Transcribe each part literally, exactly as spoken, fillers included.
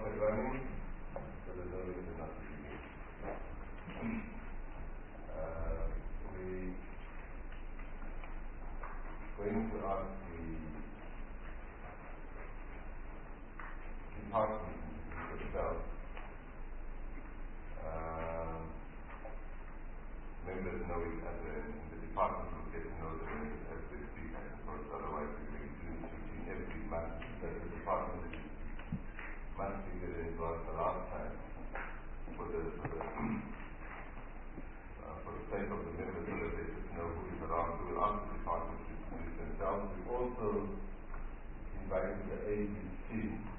and running, so there's no reason not to begin. Uh, we going to ask the department itself, uh, members know each other, and the department will get to know the members as they speak, I suppose, otherwise we're going to do teaching every month, but the department is much bigger than it was the last time, for the, for the, uh, for the sake of the members, so that they just know who is around. We will ask the department to introduce themselves. We've also invited the A B C.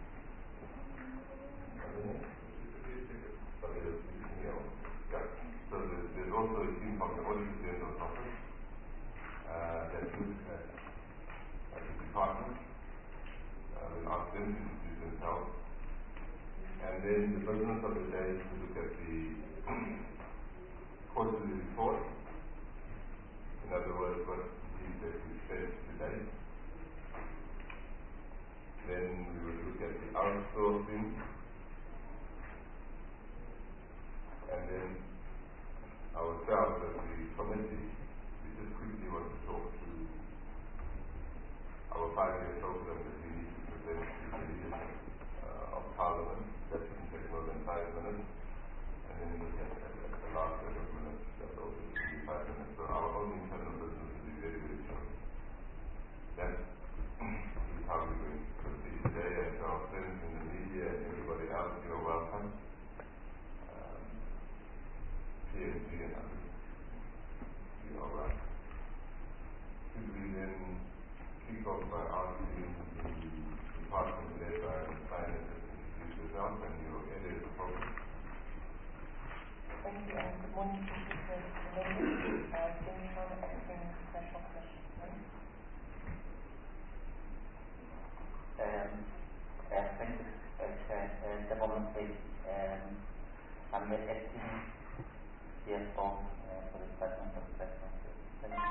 So there's, there's also a team from the Auditor General's Office uh, that looks at, at the department. Uh, we'll ask them to introduce themselves. And then the business of the day is to look at the quarterly report. In other words, what it is that we spent today. Then we will look at the outsourcing. And then ourselves as the committee, we just quickly want to talk to our five-year program that we need to present to the leadership uh, of Parliament. That shouldn't take more than five minutes. And then we look at, at, at the last set of minutes, that also should be five minutes. So our own internal business will be very, very short. That is how we're going to proceed today. And to our friends in the media and everybody else, you're welcome. P M C and others. You know, right. Should we then kick off by asking the department led by the finance to introduce yourself and your area of focus? Thank you, and good morning to you, members. Uh, James Sean, Acting National Commission. Um, uh, thank you, uh, Chair. Uh, the moment, please. Um, I'm the acting C F O uh, for the Department of Investment. Thank you.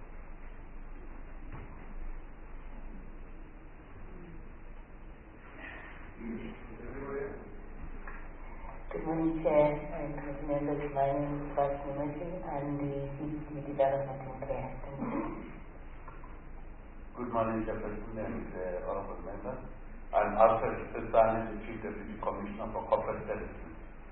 Good morning, Chair and committee members. My name is Vice Nimati. I'm the C C T V Development in Care. Good morning, Chairperson and uh, honorable members. I'm Alfred Sesane, the Chief Deputy Commissioner for Corporate Services.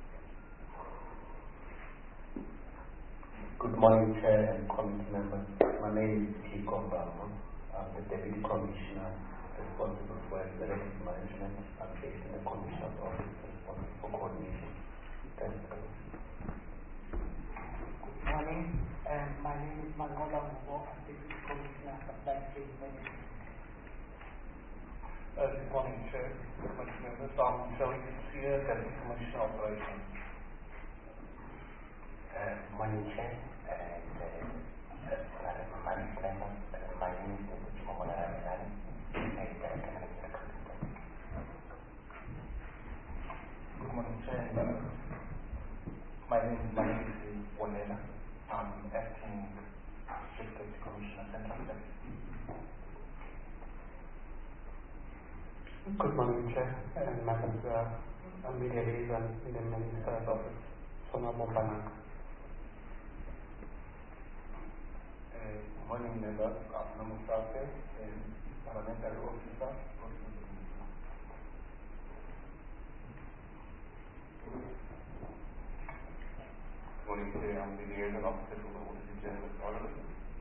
Good morning, Chair and committee members. My name is Chico Mbambo. I'm the Deputy Commissioner responsible for executive management. I'm based in the Commissioner's Office responsible for coordination. Thank you. Good morning. Um, my name is Mangola Mubo. I'm Deputy Commissioner of Supply Chain Management. Uh, good morning, Chair, committee members. I'm Joey Kitsia, Deputy Commissioner Operations. Uh, morning, Chair. And uh, uh, my name is my name is Mohammed Al-Milani, and economic recruitment. Good morning, Chair. My name is Malik Wanela. I'm acting Chief Deputy Commissioner Central Service. Good morning, Chair, and members. Uh, I'm Media Liaison in the Minister's Office, Sona Mompana. Good morning, members. I'm Namu Sake, Parliamentary Officer. Good morning, Chair. I'm the Liaison Officer for the Auditor General's Office.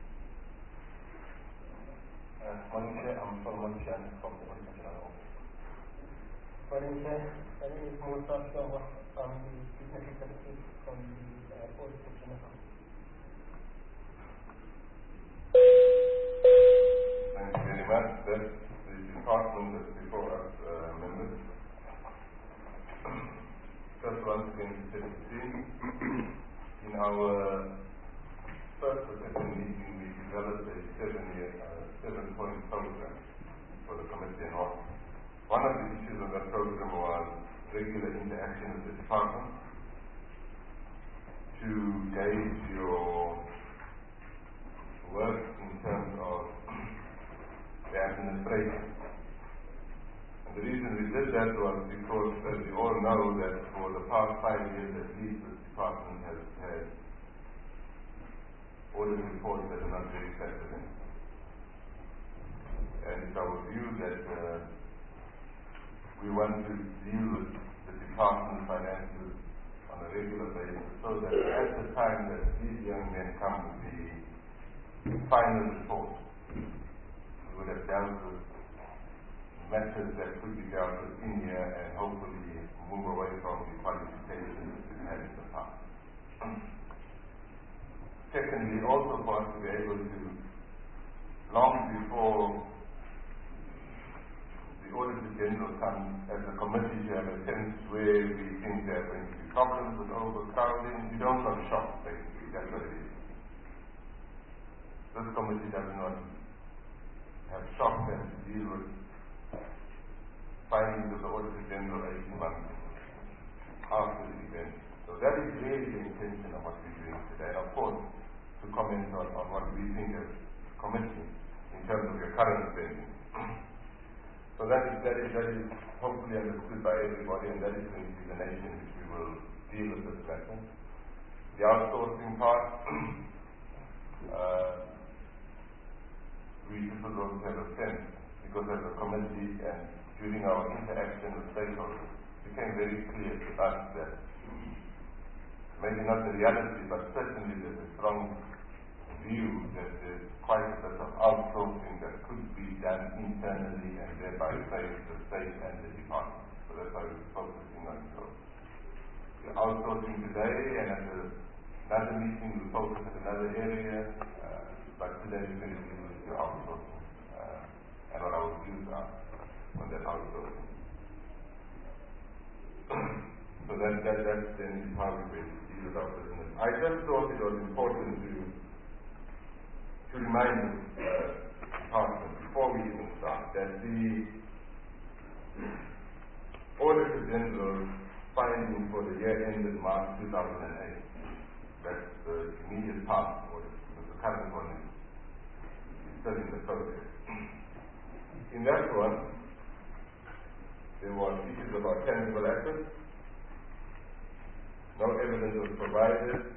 Uh, Good morning, Chair. I'm Solomon Chan from the Auditor General's Office. Good morning, Chair. My name is Musa Shawa. I'm the Business Executive from the uh, Auditor General. Thank you very much. That's the department that's before us, uh, members. Just once again to set the scene. In our first or second meeting, we developed a seven-year, uh, seven-point program for the committee and all. One of the issues of that program was regular interaction with the department to gauge your work in terms of the administration. And the reason we did that was because course, as we all know, that for the past five years at least, this department has had audit reports that are not very satisfactory. And it's our view that uh, we want to deal with the department's finances on a regular basis, so that at the time that these young men come with the final report, we would have dealt with matters that could be dealt with in here and hopefully move away from the qualifications that we've had in the past. Secondly, also for us to be able to, long before the Auditor General comes as a committee, to have a sense where we think there are going to be problems with overcrowding. We don't want shock, basically, that's what it is. This committee does not have shock and to deal with findings of the Auditor General eighteen months after the event. So that is really the intention of what we're doing today. And of course, to comment on, on what we think as a committee in terms of your current spending. So that is, that is, that is hopefully understood by everybody, and that is going to be the nation in which we will deal with this matter. The outsourcing part, uh, we just would also have a sense, because as a committee and during our interaction with stakeholders, it became very clear to us that maybe not the reality, but certainly there's a strong view that there's quite a bit of outsourcing that could be done internally and thereby save the state and the department. So that's why we're focusing on it. So we're outsourcing today, and at a, another meeting we'll focus at another area, uh, but today we're going to deal with the outsourcing uh, and what our views are on that outsourcing. So that, that, that then is how we will deal with our business. I just thought it was important to to remind the uh, department before we even start that the Auditor General finding for the year ended March two thousand eight, that's the immediate past audit, because the current one is still in the process. In that one, there were issues about tangible assets. No evidence was provided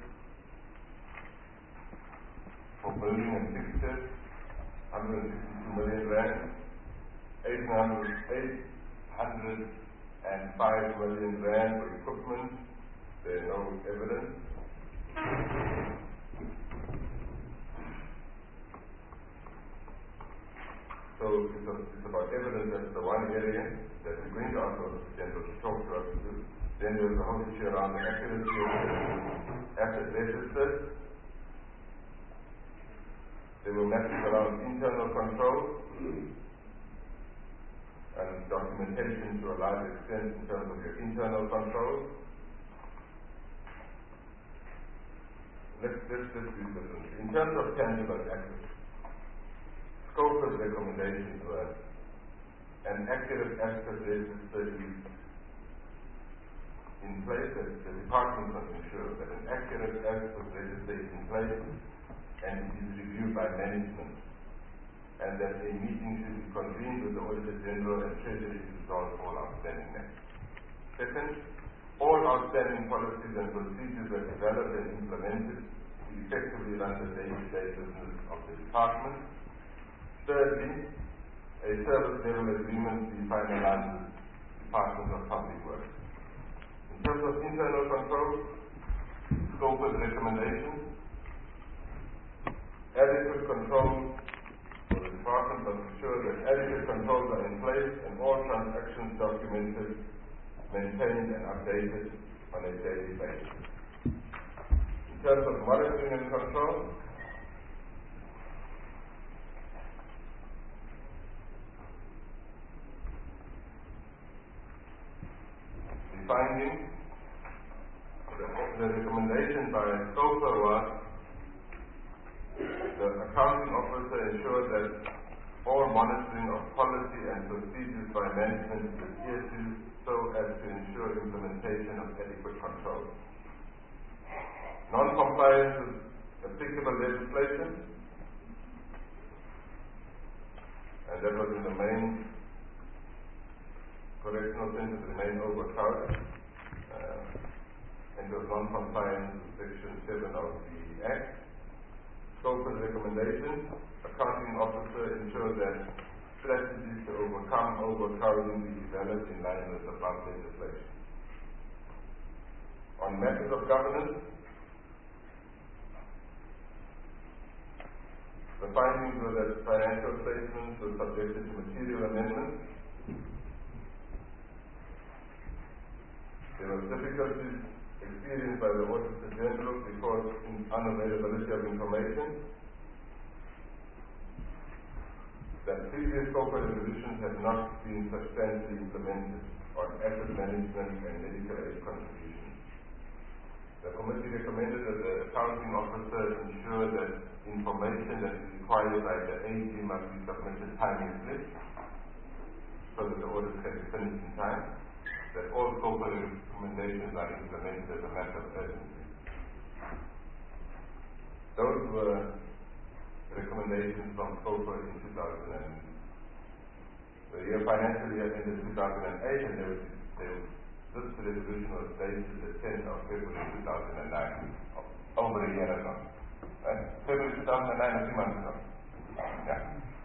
for building and fixtures, one hundred sixty-two million rand, eight hundred five million rand for equipment. There is no evidence. So it's, a, it's about evidence. That's the one area that we're going to ask the General to talk to us to. Then there's the whole issue around the accuracy of the asset registers. There were matters around internal control and documentation to a large extent in terms of your internal control. Let's, let's, let's do this. In terms of tangible assets, Scopa's recommendations were an accurate asset register is in place, that the department must ensure that an accurate asset register is in place and it is reviewed by management, and that a meeting should be convened with the Auditor General and Treasury to resolve all outstanding matters. Second, all outstanding policies and procedures are developed and implemented to effectively run the day-to-day business of the department. Thirdly, a service level agreement be finalized with the Department of Public Works. In terms of internal control, Scopa's recommendations, adequate control for the department must ensure that adequate controls are in place and all transactions documented, maintained and updated on a daily basis. In terms of monitoring and control, the finding, the, the recommendation by Scopa was the accounting officer ensured that all monitoring of policy and procedures by management is adhered to so as to ensure implementation of adequate control. Non-compliance with applicable legislation, and that was in the main correctional centers remain overcrowded uh, and was non-compliant with Section seven of the Act. Scope and recommendation: accounting officer ensure that strategies to overcome overcrowding be developed in line with the above legislation. On matters of governance, the findings were that financial statements were subjected to material amendments. There were difficulties experienced by the Auditor General because of unavailability of information. That previous corporate resolutions have not been substantially implemented on asset management and medical aid contributions. The committee recommended that the accounting officer ensure that information that is required by the A G must be submitted timely so that the audit can be finished in time, that all corporate recommendations are implemented as a matter of urgency. Those were recommendations from COPA in two thousand and the year financial year ended two thousand eight, and there was, there was, this resolution was dated the tenth of February two thousand nine, over a year ago. Right? February two thousand nine, a few months ago. Yeah.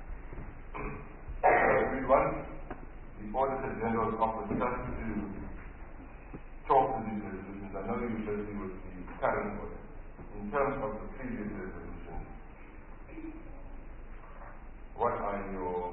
So we want the Auditor General's office just to talk to these resolutions. I know you're busy with the current audit. In terms of the previous resolutions, what are your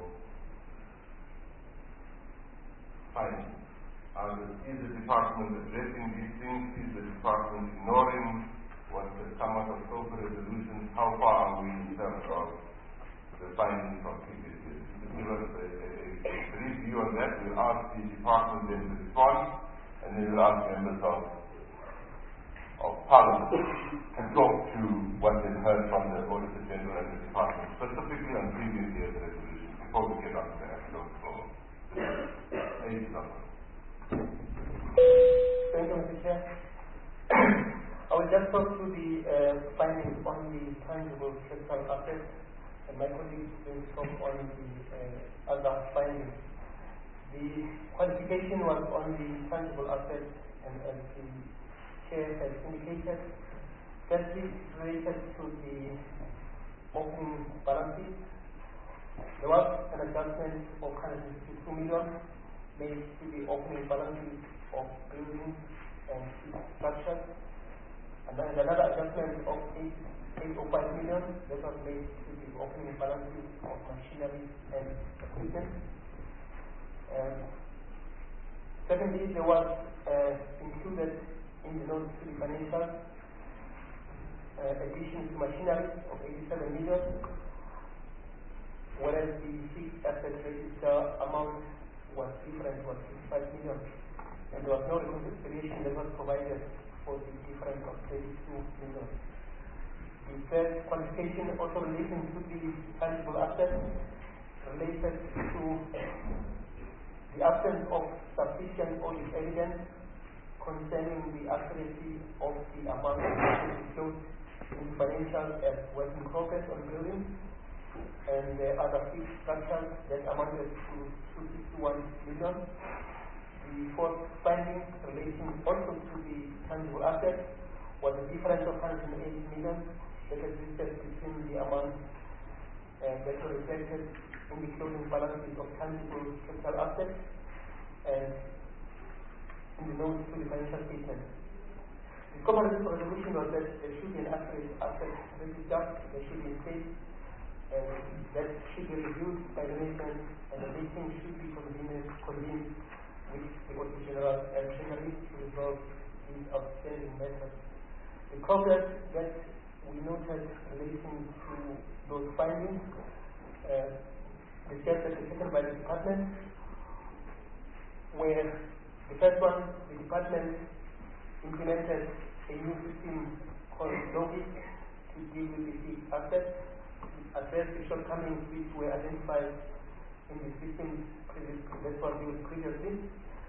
findings? Are the, is the department addressing these things? Is the department ignoring what the sum of corporate resolutions? How far are we in terms of the findings from previous years? To give us a, a, a brief view on that, we'll ask the department then to respond, and then we'll ask members of, of Parliament to talk to what they've heard from the Auditor General and the department, specifically on previous year's resolutions, before we get on to the actual floor. Thank you, Doctor. Thank you, Mister Chair. I will just talk to the uh, findings on the tangible capital assets, and my colleagues will talk on the uh, other findings. The qualification was on the tangible assets, and as the Chair has indicated, firstly related to the opening balance sheet. There was an adjustment of one hundred fifty-two million made to the opening balance sheet of buildings and structures, and then another adjustment of eight hundred five million that was made to the opening balance sheet of machinery and equipment. Um, secondly, there was uh, included in the notes to the financial uh, addition to machinery of eighty-seven million, whereas the fixed asset register amount was different, was fifty-five million, and there was no reconciliation that was provided for the difference of thirty-two million. The third qualification also relating to the tangible assets related to the absence of sufficient audit evidence concerning the accuracy of the amount disclosed in financial as work in progress on buildings and the other fixed structures that amounted to two hundred sixty-one million. The fourth finding relating also to the tangible assets was a difference of one hundred eight million that existed between the amount uh, that were reflected in the closing balances of tangible capital assets and in the notes to the financial statement. The common resolution was that there should be an accurate asset register, there should be a state uh, that should be reviewed by the nation, and the meeting should be convened, convened with the Auditor General and Treasury to resolve these outstanding matters. The progress that we noted relating to those findings, uh, the steps that were taken by the department, where the first one, the department implemented a new system called Logit to deal with the fixed assets, address the shortcomings which were identified in the system previously, that's what we used previously.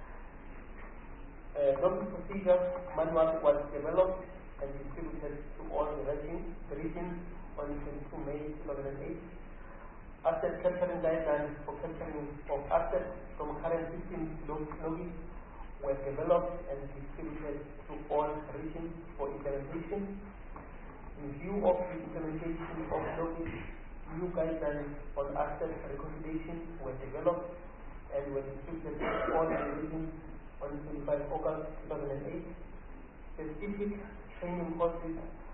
Uh, Logit procedure manual was developed and distributed to all the regions, the regions on twenty-second of May two thousand eight. asset capturing guidelines for capturing of assets from current fifteen logis were developed and distributed to all regions for implementation. In view of the implementation of logis, new guidelines on asset reconciliation were developed and were distributed to all regions on twenty-fifth of August two thousand eight. Specific training courses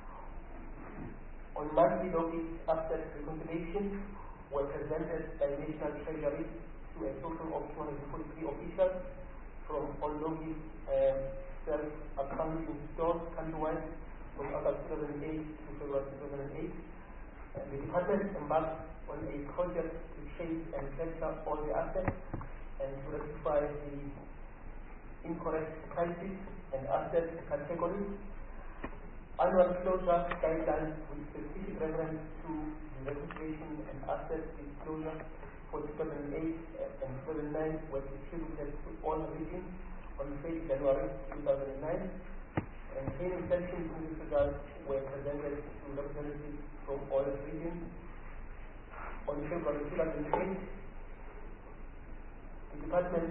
on monthly logis asset reconciliation were presented by National Treasury to a total of two hundred forty-three officials from all logis uh, self-accounting stores countrywide from August two thousand eight to February two thousand eight. And the department embarked on a project to trace and capture all the assets and to rectify the incorrect prices and asset categories. Annual closure guidelines with specific reference to the reconciliation and asset disclosure for two thousand eight and two thousand nine were distributed to all regions on the fifth of January two thousand nine, and training sessions in this regard were presented to representatives from all regions. On February two thousand eight, the department,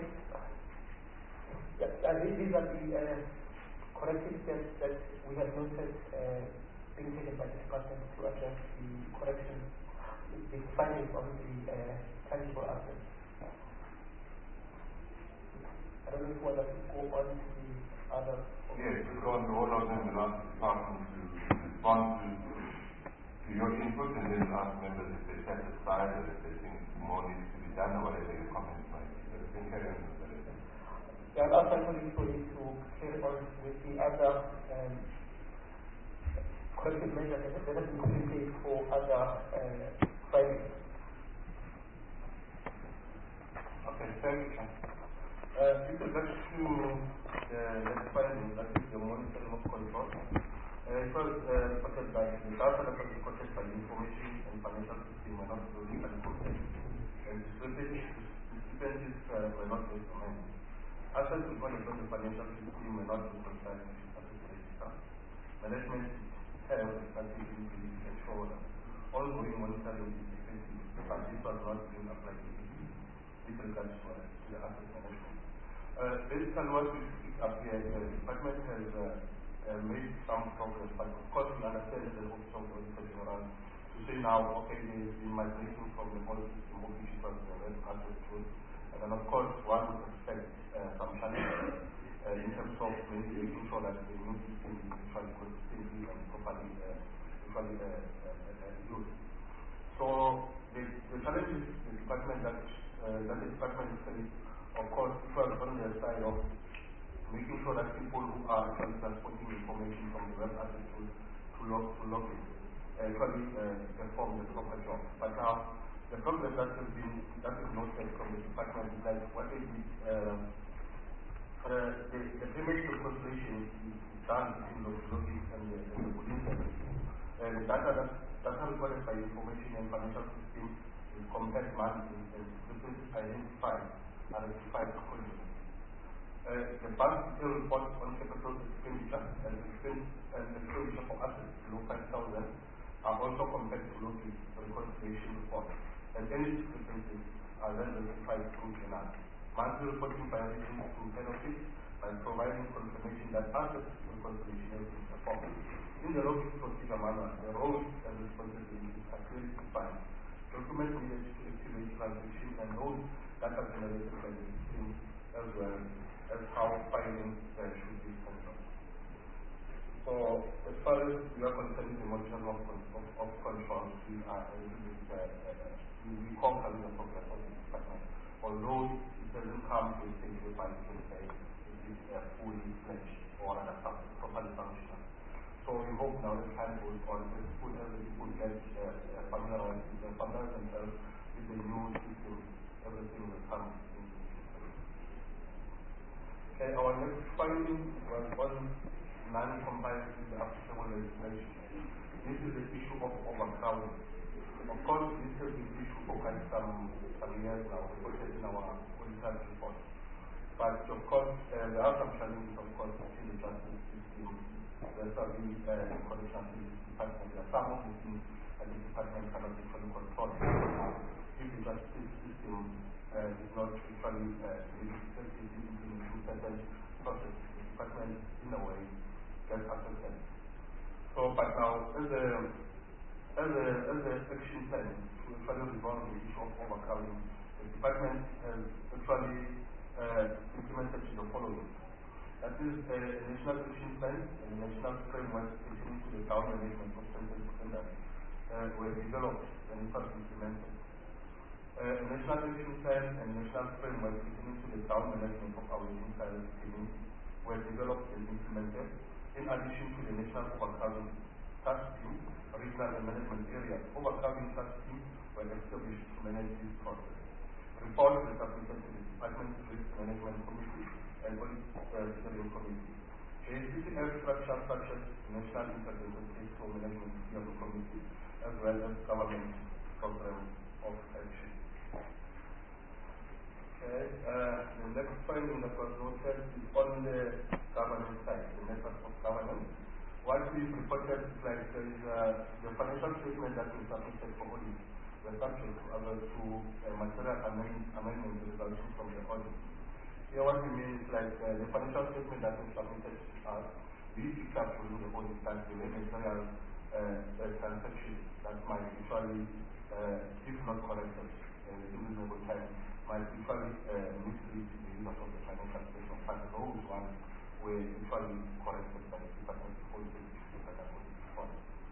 yeah, these are the uh, corrective steps that we have noted uh, being taken by the department to address the correction, the findings on the uh, tangible assets. I don't know if one of us go on to the other. Yes, because all of them will ask the department to respond to, to your input and then ask members if they set aside or if they think more needs to be done or whatever your comments might be. So it's been carried on. Yeah, I'll ask my colleagues to carry on with the other um, corrective measures that have been put in place for other uh, findings. Okay, thank you. Uh, with regards to the next finding, that is the monitoring of control, uh, it was uh, reported by the data that was reported by the information and financial system were not fully adequate, and discrepancies uh, were not implemented. Assets reported from the financial system were not reconciled with the asset register. Management have a strategy to ensure that ongoing monitoring is effective, but this was not being applied with regards to the asset management. Uh, basically, what we pick up here, the department has uh, uh, made some progress, but of course, we understand the office of the auditor general to say now, okay, there is been migration from the old system of which it was the red asset tool, and then of course, one would expect uh, some challenges uh, in terms of making sure that the new system is actually consistently and properly uh, actually, uh, uh, uh, used. So, the, the challenges the department that uh, that the department is, of course, it was on the side of making sure that people who are actually transporting information from the web asset to to log to log in actually uh, perform the proper job. But now the progress that has been that is noted from the department is like what they did. Uh, uh, the the payment reconciliation is done between the logis and the, and the police service. Uh, the data that data recorded by the information and financial system is compared monthly and differences identified are rectified accordingly. Uh, the bank detail report on capital expenditure and expense and expenditure for assets below five thousand are also compared to logis reconciliation report, and any discrepancies are then rectified through Canal. Monthly reporting by relation to head office by providing confirmation that asset reconciliation has been performed. In the logis procedure manual, the roles and responsibilities are clearly defined. Documents needed to activate transaction and roles that are generated by the system as well as how filing uh, should be functioned. So, as far as we are concerned, the monitoring of, of, of controls, we are a little bit, uh, uh, we call the progress of the department. Although it doesn't come to a stage whereby you can say it is uh, fully fledged or uh, properly functional. So we hope now that time goes on, as people, as people get uh, uh, familiarized with uh, familiarize themselves with the new system, everything will come in. Okay, our next finding was on non-compliance with the applicable legislation. This is the issue of overcrowding. Of course, this has been an issue for quite some, some years now, reported in our auditor's report. But of course, uh, there are some challenges, of course, in the justice system. There's certainly uh, the correctional department. There are some of the things that the department cannot actually control. if the justice system uh, is not actually uh, effective in implementing certain processes, the department in a way gets affected. So, but now, as a as a as a action plan to actually resolve the issue of overcrowding, the department has actually uh, implemented the following. That is a, a national action plan and a national framework pertaining to the town management of central standards uh, were developed and first implemented. Uh, a national action plan and national framework pertaining to the town management of our entire scheme were developed and implemented. In addition to the national overcrowding task team, regional and management areas, overcrowding task teams were established to manage this process. Reports were submitted to the Department Risk Management Committee and Audit uh, Steering Committee. The C T F structure such as National Integrated Fiscal Management Steering Committee, as well as Government Program of Action. Okay, uh, the next finding that was noted is on the governance side, the method of governance. What we've reported is like there is uh, the financial statement that we submitted for audit were subject to other two uh, material amend amendment resolutions from the audit. Here what we mean is like uh, the financial statement that we submitted to us, we picked up during the audit that the material uh, uh, transactions that might usually, uh, if not corrected uh, in reasonable time, might usually uh, mislead the users of the financial statement. But those ones were usually corrected by the Department of Audit that are going on.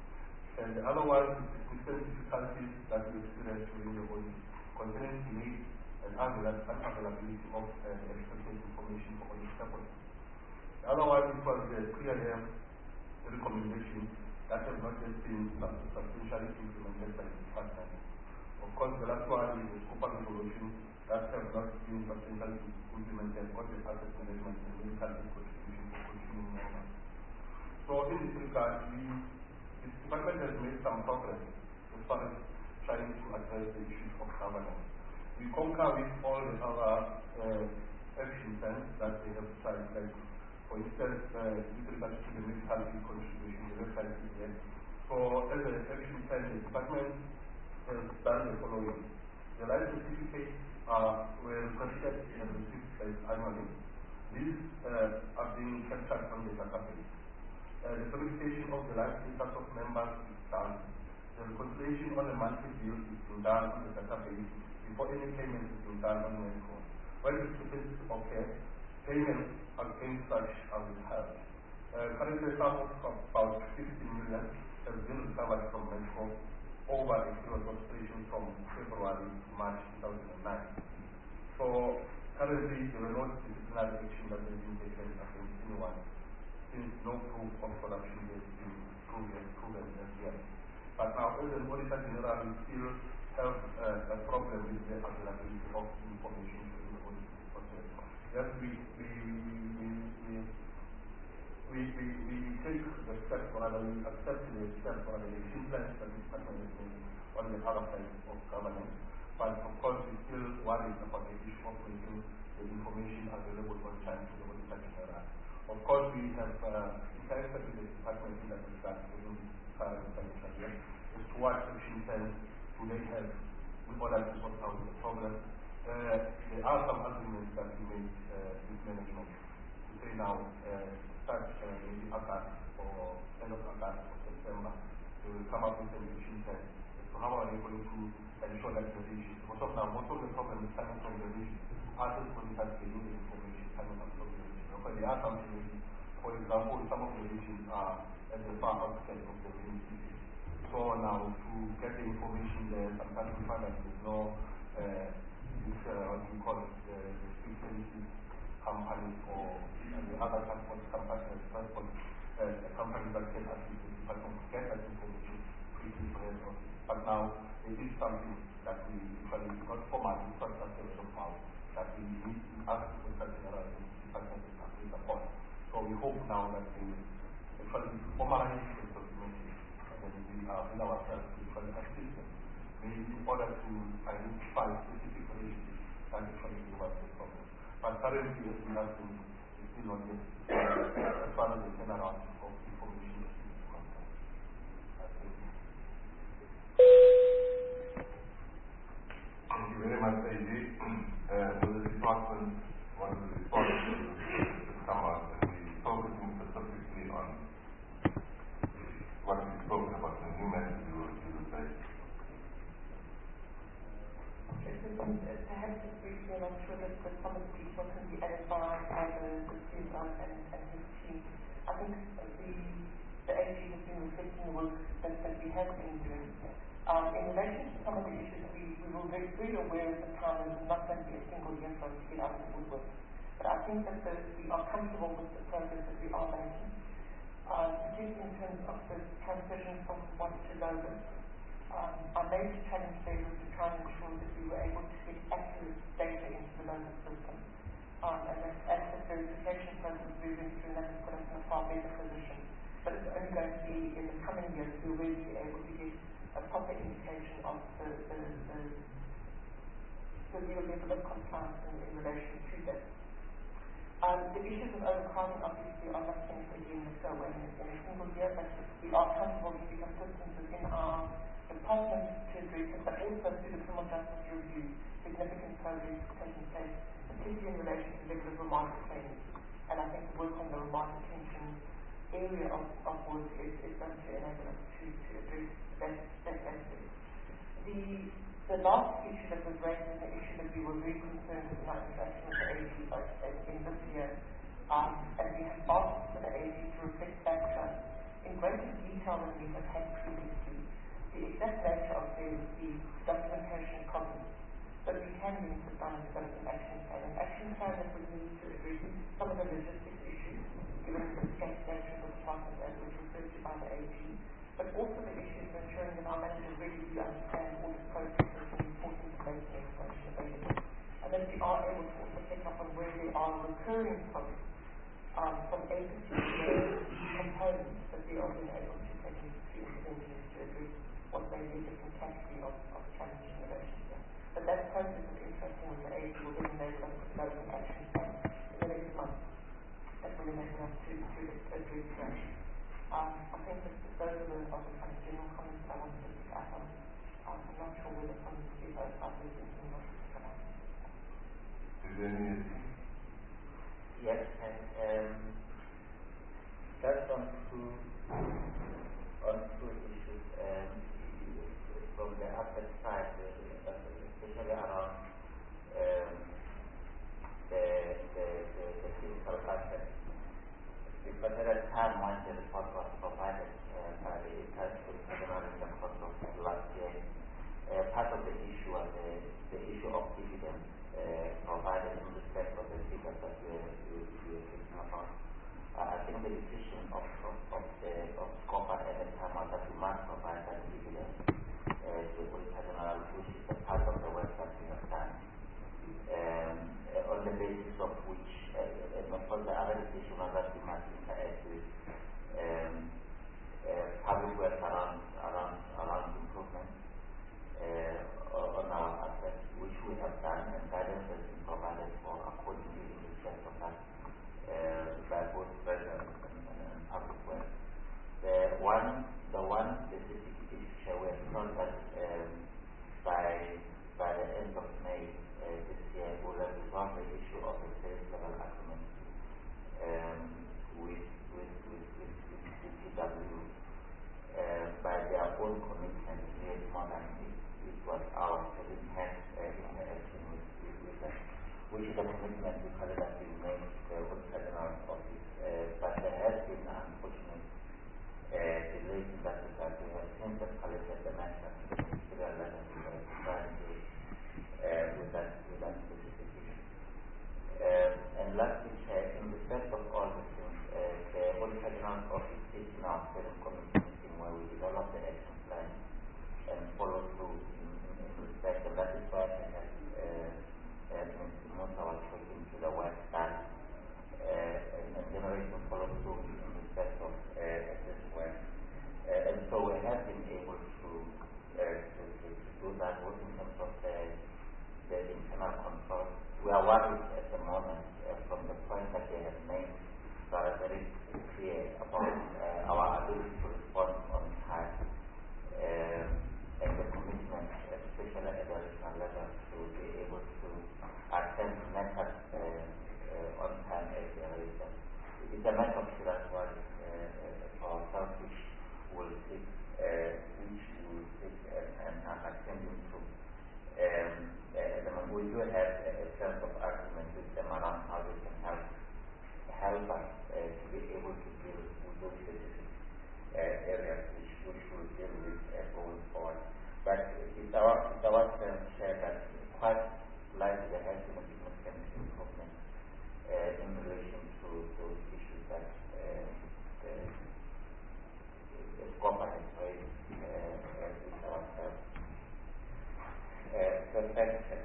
And the other one is the system difficulties that we experienced during the audit, concerning delays and unavailability of uh, expected information for audit purposes. The other one is was the clear recommendation that has not yet been substantially implemented by the department. Of course, the last one is the scope and resolution that have not been substantially implemented on the asset management and medical contribution for continuing members. So in this regard, we, the department has made some progress as far as trying to address the issues of governance. We concur with all the other uh, action plans that they have tried, like for instance, uh, with regard to the medical contribution, the website is there. So as an action plan, the department has done the following. The life certificates uh, were requested and received annually. These uh, are being captured on the database. Uh, the verification of the life status of members is done. The reconciliation on the monthly bill is being done on the database before any payment is being done on the phone. When the discrepancies occur, payments against such are withheld. Uh, currently, a sum of about fifty million has been recovered from Medco over a period of operation from February to March two thousand nine. So currently there were no disciplinary action that has been taken against anyone, since no proof of corruption has been proven, proven as yet. But now, as an Auditor General, we still have uh, a problem with the availability of information in the audit process. Yes, we we we we we, we, we take the steps, or rather we accept the steps, or rather the influence that is happening on the other side of governance. But of course, we still worry about the issue of making the information available on time to the Auditor General. Of course, we have uh, interacted with the department in that regard within the current financial year as to what action plans do they have in order to sort out the problem. Uh, there are some arguments that we made uh, with management to say now, uh, start uh, maybe August or end of August or September, they will come up with an action plan. So how are they going to ensure that the region? Most of now, most of the problem is coming from the region. Artists only have to do the information coming from the region. But there are some regions, for example, some of the regions are at the far outskirts of the main cities. So now to get the information there, sometimes we find that there's no uh, this, uh, what we call it, the, the street services company or the other transport companies, transport uh, companies that can assist the department to get that information quickly for us. But now it is something that we usually, not formally, but as a result of that we need to ask the general department to agree upon. So we hope now that we actually formalize the documentation and then we are in ourselves to actually assist them, maybe in order to identify specific relations that actually give us the problem. But currently, as we have seen, it's still not yet as far as the turnaround of information is concerned. what we've spoken about, the new method you will use, right? Okay, so then, uh, perhaps just briefly, and I'm sure that, that some of the details can be added by either the C F O and, and his team. I think the, the A G has been reflecting the work that, that we have been doing. Um, in relation to some of the issues, we, we were very, very aware at the time that it was not going to be a single year for us to get out of the woodwork. But I think that the, we are comfortable with the progress that we are making, uh, particularly in terms of the transition from one to lower. Um, our major challenge there was to try and ensure that we were able to get accurate data into the local system. Um, and that as the verification process we went through, that has put us in a far better position. But it's only going to be in the coming years we'll really be able to get a proper indication of the, the, the, the real level of compliance in, in relation to that. Um, the issues of overcrowding obviously are not things that we will go away in, in a single year, but we are comfortable to be consistent within our department to address it, but also through the criminal justice review, significant progress taking place, particularly in relation to level of remand claims. And I think the work on the remand detention area of, of work is, is going to enable us to, to address that, that aspect. The, the last issue that was raised is the issue that we were very concerned with in our interaction with the A G in this year, um, and we have asked for the A G to reflect back to us in greater detail than we have had previously the exact nature of the, the documentation problems, but we can then sit down and develop an action plan. An action plan that would need to address some of the logistics issues, given the scant nature of the department as was referred to by the A G, but also the issues of ensuring that our managers really do understand all the processes and important information information available, and that we are able to also pick up on where there are recurring problems um, from a particular component that we are then able to take into interventions to address what may be a different category of, of challenge in relation to that. But that process of interacting with the A G will then enable us to develop an action plan in the next month that will enable us to, to address that. Um, I think that those are the, are the kind of general comments I wanted to pick up on. Um, I'm not sure whether from the C F O side there's anything more to pick up on. Is there any? Yes, and um, just on two, on two issues. Um, From the asset side, uh, especially around um, the, the, the, the physical assets, because at the time when the report was provided uh, by the International Court of last year, uh, part of the issue was the, the issue of dividends uh, provided in respect of the figures that we were talking about. Uh, I think the decision of, of, of the of COPA at the time was that we must provide that dividend. Uh, the General, which is a part of the work that we have done, um, uh, on the basis of which, uh, and of course, the other decision was that we must interact with um, uh, public work around around around improvement uh, on our assets, which we have done, and guidance has been provided for accordingly in respect of that uh, by both present and, and, and public work. The one, the one specific issue we have thought that um, by by the end of May uh, this year we will have resolved the issue of the sales level agreement um, with, with, with, with, with C P W uh, by their own commitment made more than it, it was ours to enhance uh, interaction with, with, with them, which is a commitment we call it that we made the World General Office, uh, but there has been unfortunate Uh, delays in that regard. We have since escalated the matter to the ministerial level to try and engage uh, with that with that specific issue. Uh, and lastly, Chair, in respect of all the things, uh, the Auditor General's Office is now steering committee meeting where we develop the action plan and follow through in, in, in respect, and that is why I have uh, uh, Mister Musa was talking to the work done uh, and, and generating follow through in respect of uh, this work. Uh, and so we have been able to, uh, to, to, to do that both in terms of the, the internal control. We are worried at the moment uh, from the point that they have made that are very clear about uh, our ability to respond on time um, and the commitment, especially at the national level, to be able to attend methods uh, uh, on time as they are raised. it's a matter of Siraswari uh, for ourselves, which will take, uh, which will take and uh, attending to. Um, uh, the, we do have a, a set of arguments with them around how they can help help us uh, to be able to deal with those specific uh, areas which, which we'll deal with uh, going forward. But it's our, it's our share that quite likely there has been a significant improvement uh, in relation to those issues that uh, the, the SCOPA has raised uh, with ourselves. Uh, so that's it.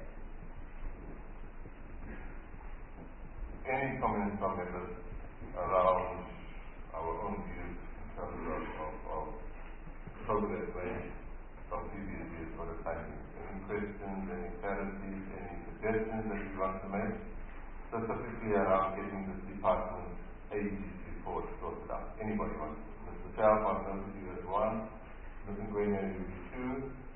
Any comments from members around our own views in terms of, of, of progress made from previous years for the time being? Any questions, any clarities, any suggestions that you want to make, specifically around getting this department's A G report sorted out? Anybody wants to? Mister Self, I've noticed you as one. Mister Gwenya, you two.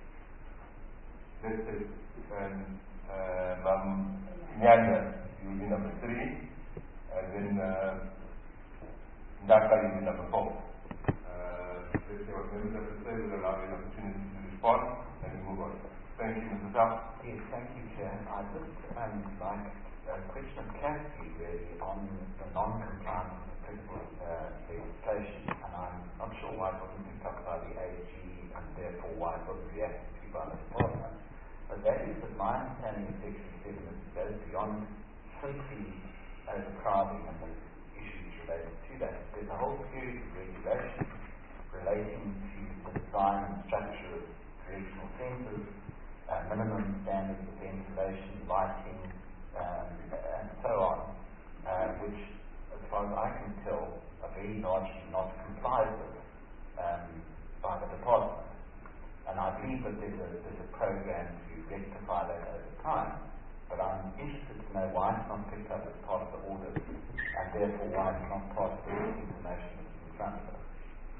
Let's say, and uh, Mam Nyanda, you'll be number three. And then uh, Ndaka, you'll be number four. Uh, let's see what members have to say. We'll allow you an opportunity to respond and we move on. Thank you, Mister Self. Yes, thank you, Chair. I just um, like a question of clarity really on the non-compliance with applicable uh, legislation, and I'm not sure why it wasn't picked up by the A G and therefore why it wasn't reacted to by the Department. But that is that my understanding of Section seven is it goes beyond simply overcrowding and the issues related to that. There's a whole series of regulations relating to the design and structure of correctional centres, uh, minimum standards of ventilation, lighting, um, and so on, uh, which, as far as I can tell, are very largely not complied with um, by the Department. And I believe that there's a, there's a program to rectify that over time, but I'm interested to know why it's not picked up as part of the audit, and therefore why it's not part of the information that's in front of us.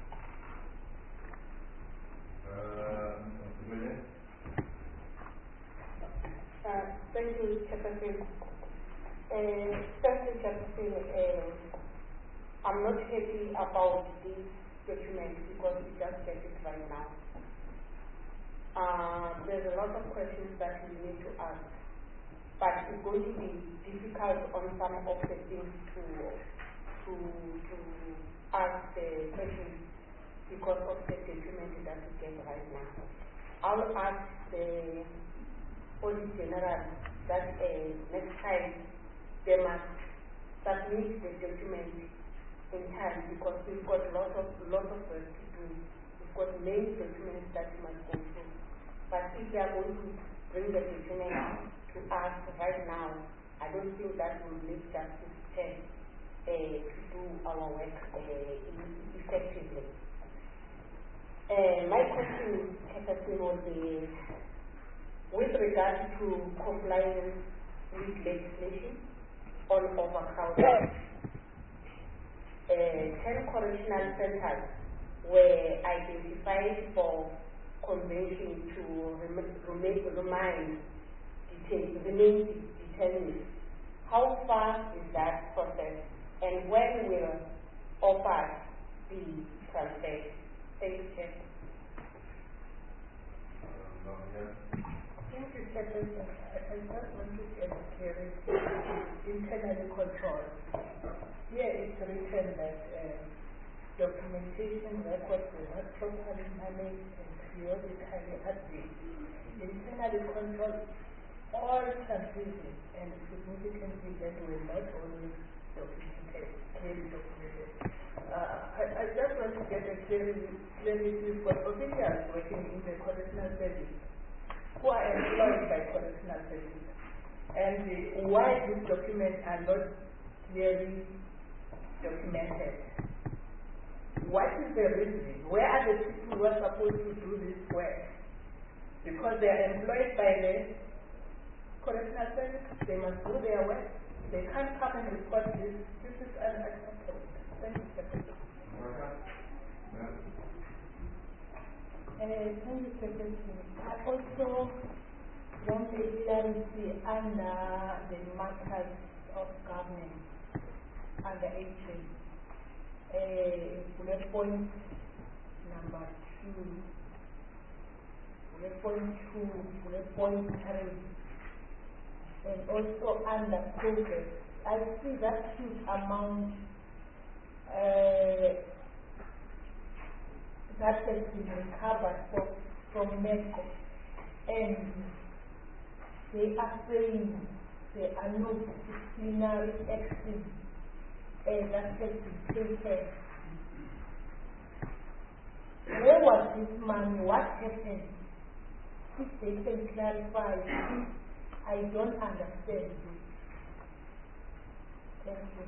Uh, Mister William? Uh, thank you, Chairperson. Uh, Firstly, Chairperson, uh, I'm not happy about this document because we just get it right now. Uh, there's a lot of questions that we need to ask, but it's going to be difficult on some of the things to to to ask the questions because of the document that we get right now. I'll ask the Audit General that uh, next time they must submit the document in time because we've got lots of lots of work to do. We've got many documents that we must go through. But if they are going to bring the document to us right now, I don't think that will make justice sense uh, to do our work uh, effectively. Uh, my question, Chairperson, was uh, with regard to compliance with legislation on overcrowding. Uh, ten correctional centers were identified for convention to remain, remind detain, remain detainees. How far is that process, and when will offers be transferred? Thank you, Chair. Thank you, Chairperson. I, I just want to get clarity internally controlled. Here it's written that uh, documentation records were not properly managed and periodically updated. Internally controlled all transactions and significant events were not always documented, clearly documented. Uh, I, I just want to get a clarity, clarity for officials working in the correctional service who are employed by correctional service, and uh, why these documents are not clearly documented. What is the reason? Where are the people who are supposed to do this work? Because they are employed by the correctional service, they must do their work. They can't come and report this. This is unacceptable. Thank you, Secretary. Uh, thank you, Secretary. I also want a clarity under the matters of government. under eighteen, uh, bullet point number two, bullet point two, bullet point three, and also under progress, I see that huge amount uh, that has been recovered from, from MEDCO, and they are saying there are no disciplinary actions uh, that has been taken. Where was this money? What happened? If they can clarify, I don't understand this. Thank you.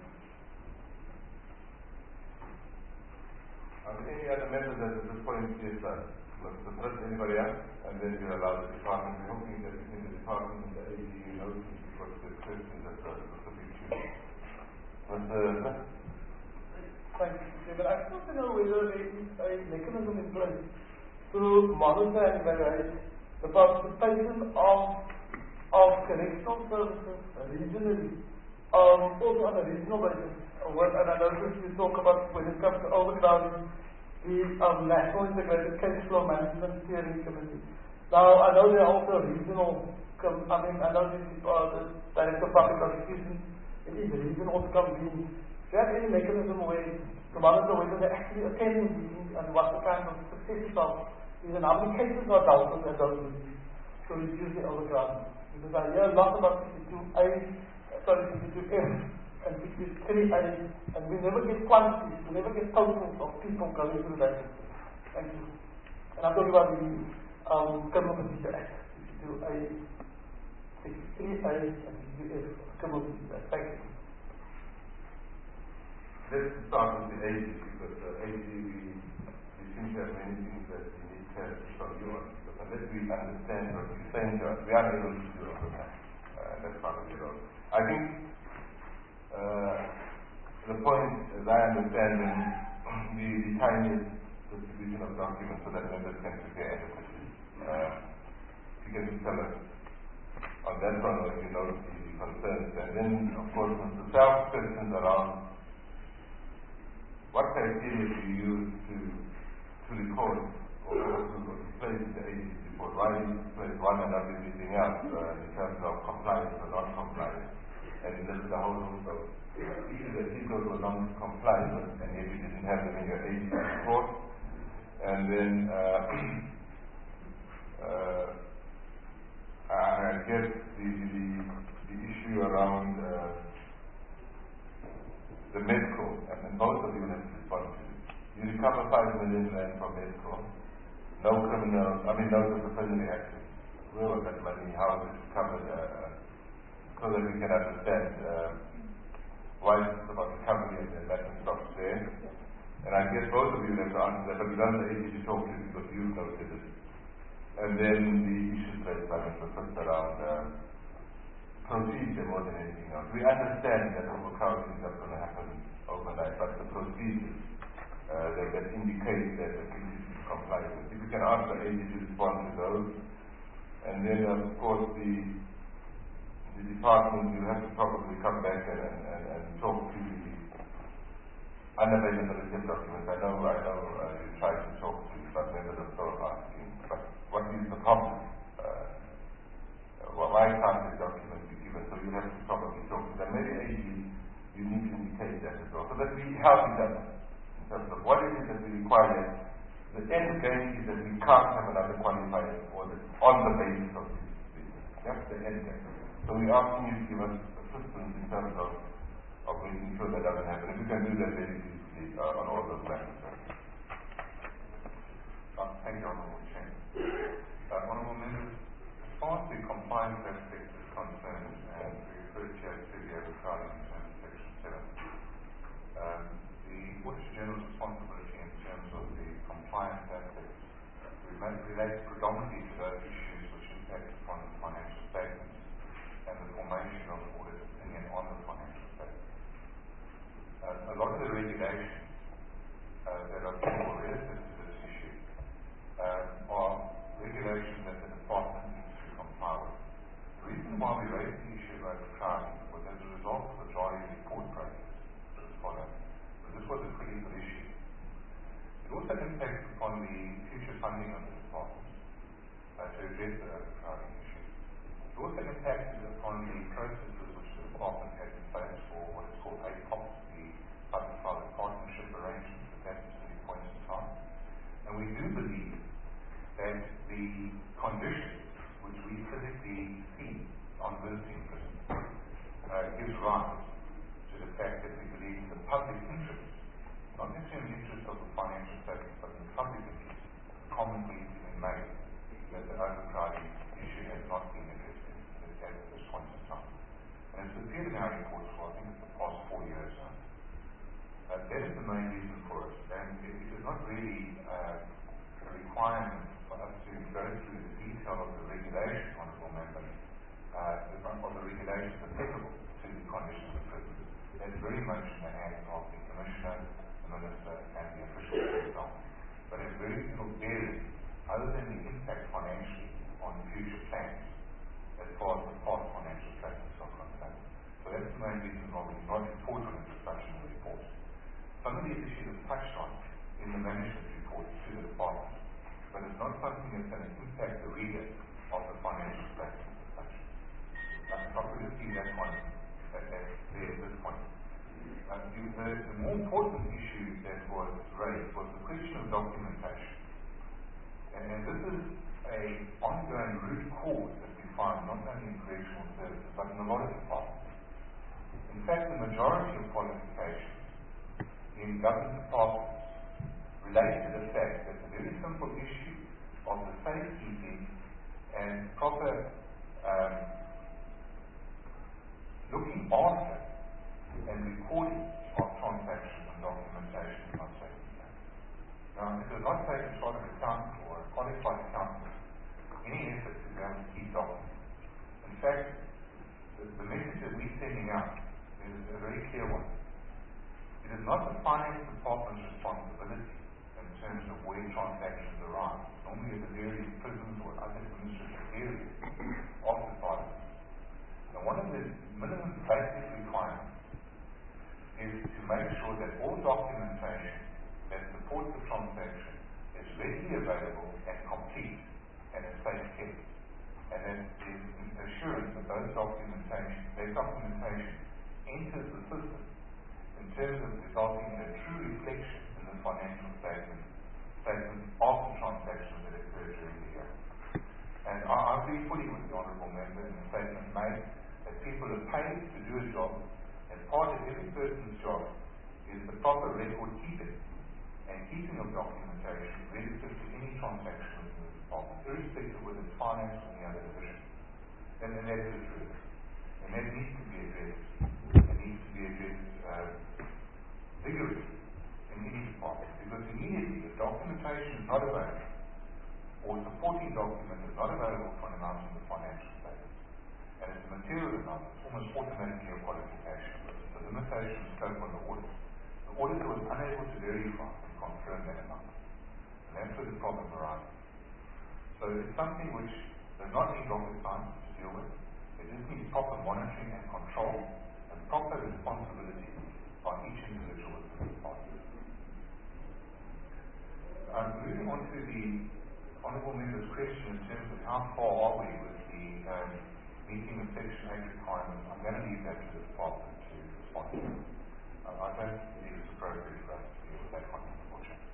Are there any other members at this point? Yes, sir. The first, anybody else? And then we'll allow the department. We're hoping that between the department and the A D U knows because the questions that the specific issue. But, uh, Thank you, but I just want to know whether there is a mechanism in place to monitor and evaluate the participation of of correctional services regionally, um, also on a regional basis. What, and I noticed you talk about when it comes to overcrowding, the um, National Integrated Case Flow Management Steering Committee. Now, I know there are also regional, com I mean, I know this is uh, the Director of Public Prosecution, it is regional convening. Do you have any mechanism where to monitor whether they actually attend meetings and what the kind of successes are, and how many cases are dealt with at those meetings to reduce the overcrowding? Because I hear a lot about sixty-two A, sorry, sixty-two F, and sixty-three A, and we never get quantities, we never get totals of people going through that system. Thank you. And I'm talking about the um, Criminal Procedure Act, sixty-two A, sixty-three A, and sixty-two F, Criminal Procedure Act. Thank you. Let's start with the A D, because the A D, we, we seem to have many things that we need to have from you on. But unless we understand what you're saying to us, we are able to do all that. Uh, that's part of it all. I think uh, the point, as I understand, in the, the tiniest distribution of documents so that members can prepare adequately. Uh, you can tell us on that one, or you know the, the concerns. And then, of course, the self questions around what criteria do you use to to record or to place in the agency report? Why do you place one and not anything else uh, in terms of compliance or non-compliance? And you list a whole host of issues that people were non-compliant with, and yet you didn't have them in your agency report. And then uh, uh, I guess the, the, the issue around uh, the MEDCO, and then both of you have to respond to it. You recover five million rand from MEDCO, no criminal, I mean, no disciplinary action. Where was that money? How was it recovered? Uh, so that we can understand uh, why this is about recovery and then that stops there. And I guess both of you have to answer that, but we don't know easy to talk to because you've noted it. And then the issues raised by Mister Fitz around uh, procedure more than anything else. We understand that overcrowding is not going to happen overnight, but the procedures uh, that, that indicate that the agency is compliant with. If you can ask the agency to respond to those, and then uh, of course the the department will have to probably come back and, and, and, and talk to the unavailability of documents. I know, I know uh, you tried to talk to, but members are still asking, but what is the problem? Uh, why can't the document be given? So you have to probably talk to them. Maybe A D, you need to indicate that as well, so that we help each other in terms of what is it that we require. The end game is that we can't have another qualified audit on the basis of this business. That's the end game. So we're asking you to give us assistance in terms of, of making sure that doesn't happen. If you can do that very easily uh, on all those matters. Uh, thank you, Honourable Chair. Uh, Honourable Members, as far as the compliance aspect is concerned, and we refer to as to the overcrowding in terms of Section seven, um, the Auditor General's responsibility in terms of the compliance aspects relates predominantly to those issues which impact upon the financial statements and the formation of an audit opinion on the financial statements. Uh, a lot of the regulations uh, that are more relative to this issue uh, are regulations that the department needs to comply with. The reason why we raised the issue of overcrowding was as a result of the dry report process. impact upon the future funding of the department uh, to address the overcrowding issue. It also impacted upon the processes which the department had in place for what is called A P O P, the public-private partnership arrangements at that specific point in time. And we do believe that the conditions which we physically see on visiting prisons uh, gives rise to the fact that we believe in the public interest, not necessarily in the interest of the financial statements, but in the public interest, the common plea to be made that the overcrowding issue has not been addressed at this point in time. And it's appeared in our reports for, I think, it's the past four years now. Uh, that is the main reason for it. And it, it is not really uh, a requirement for us to go through the detail of the regulation, honourable members, uh, of the regulations applicable to the conditions of prison. That's very much in the hands of the Commissioner, the Minister, and the officials themselves. But it's very little bearing, other than the impact financially on future plans, as far as the past financial statements are concerned. So that's the main reason why we've not reported on introduction in the report. Some of these issues are touched on in the management report to the department, but it's not something that's going to impact the reader of the financial statements as such. I can probably see that one at, at, there at this point. Uh, the, the, the more important issue that was raised was the question of documentation. And, and this is an ongoing root cause that we find not only in correctional services, but in a lot of departments. In fact, the majority of qualifications in government departments relate to the fact that the very simple issue of the safekeeping and proper um, looking after and recording of transactions and documentation is not taken care of. Now, it does not take a chartered accountant or a qualified accountant any effort to be able to keep documents. In fact, the, the message that we're sending out is a very clear one. It is not the finance department's responsibility in terms of where transactions arise, normally at the various prisons or other administrative areas of the department. Now, one of the minimum basic requirements is to make sure that all documentation that supports the transaction is readily available and complete and is safe kept. And that is assurance that those documentation, their documentation enters the system in terms of resulting in a true reflection in the financial statement, statement of the transactions that occurred during the year. And I, I agree fully with the Honourable Member in the statement made that people are paid to do a job, and part of every person's job is the proper record keeping and keeping of documentation relative to any transaction within the department, irrespective of whether it's finance or any other division. And, and that is the truth. And that needs to be addressed. It needs to be addressed uh, vigorously in any department, because immediately if documentation is not available, or supporting document is not available for an amount in the financial statement, and it's a material amount, it's almost automatically a qualification. It's a limitation of scope on the audit. The auditor was unable to verify and confirm that amount. And that's where the problem arises. So it's something which does not need rocket science to deal with. It just needs proper monitoring and control and proper responsibility by each individual within the department. Um, moving on to the Honourable Member's question in terms of how far are we with the um, meeting the Section eight requirements, I'm going to leave that to the department to respond to. Uh, I don't believe it's appropriate for us to deal with that one, unfortunately.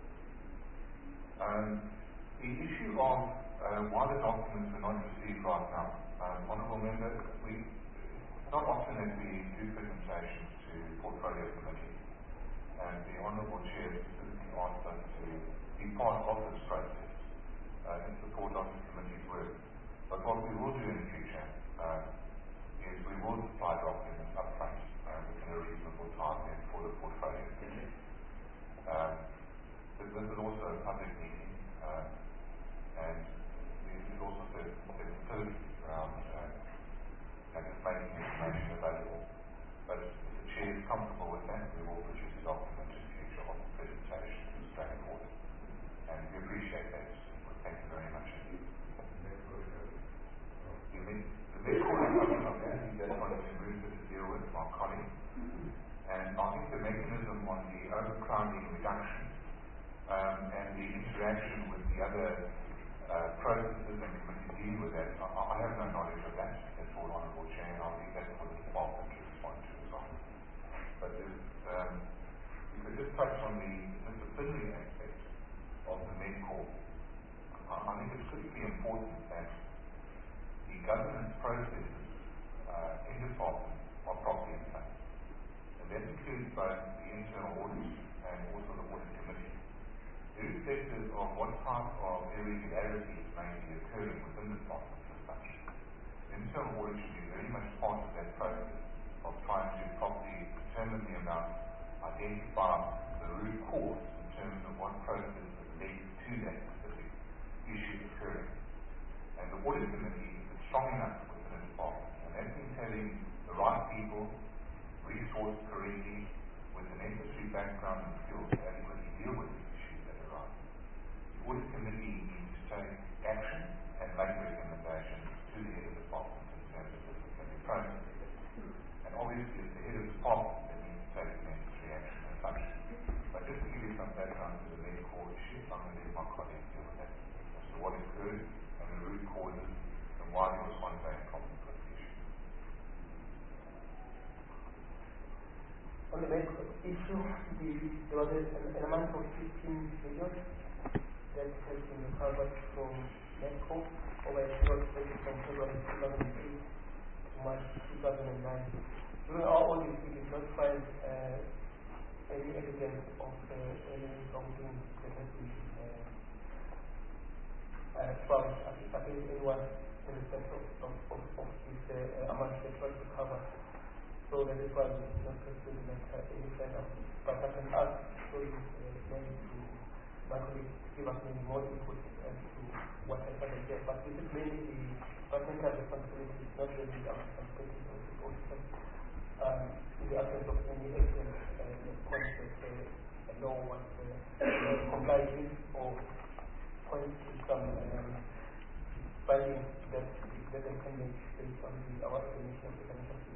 Um, the issue of uh, why the documents are not received right now, um, Honourable Member, we, it's not often that we do presentations to portfolio committees, and the Honourable Chair specifically asked us to be part of this process uh, in support of the committee's work. But what we will do in the future uh, is we will supply documents up front uh, within a reasonable time and for the portfolio committee. Uh, this is also a public meeting, uh, and there is also certain sensitivities around uh, just making information available. But if the Chair is comfortable with that, we will produce a document in the future of the presentation to the Australian Court. And we appreciate that. Thank you very much indeed. The big question of that is that one of the groups to deal with my colleague. And I think the mechanism on the overcrowding reduction um, and the interaction with the other uh, processes and committees dealing with that, I, I have no knowledge of that at all, Honourable Chair, and I'll leave that for the department to respond to as well. But if um, we could just touch on the disciplinary aspect of the Medcorp, I, I think it's critically important that the governance processes uh, in department are properly in place. And that includes both the internal audit and also the audit committee. Irrespective of what type of irregularities may be occurring within the department as such, internal audit should be very much part of that process of trying to properly determine the amount, identify the root cause in terms of what process has led to that specific issue occurring. And the audit committee is strong enough within the department, and that means having the right people resourced correctly with the necessary background and skills to adequately deal with these issues that arise. The audit committee needs to take action and make recommendations to the head of the department in terms of disciplinary processes. And obviously it's the head of the department that needs to take the necessary action as such. But just to give you some background to the Medcorp issue, I'm going to let my colleagues deal with that as to what occurred and the root causes and why there was ongoing problems with the issue. On the Medcorp issue, the, there was a, an, an amount of fifteen million that has been recovered from Medcorp over a period from February two thousand eight to March two thousand nine. During our audit, we did not find uh, any evidence of uh, any wrongdoing that has been uh, uh, found against anyone in respect of, of, of, of this uh, amount that was recovered. So that is why we did not pursue the matter any further. But I can ask those uh, maybe to my colleagues to give us maybe more input as to what has happened there. But this is mainly the departmental responsibility, not really our responsibility of the auditors. Um, in the absence of any evidence, uh, the point that uh, a law was uh, complied with or points to some um, findings that that they can make based on the, our explanation of the financial system.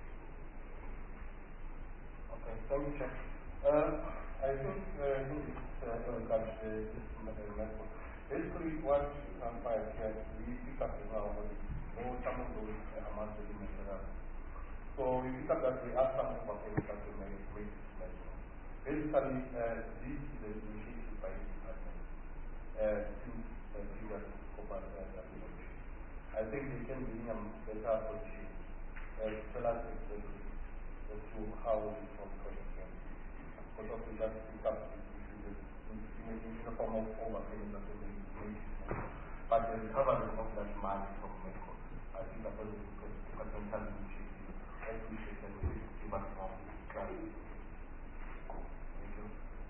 Okay, thank you, Chair. Uh, I think uh, this is uh, regards to this Medcorp. Basically, what you can find here, we pick up in our body, know some of those uh, amounts that you mentioned. So we pick up that there are some overpayments that we made with Medcorp. Basically, uh, this is the initiative by the department uh, since the uh, previous corporate uh, application. I think they can be in a better position uh, to tell us exactly as to how we solve project can. Because of the just pick up this issue in, in, in the form of overpayment that we made. But the recovery of that money from Medcorp, I think that was a departmental initiative. I appreciate that we give us more clarity. Thank you.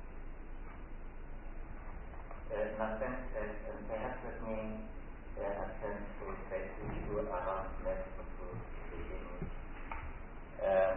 Uh, nothing, uh, and perhaps let me uh, attempt to take the issue around Medcorp to begin with. Um,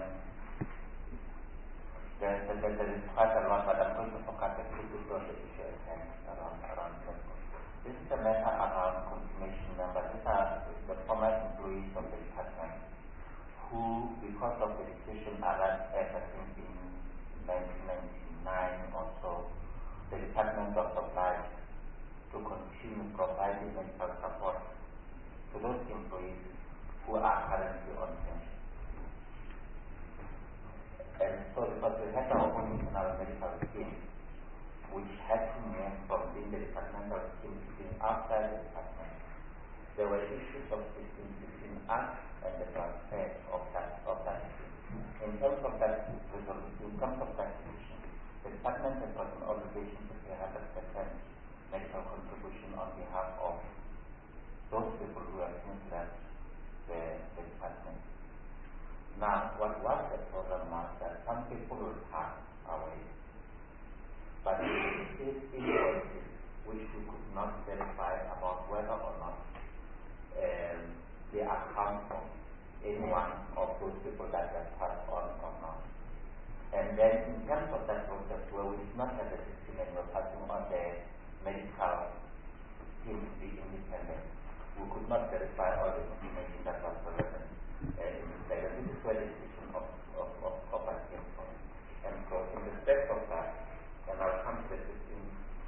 there, there, there is quite a lot, but I'm going to focus exclusively on the issue at hand around, around Medcorp. This is a matter around confirmation numbers. These are the former employees of the department who, because of the decision arrived at, I think, in nineteen ninety-nine or so, the department was obliged to continue providing medical support to those employees who are currently on pension. And so, because we had our own internal medical scheme, which had to move from being the departmental scheme to being outside the department, there were issues of system between us and the transfer of that of that issue. In terms of that in terms of that issue, the department has got an obligation to pay one hundred percent medical contribution on behalf of those people who have influenced the, the department. Now, what was the problem was that some people will pass away, but we received invoices which we could not verify about whether or not um, they account for any one of those people that have passed on or not. And then in terms of that process where we did not have the system and we were passing on the medical team to be independent, we could not verify all the information that was relevant uh, in this area. This is where the decision of, of, of, of us came from. And so in respect of that, and I'll come to the system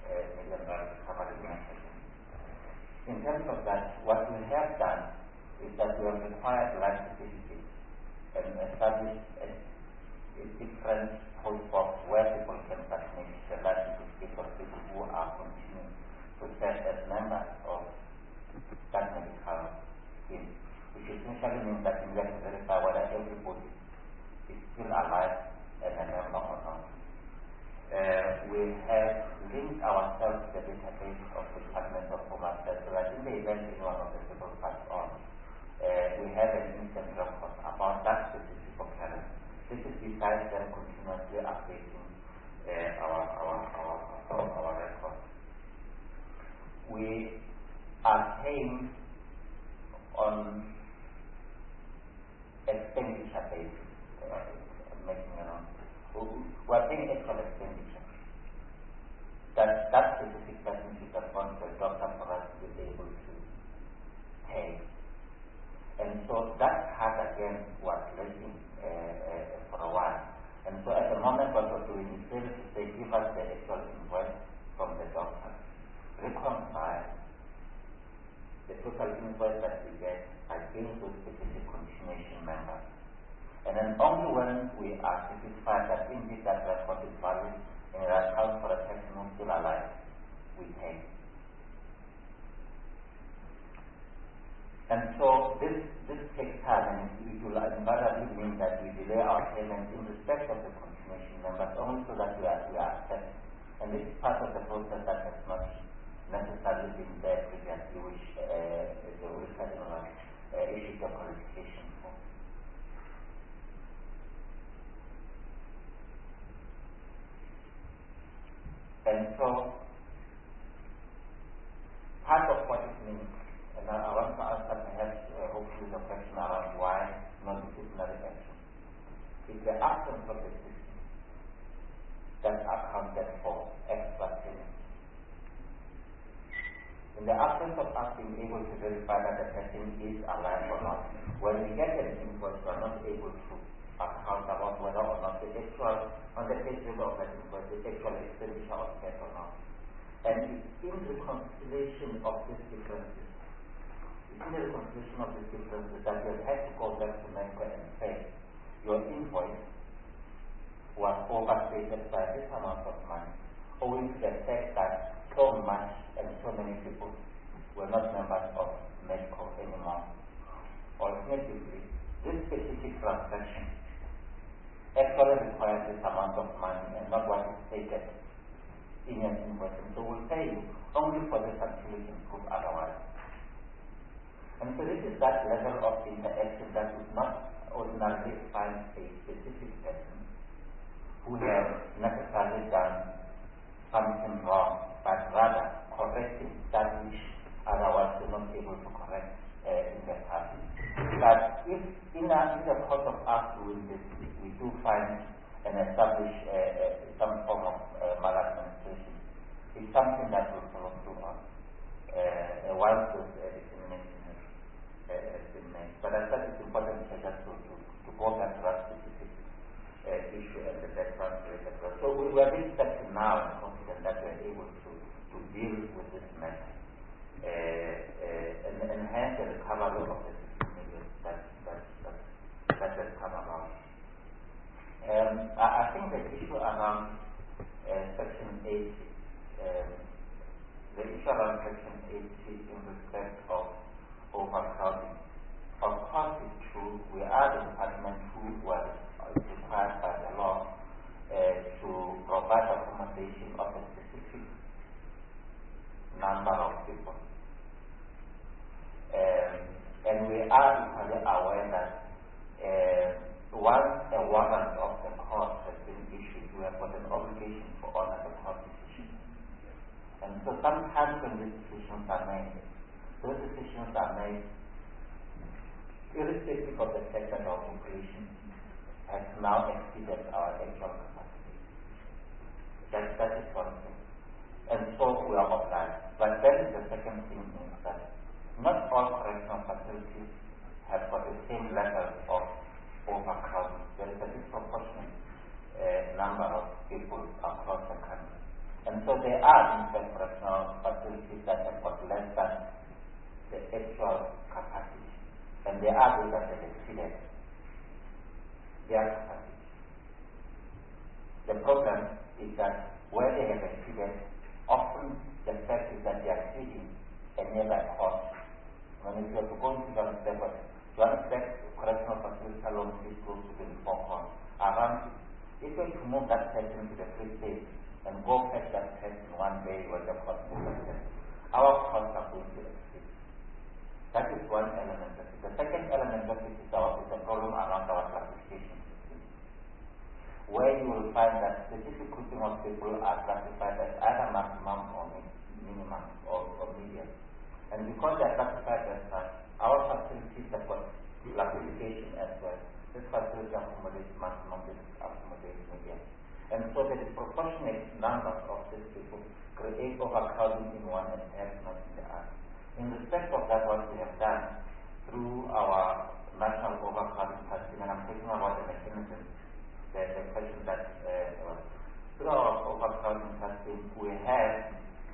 in terms of that, what we have done is that we have required life certificates and established a, a different hotspots where people can vaccinate the life certificate for people who are continuing to serve as members of that medical scheme, which essentially means that we have to verify whether everybody is still alive and a member or not. Uh, we have linked ourselves to the database of the Department of Home Affairs so that in the event anyone of the people pass on, uh, we have an instant record about that specific occurrence. This is besides them continuously updating uh, our, our, our, our, our records. We are paying on expenditure basis, uh, making around. We are paying actual expenditure. That that specific person should have gone to a doctor for us to be able to pay. And so that has again was lacking uh, uh, for a while. And so at the moment what we're doing is really to say, give us the actual invoice from the doctor, reconcile the total invoice that we get against those specific continuation members. And then only when we are satisfied that indeed that record is valid and it accounts for a person who's still alive, we pay. And so this this takes time, and it will invariably mean that we delay our payments in respect of the continuation members only so that we are, we are accepted. And this is part of the process that has not necessarily been there previously, which uh, the Original uh, issued a qualification for. And so, part of what it means, and I, I want to answer perhaps, uh, hopefully, the question around why non-disciplinary action, is the absence of the system that accounted for extra payments. In the absence of us being able to verify that the person is alive or not, when we get an invoice, we are not able to account about whether or not the actual, on the basis of that invoice, the actual expenditure of death or not. And it's in the reconciliation of these differences, it's in the reconciliation of these differences that you have to go back to Medco and say, your invoice was overstated by this amount of money, owing to the fact that so much and so many people were not members of Medco anymore. Alternatively, this specific transaction actually requires this amount of money and not what is stated in an invoice. And so we'll pay you only for this until you can prove otherwise. And so this is that level of interaction that would not ordinarily find a specific person who has necessarily done something wrong, but rather correcting that which otherwise we're not able to correct uh, in the past. But if in, a, in the course of us doing this, we do find and establish uh, uh, some form of uh, maladministration, it's something that will follow through on uh, once those uh, dissemination has, uh, has been made. But I thought it's important to, just to, to, to go back to that specific uh, issue and the background to it as well. So we were being certain now and confident that we are able to, to deal with this matter uh, uh, and, and hence the recovery of the fifteen million that, that, that, that has come about. Um, I, I think the issue around uh, Section eighty, um, the issue around Section eighty in respect of overcrowding, of course it's true, we are the department who was required by the law uh, to provide accommodation of a specific number of people. Um, and we are equally aware that uh, once a warrant of the court has been issued, we have got an obligation to honor the court decision. And so sometimes when these decisions are made, those decisions are made irrespective of the fact that our population has now exceeded our actual capacity. That, that is one thing. And so we are obliged. But then the second thing is that not all correctional facilities have got the same level of overcrowding. There is a disproportionate uh, number of people across the country. And so there are in fact correctional facilities that have got less than the actual capacity. And there are those that have exceeded their capacity. The problem is that where they have exceeded, often the fact is that they are treating a nearby cost. When if you have to go into Johannesburg, Johannesburg correctional facility alone is close to twenty-four costs. Around, if you to move that person to the Free State and go fetch that person one day where the cost is less, our costs are going to exceed. That is one element of it. The second element of it is, our, is the problem around our classification system, where you will find that specific grouping of people are classified as either maximum or minimum or, or medium. And because they are classified as such, our facilities have got classification as well. This facility accommodates maximum, this accommodates medium. And so the disproportionate numbers of these people create overcrowding in one and perhaps not in the other. In respect of that, what we have done through our national overcrowding testing, and I'm talking about the mechanism, the, the question that uh, was through our overcrowding testing, we have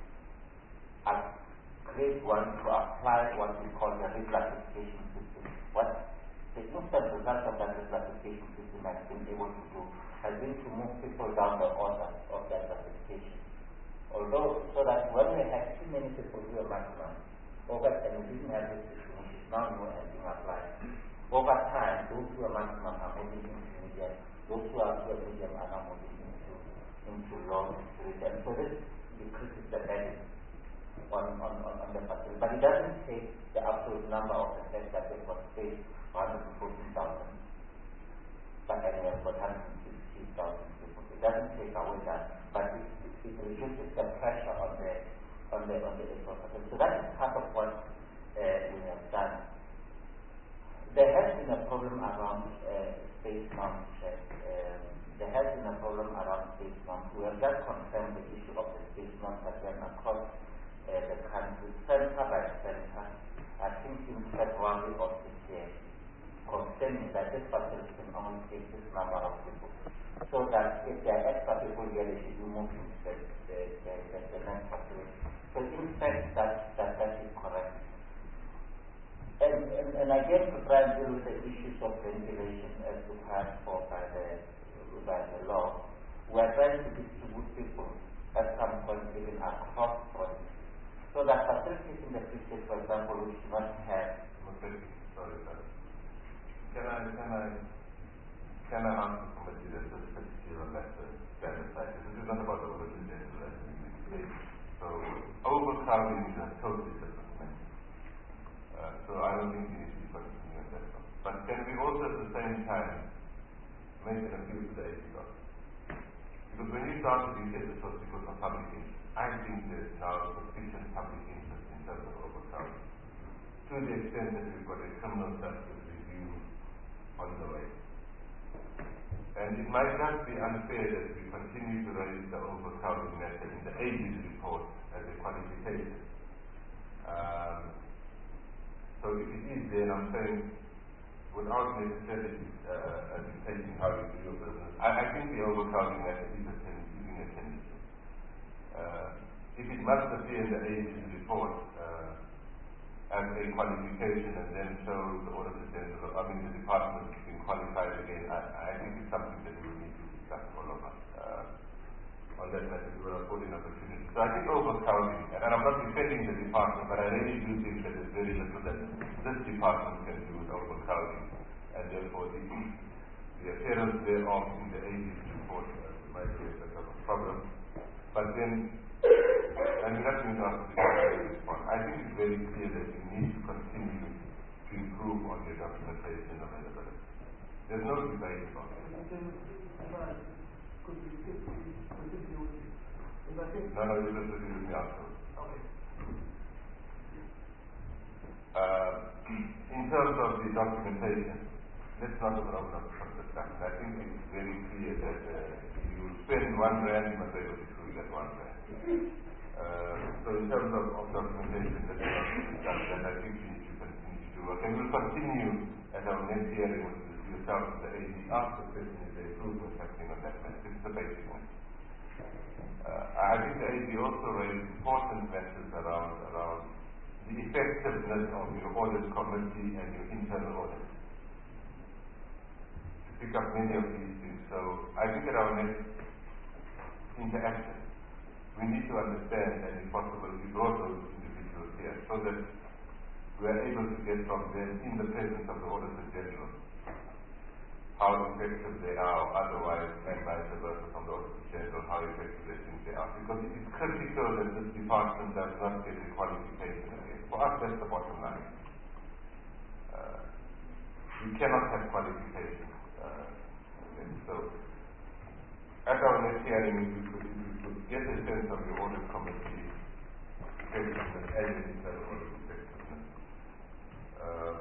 at grade one to apply what we call the reclassification system. What the instant result of that reclassification system has been able to do has been to move people down the order of that classification. Although, so that when we have too many people who are maximum, over and we didn't have this system, which is now new and being applied. Over time, those who are maximum are moving into medium, those who are who are medium are now moving into into low and and so this decreases the burden on, on, on, on the facility. But it doesn't take the absolute number of the fact that they must pay one hundred fourteen thousand, but anyway, one hundred sixty thousand people. It doesn't take away that, but it, it, it reduces the pressure on the on the on the actual facility. So that is part of what uh, we have done. There has been a problem around uh, space mount check. Uh, there has been a problem around space mount. We have just confirmed the issue of the space mount again across uh, the country, center by center. I think in February of this year, confirming that this facility can only take this number of people. So that if there are extra people here, they should be moved to the, the, the, the, the next facility. So in fact, that, that, that is correct. And, and, and again, to try and deal with the issues of ventilation as required for by the, by the law, we are trying to distribute people at some point even across provinces. So that facilities in the Free State, for example, which do not have. Okay, sorry, sir. Can I, can I, can I ask the committee that this particular letter standard side? This is not about the overutilization letter. So, overcrowding is a totally different thing. Uh, so I don't think we need to be continuing that one. But can we also at the same time make an appeal to the A G office? Because when you start to detail this was because of public interest, I think there's now sufficient public interest in terms of overcrowding. To the extent that we've got a criminal justice review on the way. And it might not be unfair that we continue to raise the overcrowding matter in the A G's report as a qualification. Um, so if it is there, I'm saying, without necessarily uh, dictating how you do your business, I, I think the overcrowding matter is a using a tendency. Uh, if it must appear in the A G's report uh, as a qualification and then show the Auditor General, I mean the department being qualified again, I, I think it's something that we need to discuss all of us uh, on that matter. We will afford an opportunity. So I think overcrowding, and I'm not defending the department, but I really do think that there's very little that this department can do with overcrowding, and therefore the, the appearance thereof in the A G's report uh, might be a bit of a problem. But then, and we're not going to ask the department to respond. I think it's very clear that we need to continue to improve on your documentation availability. There's no debate about it. No, no, you just agree with me afterwards. Okay. Uh, in terms of the documentation, let's not open up some discussion. I think it's very clear that uh, you spend one rand, you must be able to prove that one rand. Uh, so in terms of, of documentation, let's not discuss that. I think we need to continue to do work. And we'll continue at our next hearing with yourself and the A G. Ask the question if the improvement happening on that matter. It's the basic one. Uh, I think the A G also raised important matters around around the effectiveness of your audit committee and your internal audit. To pick up many of these things. So I think at our next interaction, we need to understand, and if possible, we brought those individuals here so that we are able to get from them, in the presence of the Auditor General, how effective they are, or otherwise, and vice versa from the Auditor General, how effective they think they are. Because it is critical that this department does not get a qualification again. For us, that's the bottom line. Uh, we cannot have qualifications. Uh, and so, at our next hearing, we could, we could get a sense of the audit committee effectiveness and the internal audit effectiveness. Uh,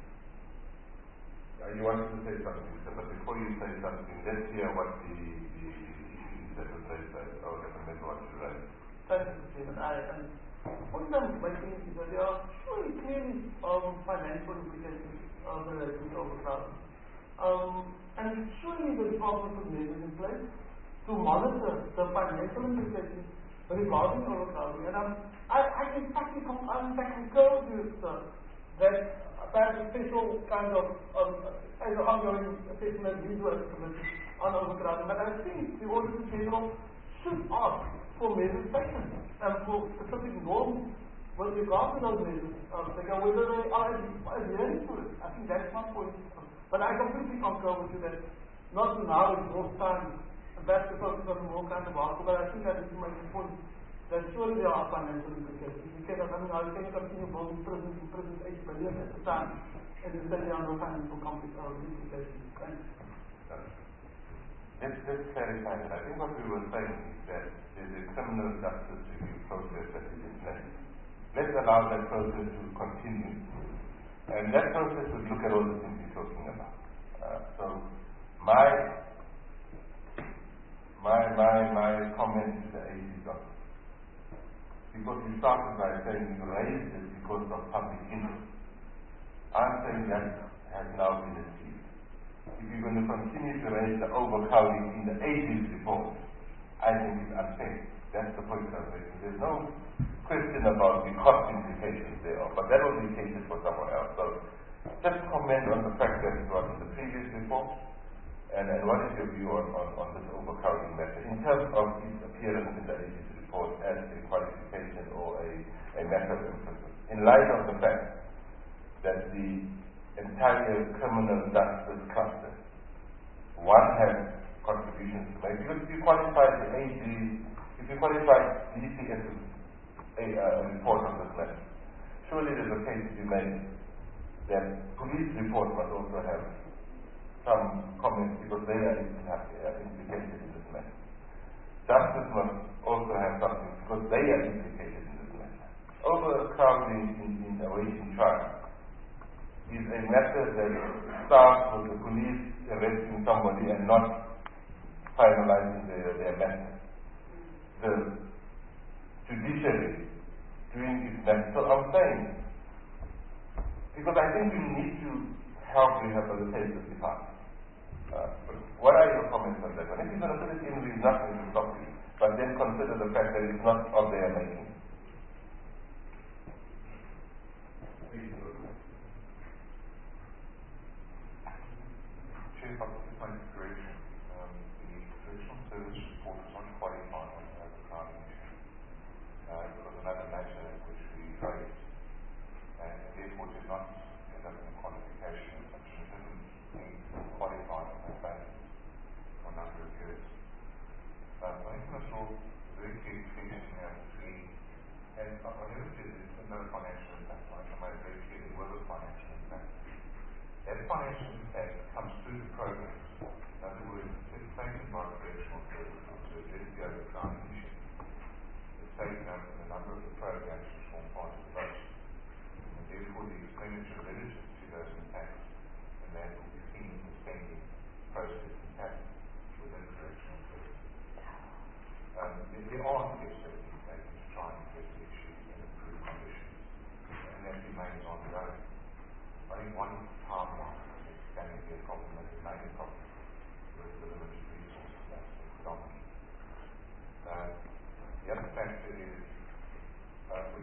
you wanted to say something, sir, but before you say something, let's hear what the, the, the issues that was raised by our government want to raise. Thank you, Stephen. I, and what I'm making is that there are surely clearly um, financial implications of the related to overcrowding. Um, and surely the Department of Labour is in place to monitor the financial implications regarding overcrowding. And um, I, I can actually com- I concur with you, sir, that perhaps a special kind of um, as an ongoing assessment we do as a committee on overcrowding. But I think the Auditor General should ask for measures taken and for specific norms with regard to those measures, um, whether they are adhering to it. I think that's my point. But I completely concur with you that not now is more time, and that's to focus on more kind of article, but I think that is my point. That surely there are financial implications. You cannot, I mean, I can continue building prisons and prisons eight billion at a time, and you say there are no financial implications. Thanks. Let's, let's clarify that. I think what we were saying is that there's a criminal justice review process that is in place. Let's allow that process to continue. And that process would look at all the things we're talking about. Uh, so, my, my, my, my comment to the A G's office, because you started by saying you raised it because of public interest. I'm saying that has now been achieved. If you're going to continue to raise the overcrowding in the A G's report, I think it's unfair. That's the point I'm making. There's no question about the cost implications thereof, but that will be cases for someone else. So just comment on the fact that it was in the previous report, and, and what is your view on, on, on this overcrowding matter in terms of its appearance in the A G's report as a qualification or a, a matter of emphasis, in light of the fact that the entire criminal justice cluster, one has contributions to make. Because if you qualify the A G, if you qualify D C S's a uh, report on this matter, surely there's a case to be made that police report must also have some comments because they are uh, implicated in this matter. Justice must also have something because they are implicated in this matter. Overcrowding in, in awaiting trial is a matter that starts with the police arresting somebody and not finalizing their, their matter. The judiciary doing its matter. So I'm saying, because I think we need to help rehabilitate this department. Uh, what are your comments on that? And if you're going to put it in, there is nothing to stop you. But then consider the fact that it's not of their making. Chief, I'll take my correction. Um, the professional service report is not qualified on the overcrowding issue. Uh, it was another matter which we raised, and therefore did not end up in a qualification. It didn't need to qualify on that basis for a number of years. Um, I think that's all very clear distinction here between, and I never said there's no financial impact. I made it very clear there was a financial impact. That financial impact comes through the programs. In other words, it's taken by correctional services to address the overcrowding issue. It's taken up in a number of the programs which form part of the budget. And therefore, the expenditure relative to those impacts, and that will be seen in the spending process impact within correctional services. Um, there, there are steps that we take to try and address the issue and improve conditions, and that remains ongoing. I think one timeline is going to be a problem that is mainly a problem with the limited resources that's predominant. Uh, the other factor is uh, we can probably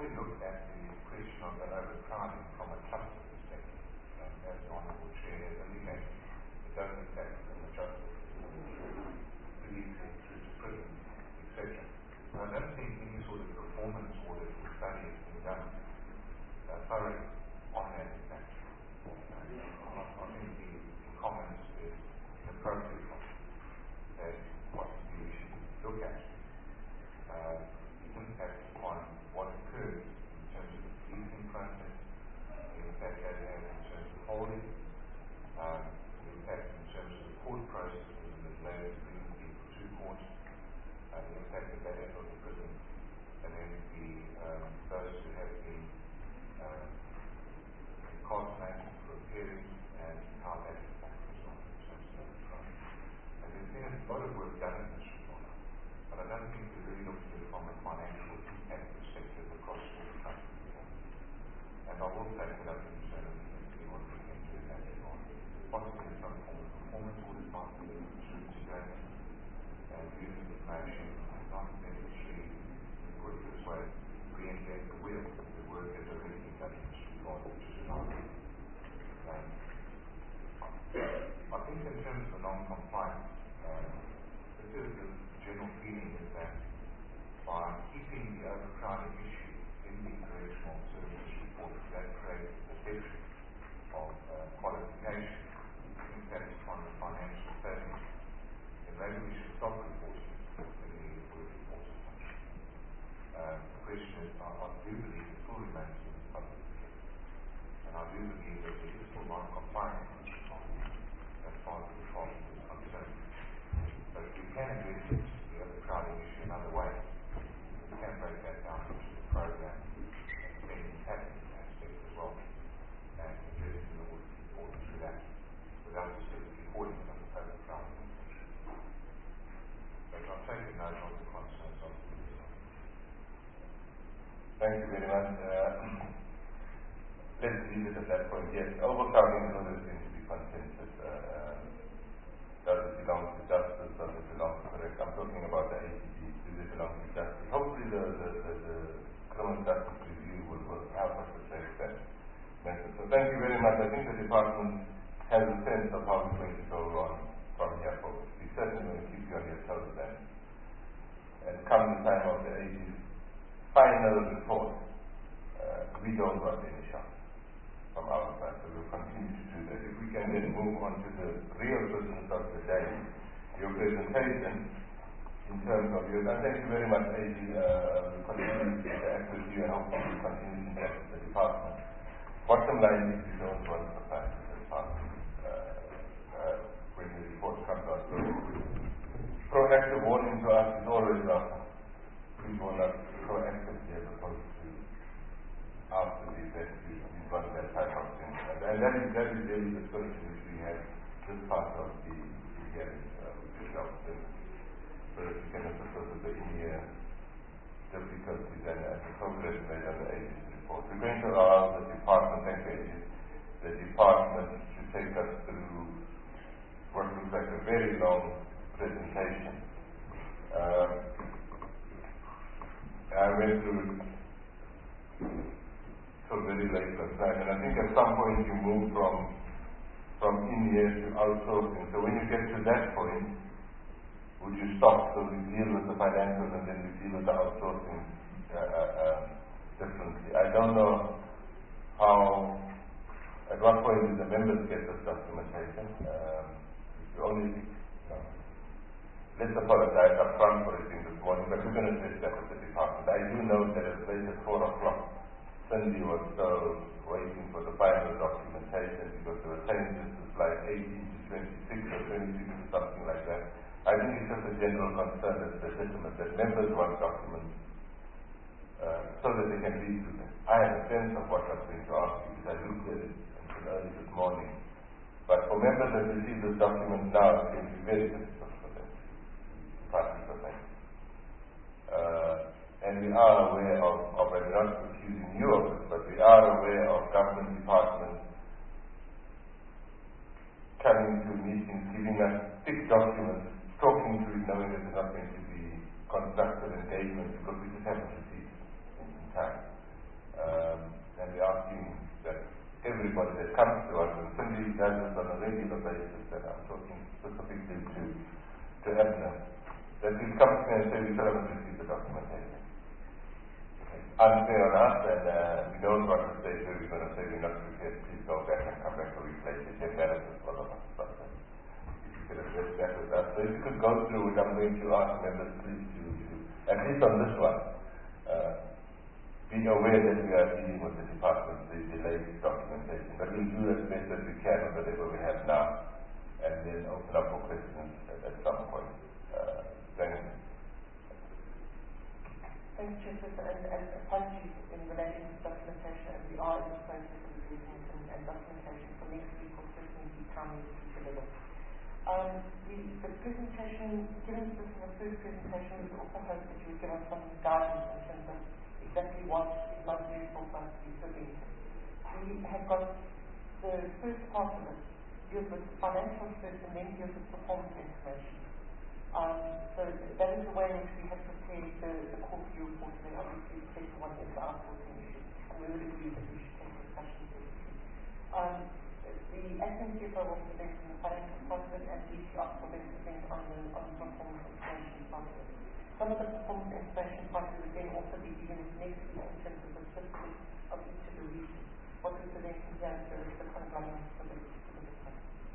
we look at the question of an overcrowding from a cluster perspective, um, as the Honourable Chair has indicated, it does affect the justice police through to prison, et cetera. I don't think any sort of performance audit or study has been done uh, thoroughly on that impact. Uh, I, I think the, the comments is inappropriate one. That possibly we should look at uh, the impact upon what occurred in terms of the policing process, the impact that it has in terms of holding, um, the impact in terms of the court processes and the delay of bringing people to court, uh, the impact that that has on the prison, and then the um, those who have been uh, incarcerated for a period and how that impacts us on in terms of the crime. And there's been a lot of work done in this report, but I don't think we really looked at it from a financial impact perspective across all the country. And I will take it up internally and see what we can do that on. Possibly some form of performance audit might be through together and using information, not necessarily, put it this way, reinvent the wheel. The work has already been done in this regard, which is not. Um, I think in terms of the non-compliance, um, the sort of the general feeling is that by keeping the overcrowding issue in the correctional services report, that creates a perception of uh, qualification, impact upon the financial savings. And maybe we should stop reporting in the word report as much. Uh, the question is, I, I do believe it still remains in the public interest. And I do believe that there is still non-compliance in this report as far as the department is concerned. But if we can address it, the overcrowding issue another way, we can break that down into the program and spending capital aspect as well, and addressing the report through that without specifically calling it an overcrowding issue. But I'll take a note of the concerns of the police. Thank you very much. Uh, let's leave it at that point. Yes, overcrowding is always going to be contentious. Uh, um, does it belong to justice? Does it belong to correct? I'm talking about the A G P. Does it belong to justice? Hopefully the, the, the, the criminal justice review will, will help us address that method. So thank you very much. I think the department has a sense of how we're going to go on from here forward. We're certainly going to keep you on your toes then. And come the time of the A G's final report, uh, we don't want any shock from our side, so we'll continue to do that. If we can then move on to the real business of the day, your presentation in terms of your, and thank you very much, A G, uh, we'll continue to interact with you and hopefully we'll continue to interact with the department. Bottom line is we don't want to surprise the department uh, uh, when the report comes out. So proactive warning to us is always welcome. Please warn us proactively as opposed to after the event. We, we've got that type of thing. And, and that, is, that is really the spirit in which we have this part of the, the hearing uh, with yourself. So that you can assist us with the in-year difficulties and, and the progress made on the Aegis report. We're going to allow the department, thank you, Aegis, the department to take us through what looks like a very long presentation. Uh, I went through it so very late last night, and I think at some point you move from from in-year to outsourcing. So when you get to that point, would you stop? So we deal with the financials and then we deal with the outsourcing uh, uh, uh, differently. I don't know how, at what point do the members get this documentation? Um, you only, you know, let's apologize up front for it being this morning, but we're going to address that with the department. I do know that as late as four o'clock, Cindy was still waiting for the final documentation because there were changes to slide eighteen to twenty-six or twenty-six or something like that. I think it's just a general concern that's legitimate that members want documents uh, so that they can read through them. I have a sense of what I'm going to ask you because I looked at it until early this morning. But for members that receive this document now, it can be very difficult for them to participate. Uh, and we are aware of, of I'm not accusing you of it, but we are aware of government departments coming to meetings, giving us thick documents, talking to it, knowing that there's not going to be constructive engagement because we just haven't received it in time. asking that everybody that comes to us, and Cindy does this on a regular basis, that I'm talking specifically to, to Abner, that he comes to me and says, we still haven't received the documentation. Okay. Unfair on us, and uh, we don't want to say, so we're going to say we're not prepared, please go back and come back to replace it. Yes, that is the problem. But uh, if you could address that with us. So if you could go through what I'm going to ask members, please, to, to at least on this one, uh, being aware that we are dealing with the department, the delayed documentation, but we'll do as best as we can with whatever we have now, and then open up for questions at, at some point. Uh, thank you. Thanks, Chairperson, and, and apologies in relation to documentation, and we are in the process of reviewing and, and documentation for next week will certainly be coming to the level. Um, the, the presentation, given this is the first presentation, we would also hope that you would give us some guidance in terms of exactly what is most useful for us to be presenting. We have got the first part of it deals with financial first and then deals with performance information. Um, so that is the way in which we have prepared the, the quarterly report, and then obviously the second one is the outsourcing issue, and we would agree that we should take discussion to this issue. Um, the acting C F O will present on the financial part of it, and D C Ops will then present on the, on the performance information part of it. Some of the performance information part would then also be given next week in terms of the specifics of each of the regions. What we're presenting here is the kind of governance for the business.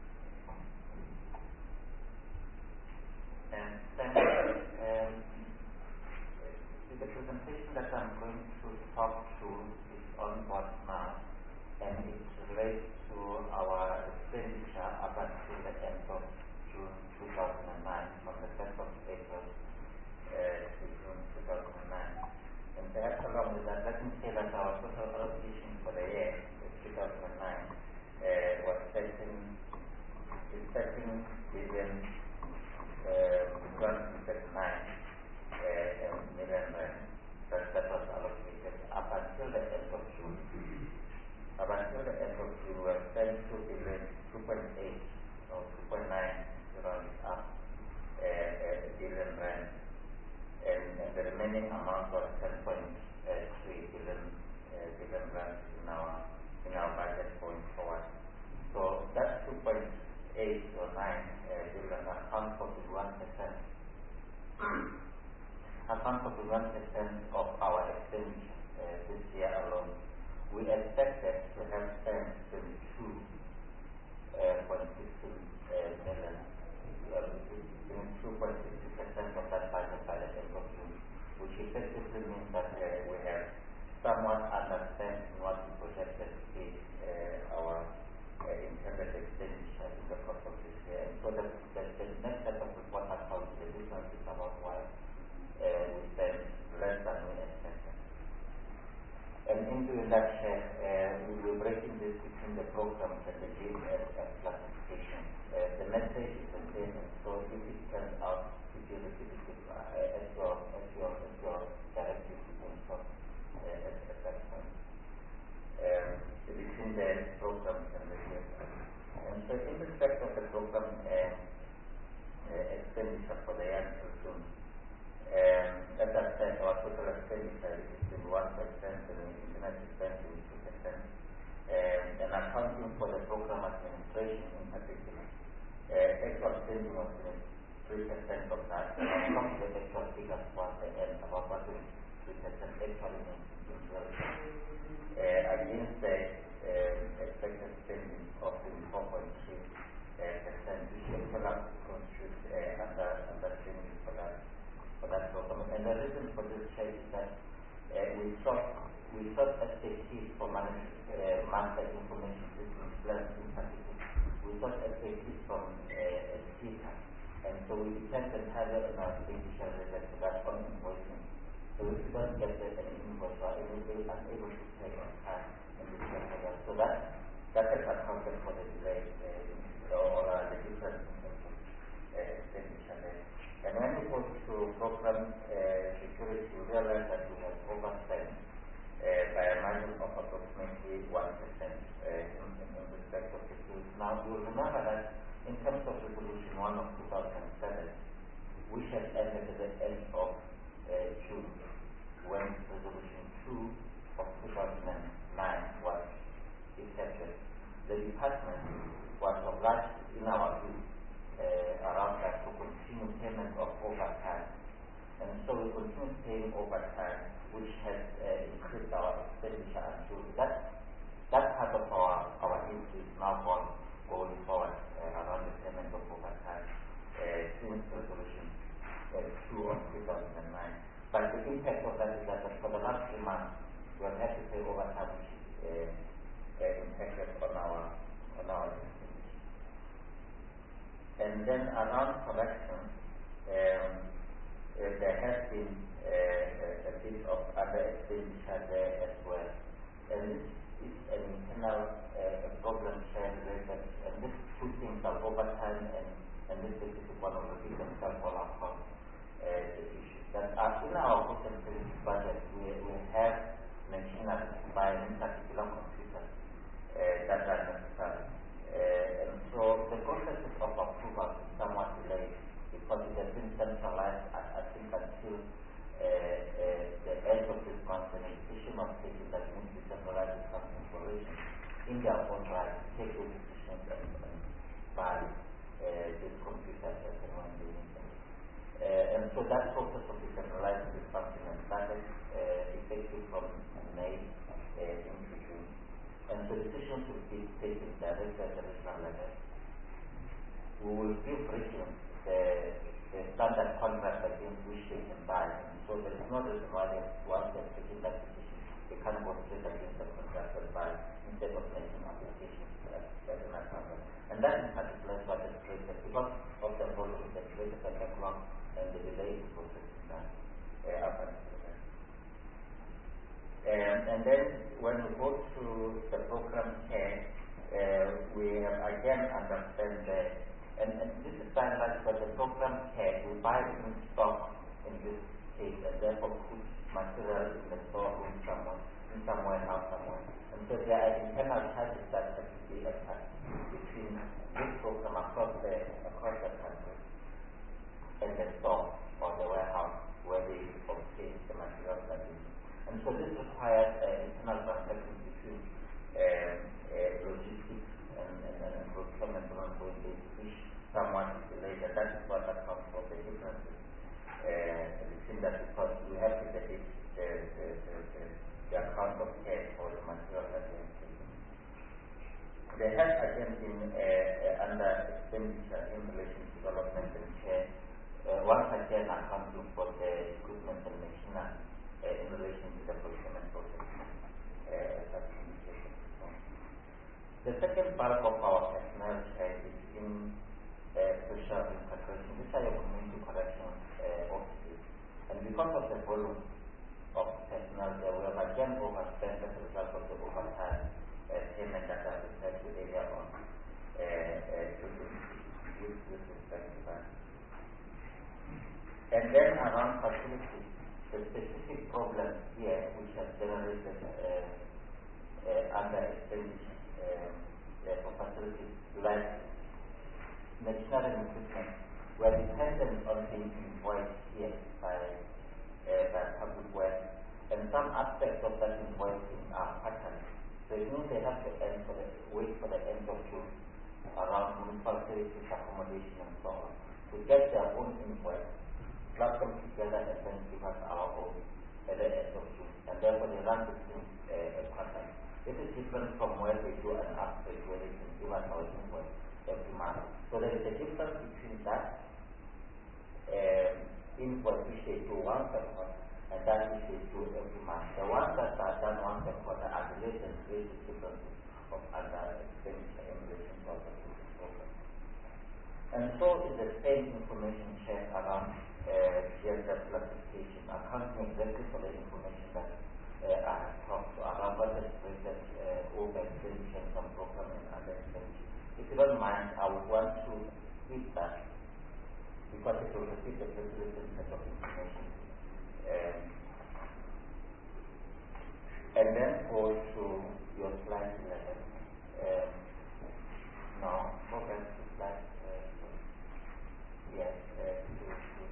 And then um, the presentation that I'm going to talk to is on board now, and it relates to our expenditure up until the end of June two thousand nine, from the first of April Uh, to June two thousand nine. And perhaps along with that, let me say that our total allocation for the year two thousand nine uh, was thirteen billion two hundred thirty-nine million rand. That, that was allocated up until the end of June. Up until the end of June, we were spent two billion, two point eight or two point nine around up uh, uh, billion rand. And, and the remaining amount was ten point three billion uh, billion rand in our in our budget going forward. So that two point eight or nine uh, billion accounts for one percent. Accounts for one percent of our expenditure uh, this year alone. We expected to have spent twenty-two point six million. two point six percent of that budget by the end of June, which effectively means that uh, we have somewhat underspent in what we projected to be uh, our uh, intended expenditure in the course of this year. And so the, the, the next set of report accounts, the difference is about why uh, we spent less than we expected. And in doing that, uh, we will break in this between the programs and the G S F classification. Uh, the message is the same, and so if it turns out to be repetitive uh, as your as your as your directive in some uh, at, at that point um, between the programs and the G S F. And so in respect of the program uh, uh, expenditure for the year until June, um, as I said, our total expenditure is in one percent and the internet expenditure is two percent. Um, and accounting for the program administration in particular, Uh, actual spending was three percent of that. Some of the actual figures was the end, about three percent actually in reality. Uh, against the uh, expected spending of twenty-four point three percent, which actually constitutes uh, under, under spending for that, for that program. And the reason for this change is that uh, we sought we sought expertise for management, uh, master information systems plans in particular. We got expertise from uh, C I T A, and so we depend entirely on our expenditure related to that on invoicing. So if we don't get the invoice, we are unable to pay on time in this area. So that that has accounted for the delay uh, or uh, the difference in terms of uh, expenditure there. And when we go to program uh, security, we realize that we have overspent uh, by a margin of approximately one percent uh, in, in respect of security. Now, you will remember that in terms of Resolution one of two thousand seven, which had ended at the end of uh, June, when Resolution two of two thousand nine was And so we continue paying overtime, which has uh, increased our expenditure. And so that, that part of our, our increase now gone going forward uh, around the payment of overtime uh, since resolution uh, two of two thousand nine. But the impact of that is that for the last three months, we have had to pay overtime, which is uh, uh, impacted on our, on our expenditure. And then around production, um, uh, there has been uh, a, a bit of other expenditure there as well. And this is an internal uh, problem shared related, and these two things are overtime and, and this specific one of the things that all across uh, the issues. That are in our goods and services budget, we, we have machinery to buy in particular computers uh, that are necessary. Uh, and so the process of approval is somewhat delayed because it has been centralized, I, I think, until uh, uh, the end of this month, and the decision of cases that need to be centralized with some information in their own right to take those decisions and, and buy uh, these computers as and when they need them. Uh, and so that process of decentralizing this function has started uh, effective from May uh, into June. And so decisions will be taken directly at the regional level. We will give regions the, the standard contract against which they can buy. And so there is no reason why they, once they have taken that decision, they can't go straight against the contract and buy instead of making applications as, as an example. And that in particular is what is created because of the volume that created the backlog and the delay in processing that uh, up until then. Um, and then when we go to the program care, uh, we have again understand the, and, and this is finalized for the program care, we buy in stock in this case and therefore put material in the storeroom somewhere, in some warehouse somewhere. And so there are internal charges that have to be attached between this program across the, across the country and the store or the warehouse where they obtain the materials that they need. And so this requires uh, internal transactions between uh, uh, logistics and, and, and procurement on an ongoing basis, which somewhat is delayed, and that is what accounts for the differences uh, between that, because we have to debit the, the, the, the, the account of care for the material that we have taken. There has again been uh, uh, under expenditure in relation to development and care, uh, once again accounting for the equipment and machinery Uh, in relation to the procurement process, uh, as indicated. The second part of our personnel uh, is in uh, social integration. These are your community correction uh, offices, and because of the volume of personnel there, we have again overspent as a result of the overtime uh, payment that I referred to earlier on. Uh, uh, with this respect to that. And then around facilities, the specific problems here which have generated uh, uh, under expenditure uh, uh, for facilities like machinery and equipment were dependent on being invoiced here by, uh, by public works, and some aspects of that invoicing are patterned. So it means they have to end for the, wait for the end of June around municipal services, accommodation and so on to get their own invoice, plug them together and then give us our own at the end of June. And therefore they run between uh, a pattern. This is different from where they do an upgrade where they can give us our invoice every month. So there is a difference between that uh, invoice which they do once a quarter and that which they do every month. The ones that are done once a quarter are related and create differences of under expenditure in relation to the program. And so is the same information shared around Uh, gender classification, accounting exactly for the information that uh, I have talked to around what is created uh, over extension from program and other extension. If you don't mind, I would want to read that because it will repeat the calculated set of information. Um, and then go to your slide eleven. Um, no, go back to slide uh, yes, uh, to, to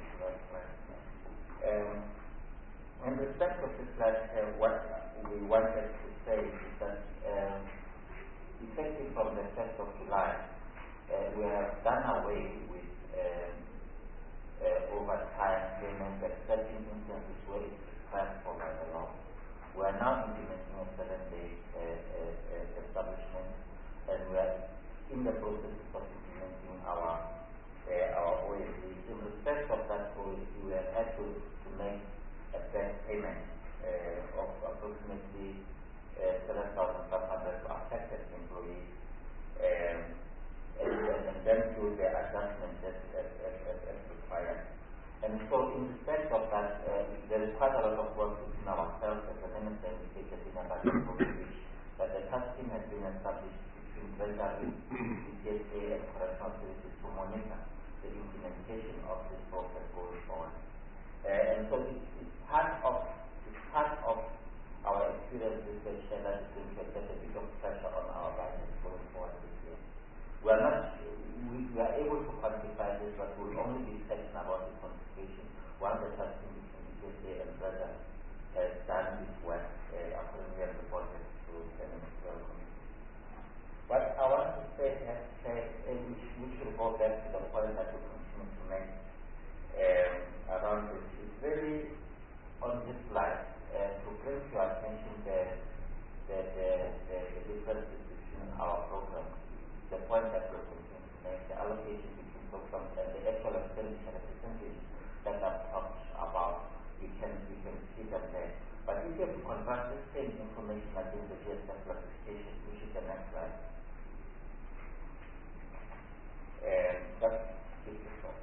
Um, in respect of this slide, uh, what we wanted to say is that um, effective from the first of July, uh, we have done away with um, uh, over time payments except in instances where it's prescribed for by the law. We are now implementing a seven-day uh, uh, uh, establishment, and we are in the process of implementing our uh, our O S D. In respect of that O S D, we have had to, to make a back payment uh, of approximately uh, seven thousand five hundred to affected employees, um, and, and, and then do the adjustments as, as, as, as, as required. And so in respect of that, uh, there is quite a lot of work between ourselves as a minister indicated in a budget which that the task team has been established between Treasury, D C S A and correctional services to monitor the implementation of this process going forward. Uh, and so it's, it's part of it's part of our experience with the share that is going to exert a bit of pressure on our budget going forward this year. We are not we, we are able to quantify this, but we will only be certain about the quantification once the task team between D C S A and Treasury has done this work uh, according to the reported to the ministerial committee. But I want to say, uh, say uh, we, we should go back to the point that we continue to make um, around this. It's very on this slide uh, to bring to your attention the, the, the, the, the differences between our programs, the point that we continue to make, the allocation between programs and the actual expenditure percentage that I've talked about. You can, you can see them there. But if you have to contrast the same information against the G S F classification, which is the next slide, and that's this one,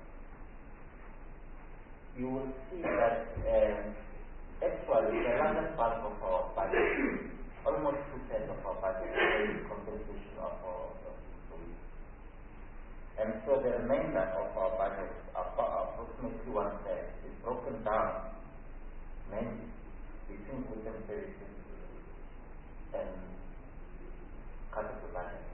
you will see that um, actually the largest part of our budget, almost two-thirds of our budget, is compensation of our employees. And so the remainder of our budget, approximately one-third, is broken down mainly between goods and services and capital budget.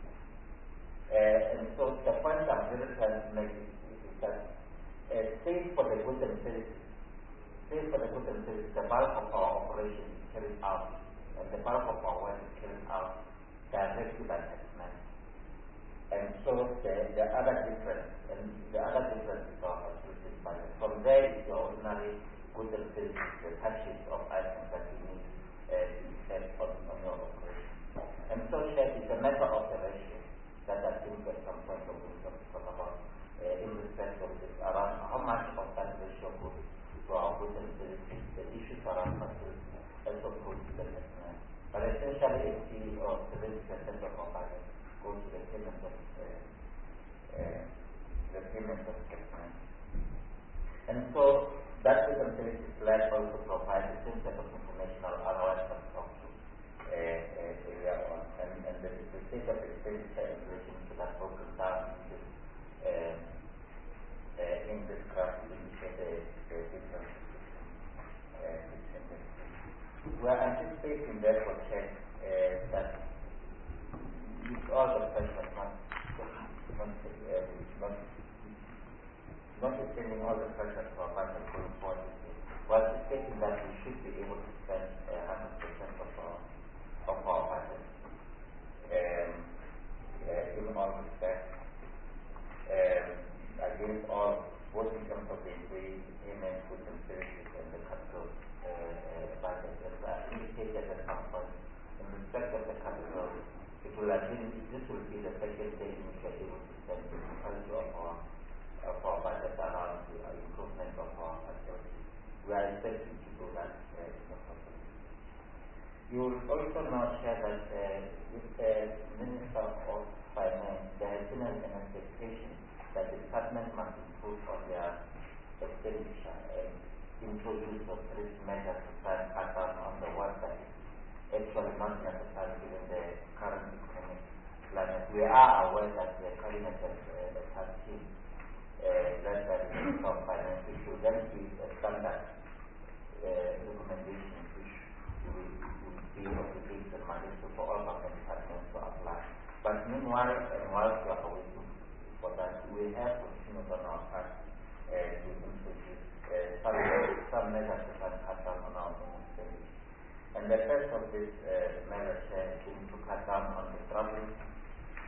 Uh, and so the point I'm really trying to make is, is that uh, save for the goods and services, save for the goods and services, the bulk of our operation is carried out, and the bulk of our work is carried out directly by taxmen. And so the, the other difference, and the other difference is our facilities budget. From there is the ordinary goods and services, the purchase of items that you need uh, to spend on, on your operation. And so it's a matter of the ratio that I think at some point of we can talk about uh, in respect of this, around how much of that ratio goes to our goods and services, the issues around facilities, as opposed to the national. But essentially, eighty or seventy percent of our budget goes to the payment of uh, uh, the payment of national. And so that goods and services slide also provides the same set of information otherwise can talk to uh, uh, area on, and, and the, the state of expenditure in relation to that broken down in this uh, uh, in this graph to indicate the, the difference between uh, between the two. We are anticipating therefore check uh, that with all the pressure not not uh, not notwithstanding all the pressure to our budget going forward, we are anticipating that we should be able to spend one hundred percent of our of our budget um, uh, in all respects, um, against all, both in terms of the employee payment, goods and services, and the capital uh, uh, budget. As I indicated at some point, in respect of the capital, it will again, this will be the second day in which we are able to spend the totality of our of our budget around the uh, improvement of our facilities. We are expecting to do that uh, in the process. You will also now share that uh, with the Minister of Finance, there has been an expectation that the department must improve on their expenditure and introduce or treat measures to try and cut down on the work that is actually not necessary given the current economic climate. We are aware that the Cabinet has uh, a task team uh, led by the Minister of Finance, which will then give a standard uh, recommendation which will be obligated and mandatory for all government departments to apply. But meanwhile, and whilst we are waiting for that, we have continued on our part uh, to introduce uh, some, some measures to cut down on our expenditure. And the first of these uh, measures has been to cut down on the travel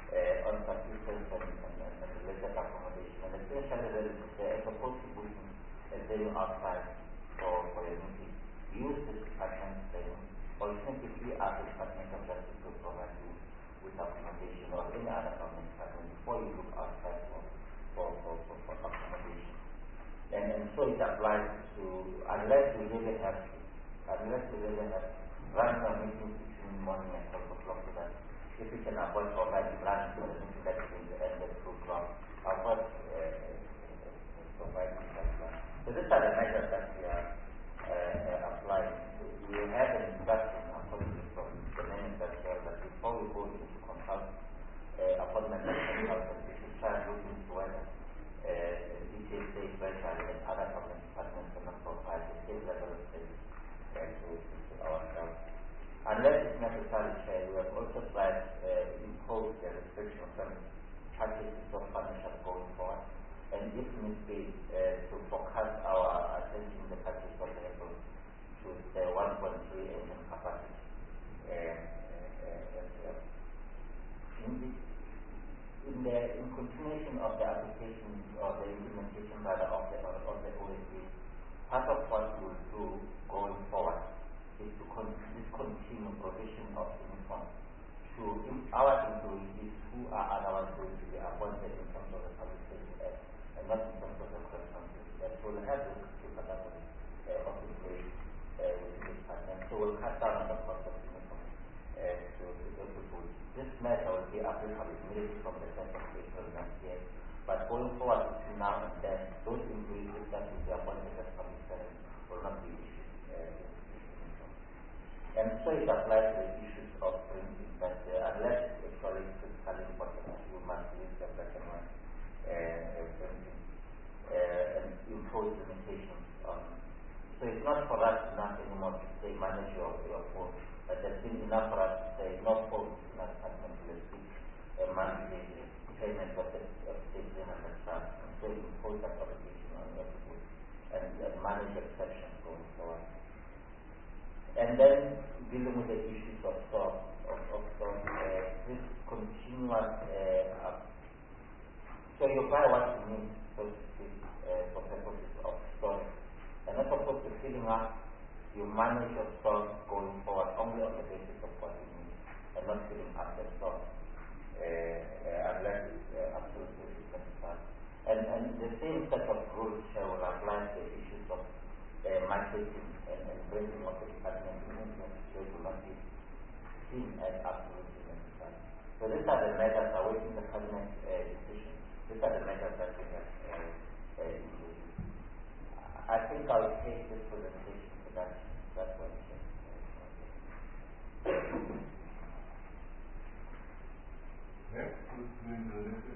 uh, on subsistence and, and, and, and related accommodation. And essentially, there is uh, as opposed to booking a venue outside for, for a meeting, use this department venue, or simply ask the Department of Justice to provide you with accommodation or any other government department before you look outside for, for, for, for, for accommodation. And, and so it applies to, unless you really have to, unless you really have to, run some meetings between morning and twelve o'clock so that if you can avoid providing lunch for the meeting that is in the end of two o'clock, avoid uh, providing that lunch. So these are the measures that we are uh, uh, applying. We have an instruction accordingly from the minister that before we go into consult, uh, appointment of consultants, we should try to look into whether uh, D T S A, especially and other government departments cannot provide the same level of service uh, to, to ourselves. Unless it's necessary, uh, we have also tried to uh, impose the restriction of some packages of financial going forward, and if need be, uh, to focus our attention in the package of the level to the one point three engine capacity. Uh, uh, uh, in, the, in the in continuation of the application or the implementation rather of the of the O S D, part of what we will do going forward is to con discontinue provision of uniform to in our employees who are otherwise going to be appointed in terms of the Public Safety Act and not in terms of the correspondence. So we'll have this capability uh, of employees uh, within this department. So we'll cut down on the cost of uniform uh, to, to everybody. This measure will be applicable immediately from the first of April next year. But going forward between now and then, those employees that will be appointed as public servants will not be issued. Uh, And so it applies to the issues of printing that uh, unless actually physically important, you must use the black and white uh, printing uh, and impose limitations on. So it's not for us enough anymore to say manage your, your phone, but there's been enough for us to say no phone is not department will speak a monthly payment of the state three hundred staff. And so impose that obligation on everybody and, and manage exceptions going forward. And then dealing with the issues of stock, of, of stock, uh, this continuous, uh, uh, so you buy what you need, so to speak, uh, for purposes of storage. And as opposed to filling up, you manage your stock going forward only on the basis of what you need, and not filling up the stock, uh, uh, unless it's uh, absolutely necessary. And, and the same set of rules uh, will apply to the issues of uh, marketing and, and bringing of the department movement, so it will not be seen as absolutely necessary. So these are the measures awaiting the cabinet uh, decision. These are the measures that we have uh, uh, included. I think I'll take this presentation to that, that question. Next, who's doing the next?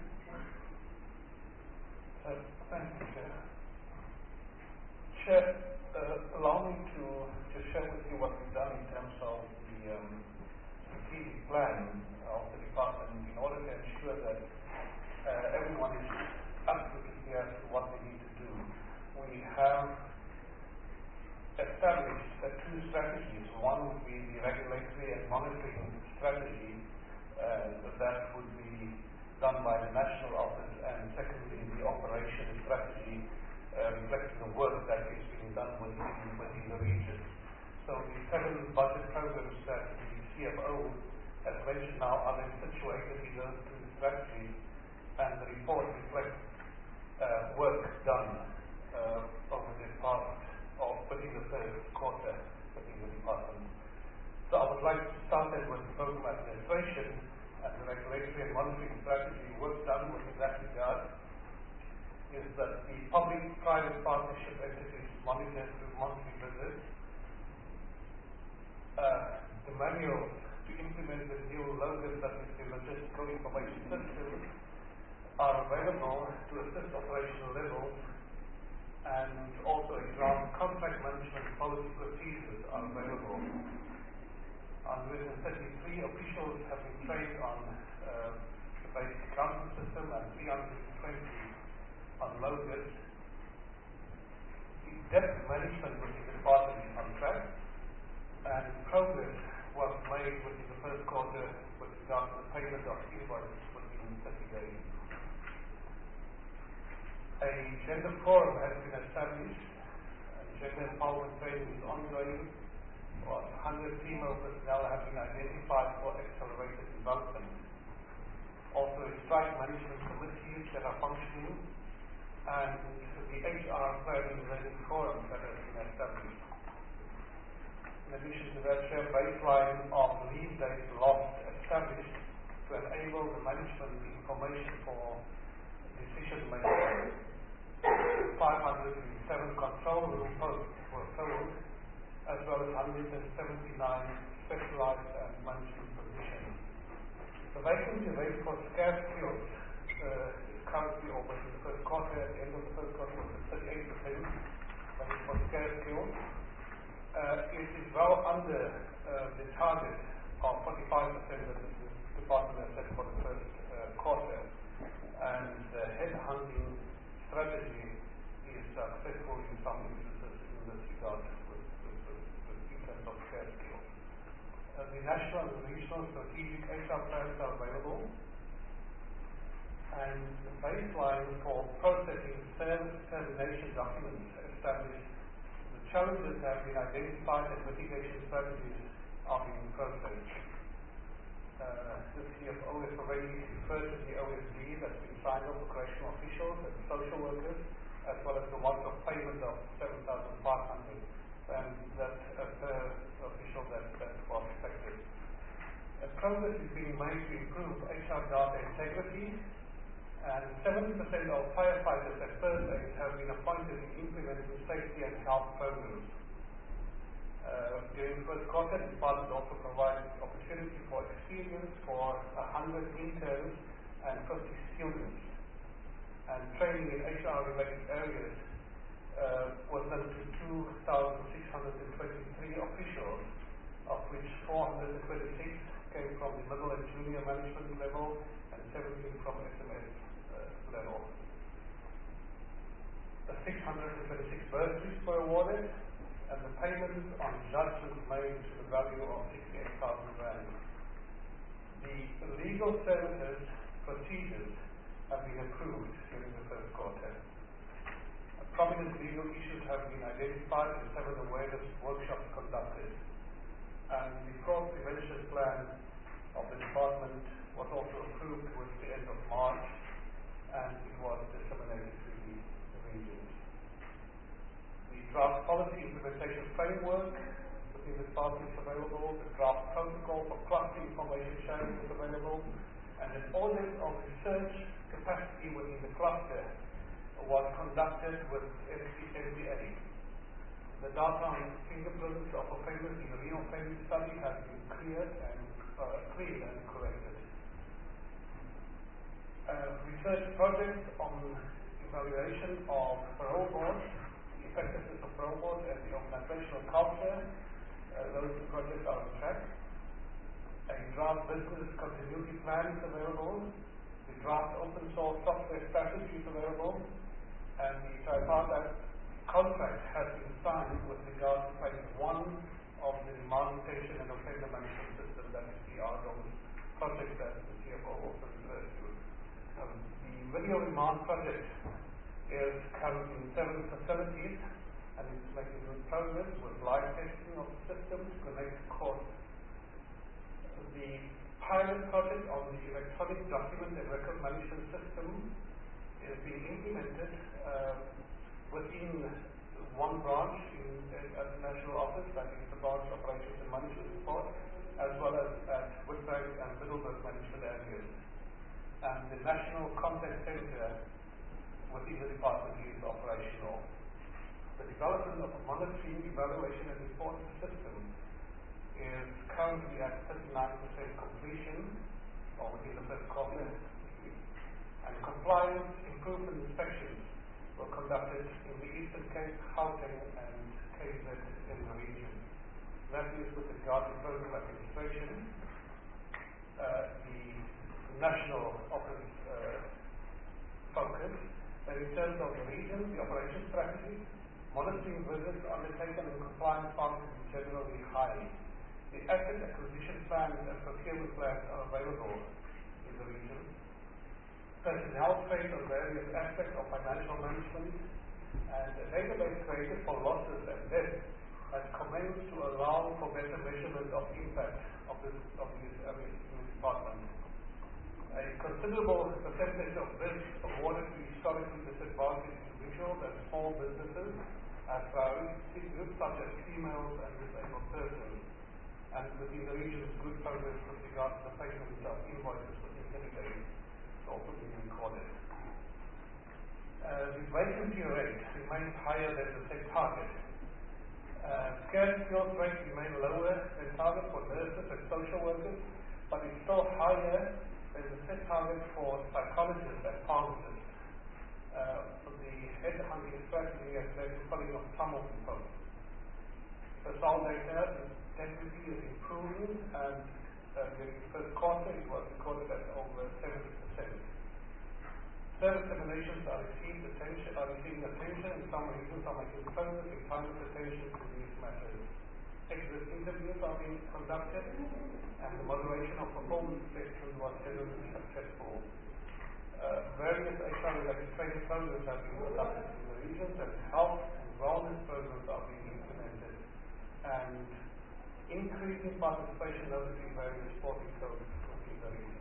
Uh, thank you, Chair. Chair, uh, allow me to, to share with you what we've done in terms of the um, strategic plan of the department in order to ensure that uh, everyone is absolutely clear as to what they need to do. We have established uh, two strategies. One would be the regulatory and monitoring strategy uh, that would be done by the national office, and secondly the operation strategy uh, reflecting the work that is being done within, within the region. So the seven budget programs that the C F O has mentioned now are then situated in those two strategies, and the report reflects uh, work done uh, over the past, or within the third quarter within the department. So I would like to start then with the program administration and the regulatory and monitoring strategy. Work done within that regard is that the public-private partnership entities monitor through monthly visits. Uh, the manual to implement the new LOGIS, that is the logistical information systems, are available to assist operational levels, and also a draft contract management policy procedures are available. one hundred thirty-three officials have been trained on uh, the basic accounting system and three hundred twenty on LOGIS. The debt management within the department is on track, and progress was made within the first quarter with regard to the payment of invoices within thirty days. A gender forum has been established, and gender empowerment training is ongoing. one hundred female personnel have been identified for accelerated development. Also, a strike management committees that are functioning, and the H R planning learning forum that has been established. In addition to that, share baseline of leave days lost established to enable the management information for decision making. five hundred seven control room posts were filled, as well as one hundred seventy-nine specialized and management positions. The vacancy rate for scarce skills uh, is currently over in the first quarter. At the end of the first quarter was at thirty-eight percent. That is for scarce skills. Uh, it is well under uh, the target of forty-five percent that the department has set for the first uh, quarter. And the headhunting strategy is successful in some instances in this regard with, with, with, with in terms of scarce skills. Uh, the national and regional strategic H R plans are available, and the baseline for processing service termination documents established. The challenges have been identified and mitigation strategies are being processed. Uh, the C F O has already referred to the O S D that's been signed off for correctional officials and social workers, as well as the one-off payment of seven thousand five hundred dollars, and that uh, per official that, that was affected. A progress is being made to improve H R data integrity, and seventy percent of firefighters at first aid have been appointed in implementing safety and health programs. Uh, during the first quarter, the department also provided opportunity for experience for one hundred interns and fifty students. And training in H R-related areas uh, was done to two thousand six hundred twenty-three officials, of which four hundred twenty-six came from the middle and junior management level and seventeen from S M S uh, level. The six hundred twenty-six bursaries were awarded, and the payments on judgments made to the value of sixty-eight thousand rand. The legal services procedures have been approved during the first quarter. A prominent legal issues have been identified and several awareness workshops conducted. And the fraud prevention plan of the department was also approved towards the end of March, and it was disseminated to the regions. The draft policy implementation framework within the department is available. The draft protocol for cluster information sharing is available, and an audit of research capacity within the cluster was conducted with N C A. The data on fingerprints of offenders in the renal failure study has been cleared and uh, cleared and corrected. Uh, research project on evaluation of parole boards, the effectiveness of parole boards and the organizational culture, uh, those projects are on track. A draft business continuity plan is available. The draft open source software strategy is available, and the tripartite contract has been signed with regard to phase one of the demand detection and offender management system, that is the R D O M project that the C F O also referred to. Um, the video remand project is currently in seven facilities and is making good progress with live testing of the system to connect courts. The pilot project on the electronic document and record management system is being implemented uh, within one branch in, uh, at the national office, that is the branch operations and management support, as well as at Woodbank and Middleburg management areas. And the national contact center within the department is operational. The development of a monitoring, evaluation and reporting system is currently at thirty-nine percent completion, or within the first quarter, and compliance improvement inspections were conducted in the Eastern Cape, Gauteng and K Z in the region. That is with regard to program administration. Uh, the national office uh, focus, and in terms of the region, the operation strategy, monitoring visits undertaken and compliance funds is generally high. The asset acquisition plans and procurement plans are available in the region. Personnel trained on various aspects of financial management, and a database created for losses and debt has commenced to allow for better measurement of impact of this of these areas in the department. A considerable percentage of this awarded to historically disadvantaged individuals and small businesses as priority groups such as females and disabled persons. And within the region, good progress with regard to the payment of invoices within thirty days is also being recorded. Uh, the vacancy rate remains higher than the set target. Uh, scarce skills rate remain lower than target for nurses and social workers, but is still higher than the set target for psychologists and pharmacists. Uh, so the headhunting strategy has led to filling of some of the posts. Personnel data definitely is improving, and uh, during the first quarter it was recorded at over seventy percent. Service terminations are receiving attention, are receiving attention in some regions are making focus in public attention to these matters. Exit interviews are being conducted, and the moderation of performance sessions was generally successful. Uh, various H R-related training programs have been conducted in the regions, and health and wellness programs are being implemented, and increasing participation noted in various sporting codes within the region.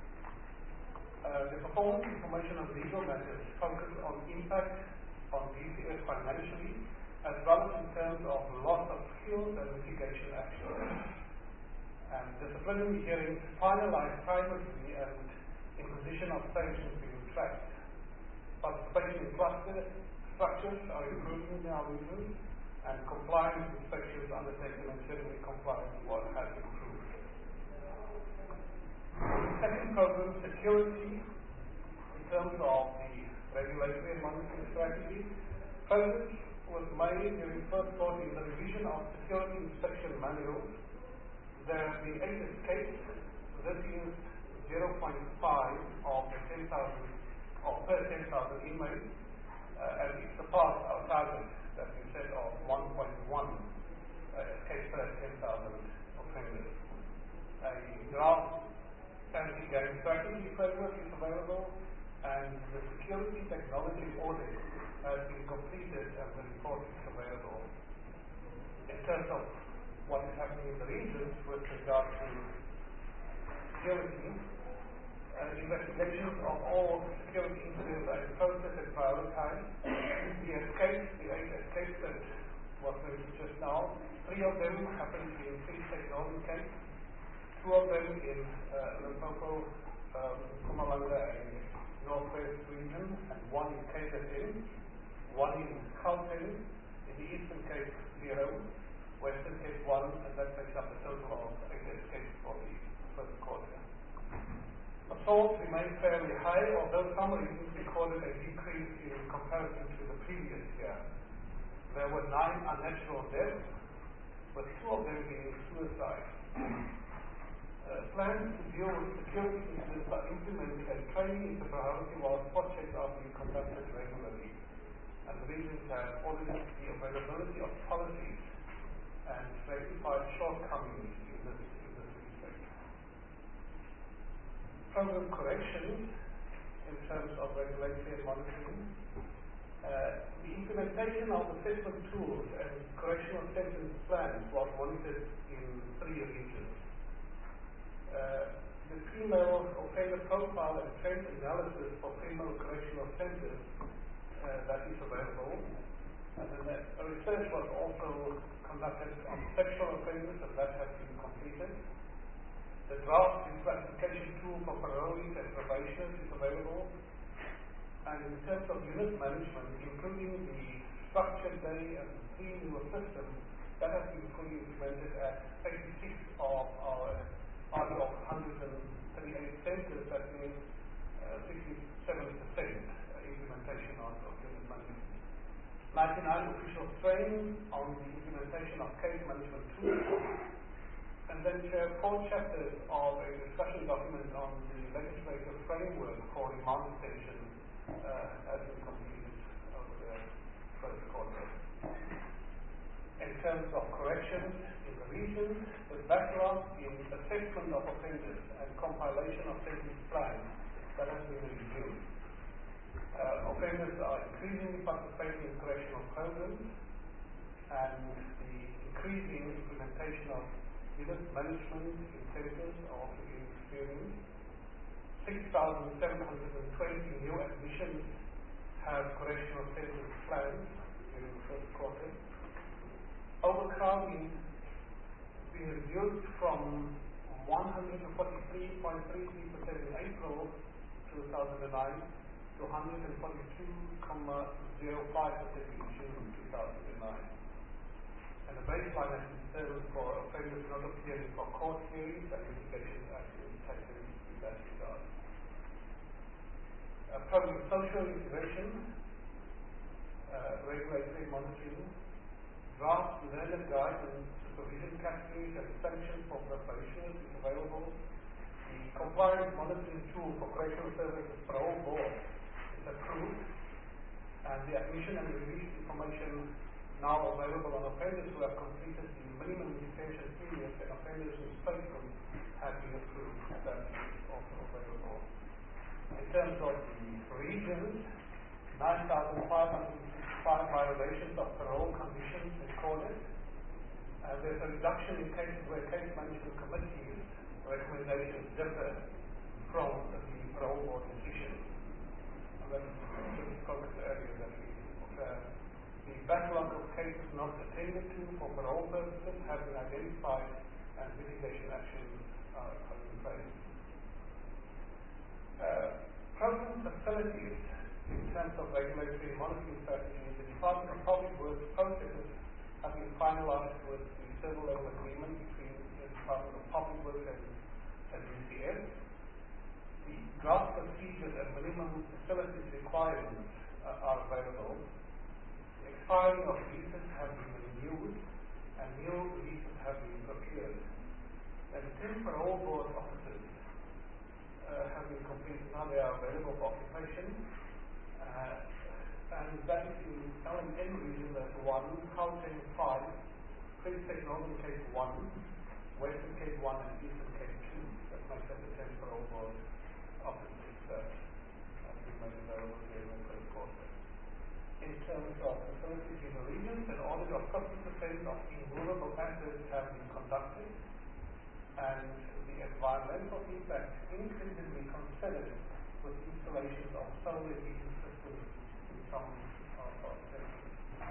Uh, the performance information on legal matters focus on impact on D C S financially, as well as in terms of loss of skills and litigation action. And disciplinary hearings finalized privately and imposition of sanctions being tracked. Participation in cluster structures are improving in our region, and compliance inspections undertaken and generally compliance what has improved. Second program, security, in terms of the regulatory and monitoring strategy. Progress was made during the first quarter in the revision of security inspection manuals. There have been eight escapes. This is zero point five of the ten thousand, or per ten thousand inmates, uh, and it surpassed our target that we set of one point one uh, escapes per ten thousand offenders. A draft anti-gang strategy framework is available, and the security technology audit has been completed and the report is available. In terms of what is happening in the regions with regard to security, uh, investigations of all security incidents are in process and prioritized. The escapes, the eight escapes that was mentioned just now, three of them happened in Free State Northern Cape, two of them in uh, Limpopo, um, Mpumalanga and Northwest region, and one in K Z N, one in Gauteng, in the Eastern Cape zero, Western Cape one, and that makes up a total of eight escapes for the first quarter. Assaults remain fairly high, although some regions recorded a decrease in comparison to the previous year. There were nine unnatural deaths, with two of them being suicide. Uh, plans to deal with security incidents are implemented, and training is a priority while spot checks are being conducted regularly. And the regions have audited the availability of policies and rectified shortcomings in this, in this respect. Program corrections in terms of regulatory and monitoring. Uh, the implementation of assessment tools and correctional sentence plans was monitored in three regions. Uh, the female offender profile and trend analysis for female correctional centers uh, that is available. And then that, a research was also conducted on sexual offenders, and that has been completed. The draft classification tool for parolees and probationers is available. And in terms of unit management, including the structured day and three newer systems, that has been fully implemented at eighty-six of our out of one hundred thirty-eight centers. That means uh, sixty-seven percent implementation of, of unit management. ninety-nine official training on the implementation of case management tools, and then share four chapters of a discussion document on the legislative framework for remand detention uh, has been completed over the first quarter. in terms of corrections in the region, the backlog in assessment of offenders and compilation of sentence plans that has been reviewed. Uh, offenders are increasingly participating in correctional programs, and the increasing implementation of unit management incentives are also being experienced. six thousand seven hundred twenty new admissions have correctional sentence plans during the first quarter. Overcrowding has been reduced from one hundred forty-three point three three percent in April two thousand nine to one hundred forty-two point zero five percent in June two thousand nine. And the baseline has been served for offenders not appearing for court hearings and litigation action taken in that regard. Uh, public social intervention, uh, regulatory monitoring, draft learner guide and supervision categories and sanctions for preparationers is available. The compliance monitoring tool for correctional services parole board is approved, and the admission and release information now available on offenders who have completed the minimum detention period and offenders whose statements have been approved. That is also available. In terms of the regions, nine thousand five hundred sixty-five violations of parole conditions recorded, and there's a reduction in cases where case management committees recommendations differ from the parole board decision. And that is the focus area that we observe. The backlog of cases not attended to for parole purposes have been identified and mitigation actions are in place. Uh, program facilities in terms of regulatory monitoring strategy, the Department of Public Works processes have been finalized with the civil level agreement between the Department of Public Works and, and D C S. The draft procedures and minimum facilities requirements uh, are available. The expiring of leases have been renewed and new leases have been procured. And ten parole board officers uh, have been completed. Now they are available for occupation. Uh, and that is in L M N region, there's one, Gauteng five, Free State Northern Cape one, Western Cape one, and Eastern Cape two. That makes up the ten parole board officers that have been made available during the first quarter. In terms of facilities in the regions, an audit of fifty percent of immovable assets have been conducted, and the environmental impact increasingly considered with installations of solar heating systems in some of our centers.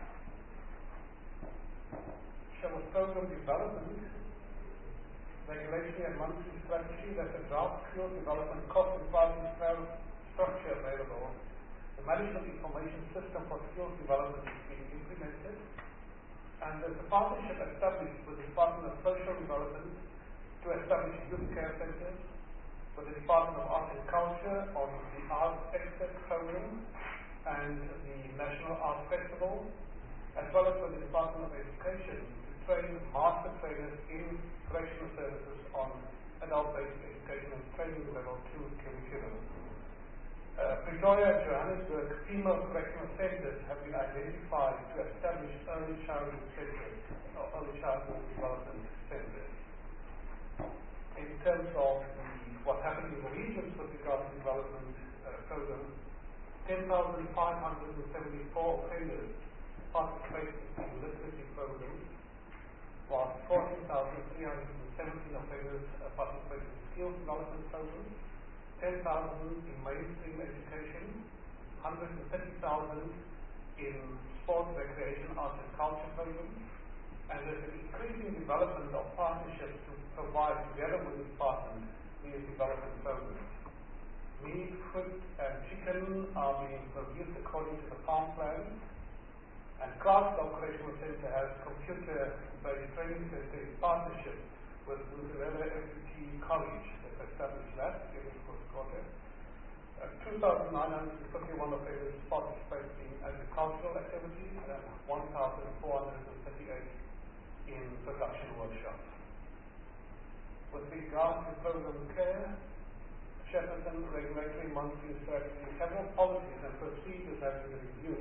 Show a program development, regulatory and monitoring strategy. That's a draft skills development cost and pricing structure available. The management information system for skills development is being implemented, and there's a partnership established with the Department of Social Development to establish youth care centers, with the Department of Art and Culture on the Arts Expert Program and the National Arts Festival, as well as with the Department of Education to train master trainers in correctional services on adult-based education and training level two curriculum. Uh, Pretoria and Johannesburg female correctional centers have been identified to establish early childhood centers or early childhood development centers. In terms of the, what's happening in the regions with regard to development uh, programs, ten thousand five hundred seventy-four offenders participated in literacy programs, while fourteen thousand three hundred seventeen offenders uh, participated in skills development programs, ten thousand in mainstream education, one hundred thirty thousand in sports, recreation, arts and culture programs, and there's an increasing development of partnerships to provide, together with the department, these development programs. Meat, fruit, and chicken are being produced according to the farm plan, and Glasgow Correctional Centre has computer-based training center in partnership with Mutarela F U T College that established that during the first quarter. Uh, two thousand nine hundred fifty-one offenders participated in agricultural activities and one thousand four hundred thirty-eight in production workshops. With regard to program care, Shepparton regulatory monitoring strategy, several policies and procedures have been reviewed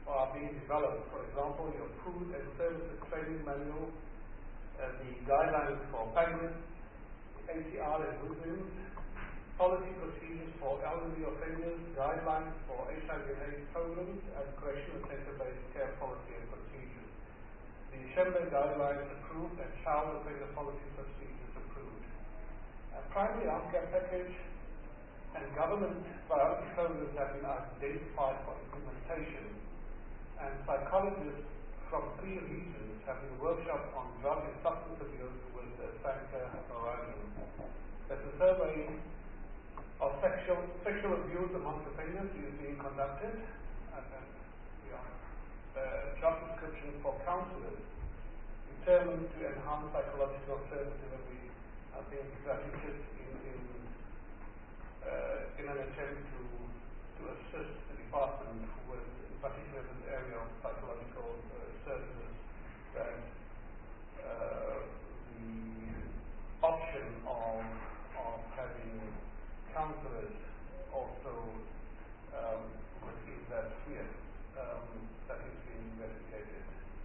are being developed. For example, your food and services training manual, uh, the guidelines for penguins, A C R and Muslims, policy procedures for elderly offenders, guidelines for H I V and AIDS programs, and correctional center-based care policy and procedures. The Schemberg guidelines approved and child offender policy procedures approved. A primary healthcare package and government priority programs have been identified for implementation, and psychologists from three regions have been workshopped on drug and substance abuse with uh, Sanka Horizon. There's a survey of sexual sexual abuse amongst offenders is being conducted, and then yeah, the job description for counsellors determined to enhance psychological service delivery. I think that is just in in, uh, in an attempt to to assist the department with, in particular, this area of psychological uh, services, that uh, the option of of having counsellors also um, within that sphere um, that is being investigated.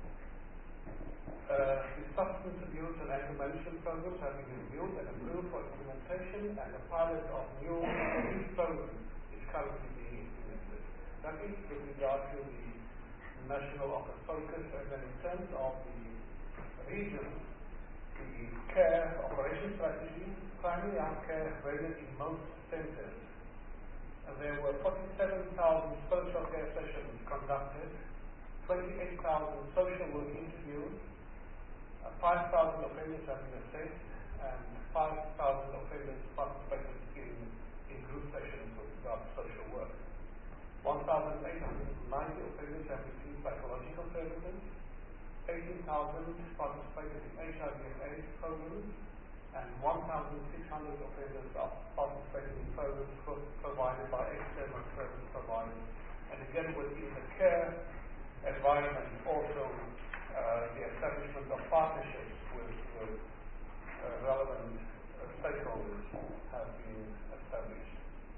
Uh, the substance abuse and anger management programs have been reviewed and approved for implementation, and a pilot of new youth program is currently being implemented. That is with regard to the national office focus, and then in terms of the regions, the care operation strategy, primary health care rated in most centres. And there were forty-seven thousand social care sessions conducted, twenty-eight thousand social work interviews, uh, five thousand offenders have been assessed, and five thousand offenders participated in, in group sessions with regard to social work. one thousand eight hundred ninety offenders have received psychological services, eighteen thousand participated in H I V and AIDS programs, and one thousand six hundred offenders are participating in programs provided by external service providers. And again, within the care environment, also uh, the establishment of partnerships with, with uh, relevant uh, stakeholders have been established.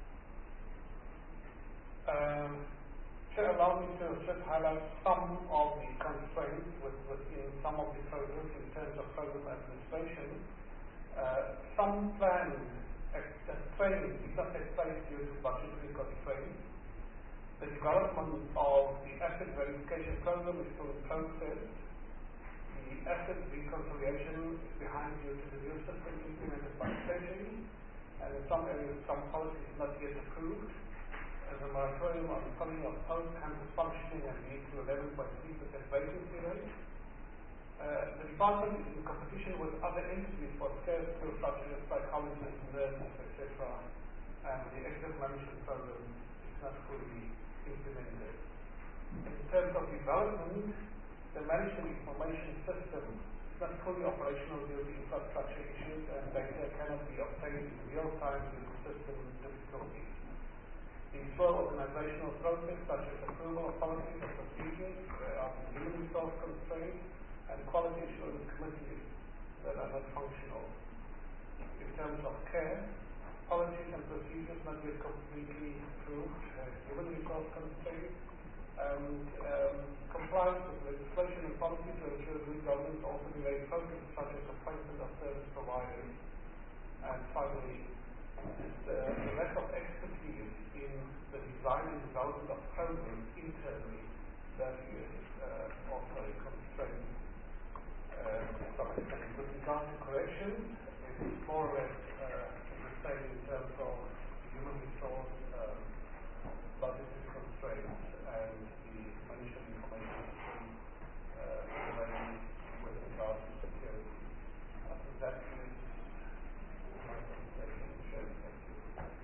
Um, Chair, allow me to just highlight some of the constraints with, within some of the programs in terms of program administration. Uh, some planned uh, training did not take place due to budgetary constraints. The development of the asset verification program is still in process. The asset reconciliation is behind due to the new system implemented by Treasury, and in some areas some policy is not yet approved. As a moratorium on funding of post-campus functioning and lead to eleven point three percent vacancy rate. Uh, the department is in competition with other entities for scarce skills such as psychologists, nurses, et cetera, and the exit management program is not fully implemented. In terms of development, the management information system is not fully operational due to infrastructure issues, and data cannot be obtained in real time due to system difficulties. The slow organizational process, such as approval of policies and procedures, there are human resource constraints, and quality assurance committees that are not functional. In terms of care, policies and procedures not yet completely approved, uh, human resource constraints, and um, compliance with legislation and policy to ensure good governance also delayed processes such as appointment of service providers. And finally, the, the lack of expertise in the design and development of programs internally, that is uh, also a constraint. Uh, with regard to corrections, it is more or less uh, the same in terms of human resource, uh, budgetary constraints, and the management information system uh, with regard to security. I think that is my presentation. Thank you.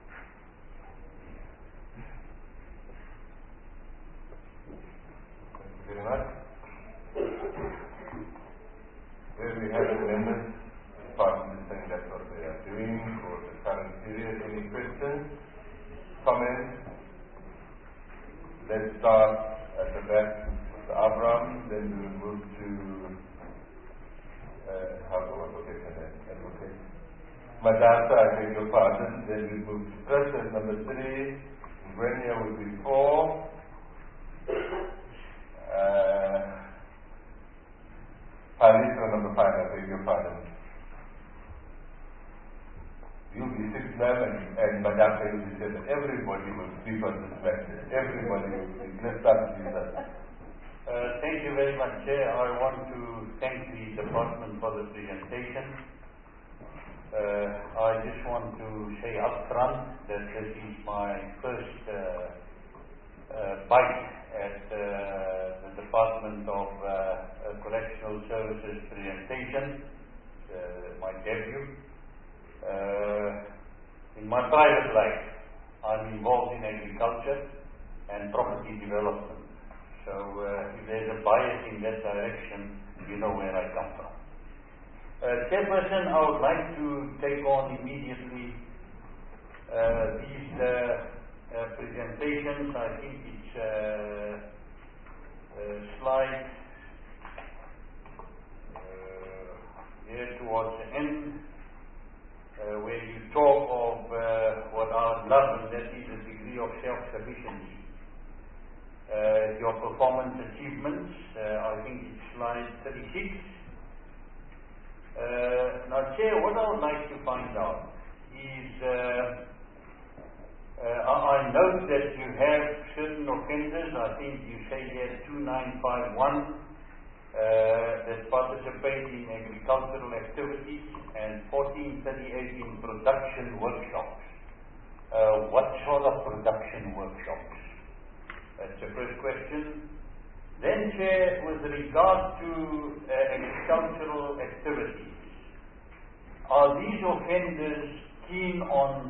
Thank you very much. Where we have the members, department is saying that's what they are doing for the current period. Any questions, comments? Let's start at the back with Abraham, then we will move to uh, how do I forget the name? Advocate. Madasa, I beg your pardon. Then we move to Chris as number three. Grenia will be four. Palestra number five, I beg your pardon. You'll be six men and, and Madaka will be seven. Everybody will sleep on this mattress. Everybody will sleep. Let's start with you, sir. Uh, thank you very much, Chair. I want to thank the department for the presentation. Uh, I just want to say up front that this is my first uh, uh, bite at uh, the Department of uh, uh, Correctional Services presentation, uh, my debut. Uh, in my private life, I'm involved in agriculture and property development. So uh, if there's a bias in that direction, you know where I come from. Uh, Chairperson, I would like to take on immediately uh, these uh, uh, presentations. I think it's uh, uh, slide uh, here towards the end. Uh, where you talk of uh, what I would love, and that is a degree of self-sufficiency. Uh, your performance achievements, uh, I think it's slide thirty-six. Uh, now, Chair, what I would like to find out is, uh, uh, I note that you have certain offenders, I think you say here two nine five one, Uh, that participate in agricultural activities, and fourteen thirty-eight in production workshops. Uh, what sort of production workshops? That's the first question. Then, Chair, with regard to uh, agricultural activities, are these offenders keen on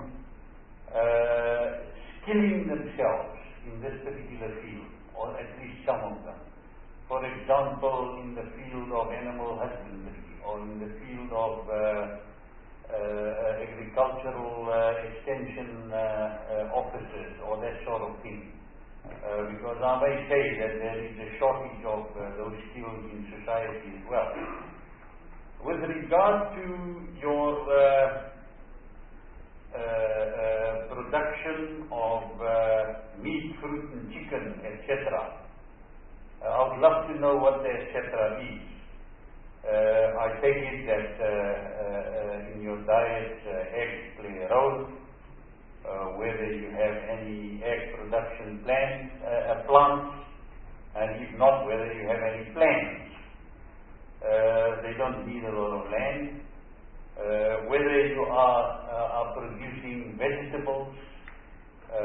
uh, skilling themselves in this particular field, or at least some of them? For example, in the field of animal husbandry, or in the field of uh, uh, agricultural uh, extension uh, uh, officers, or that sort of thing. Uh, because I may say that there is a shortage of uh, those skills in society as well. With regard to your uh, uh, uh, production of uh, meat, fruit and chicken, et cetera, Uh, I would love to know what the et cetera is. Uh, I take it that uh, uh, in your diet uh, eggs play a role, uh, whether you have any egg production plans, uh, plants, and if not, whether you have any plans. Uh, they don't need a lot of land. Uh, whether you are, uh, are producing vegetables. Uh, uh,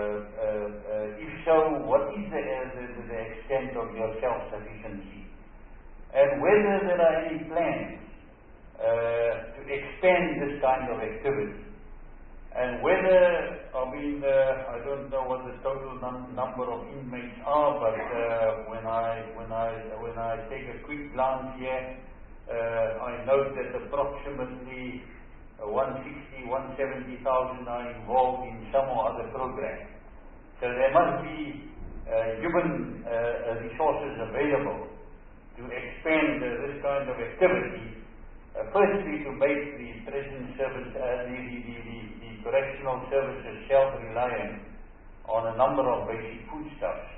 uh, if so, what is the, uh, the, the extent of your self-sufficiency? And whether there are any plans uh, to expand this kind of activity? And whether, I mean, uh, I don't know what the total num number of inmates are, but uh, when I when I when I take a quick glance here, uh, I note that approximately one sixty, one seventy thousand are involved in some or other program. So there must be uh, human uh, resources available to expand uh, this kind of activity. Uh, firstly, to make the prison service, uh, the, the, the, the, the correctional services self-reliant on a number of basic foodstuffs.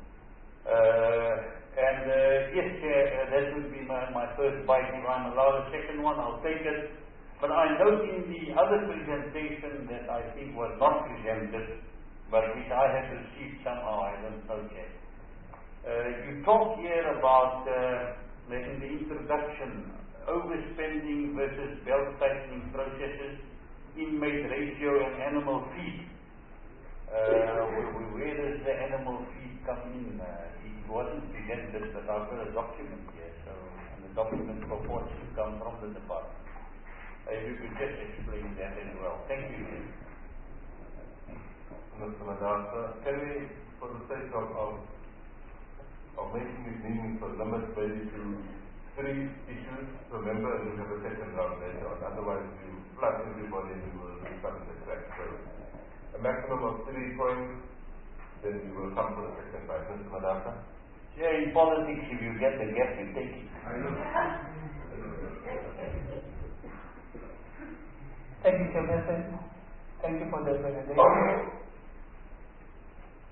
Uh, and uh, yes, uh, that would be my, my first bite. If I'm allowed a second one, I'll take it. But I note in the other presentation that I think was not presented, but which I have received somehow, I don't know yet. Uh, you talk here about, uh, in the introduction, overspending versus belt-tightening processes, inmate ratio and animal feed. Uh, where, where does the animal feed come in? Uh, it wasn't presented, but I've got a document here, so, and the document purports to come from the department. If you could just explain that as well. Thank you. Mister Madasa, can we, for the sake of, of, of making it meaningful, limit maybe to three issues per member, and we'll have a second round later on. Otherwise, you flood everybody and we will become the track. So, a maximum of three points, then we will come for the second round. Mister Madasa? Yeah, in politics, if you get the gap, you take it. I know. Thank you, Chairperson. Thank you for the presentation.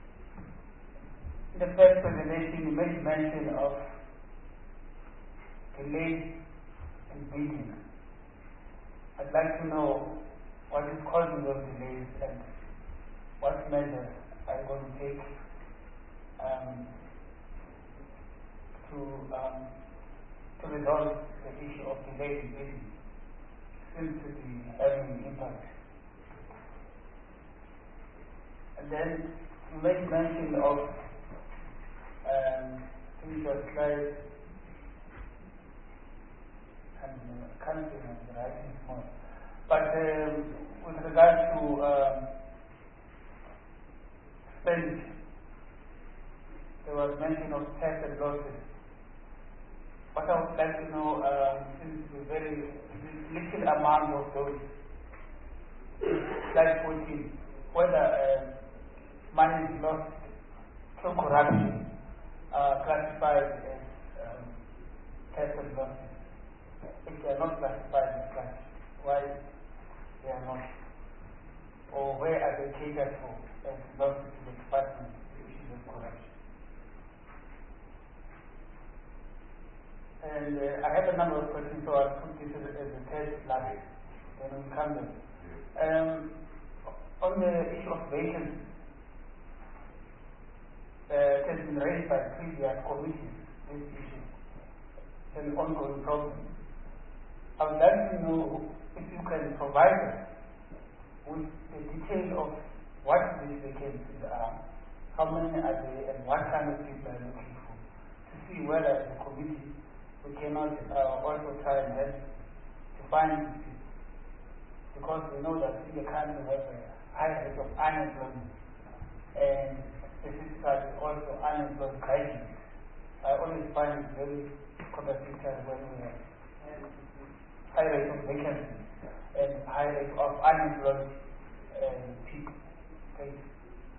The first presentation, you made mention of delays in bidding. I'd like to know what is causing those delays and what measures are you going to take um, to um, to resolve the issue of delay in bidding. Seems to be having an impact. And then you made mention of um, in your slide, and I can't remember the writing small, but um, with regard to um, spend, there was mention of tax and losses. What I would like to know, uh, since the very little amount of those, slide fourteen, whether uh, money is lost through corruption, uh, classified as um, tax and losses. If they are not classified as such, why they are not? Or where are they catered for as losses to the department, the issues of corruption? And uh, I have a number of questions, so I'll put this as, as a third slide, then we'll come in. Um, on the issue of vacancies, uh, it has been raised by previous committees, this issue. It's an ongoing problem. I would like to know if you can provide us with the details of what these vacancies are, how many are they, and what kind of people are looking for, to see whether the committee we cannot uh, also try and help to find these people. Because we know that in the country we have a high rate of unemployment, and specifically also unemployed graduates. I always find it very contradictory when we have high rate of vacancies and high rate of unemployed uh, people. Thank you.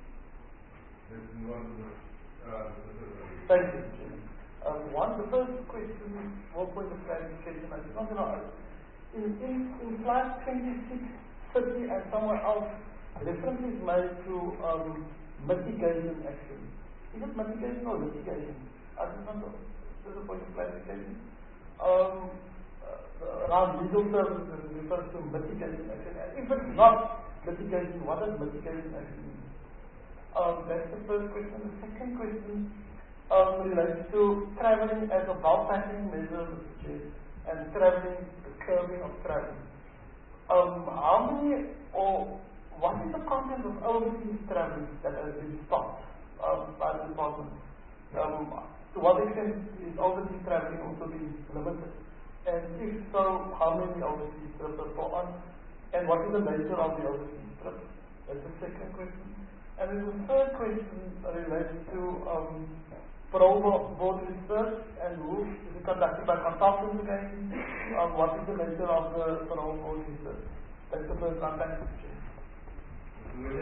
Thank you. Uh, one, the first question, one point of clarification, I just want to know, in, in, in slide twenty-six, thirty, and somewhere else, reference is made to um, mitigation action. Is it mitigation or litigation? I just want to, this is a point of clarification. Um, uh, around legal services, it refers to mitigation action. And if it's not litigation, what does mitigation action mean? Um, that's the first question. The second question Um, relates to traveling as a bulk-packing measure and traveling, curbing of traveling. Um, how many or what is the content of overseas traveling that has been stopped um, by the department? Um, to what extent is overseas traveling also being limited? And if so, how many overseas trips are so on? And what is the nature of the overseas trips? That's the second question. And then the third question relates to um, parole board research and rules. Is it conducted by consultants again? Um, what is the nature of the parole board research? That's the first one. Thank you.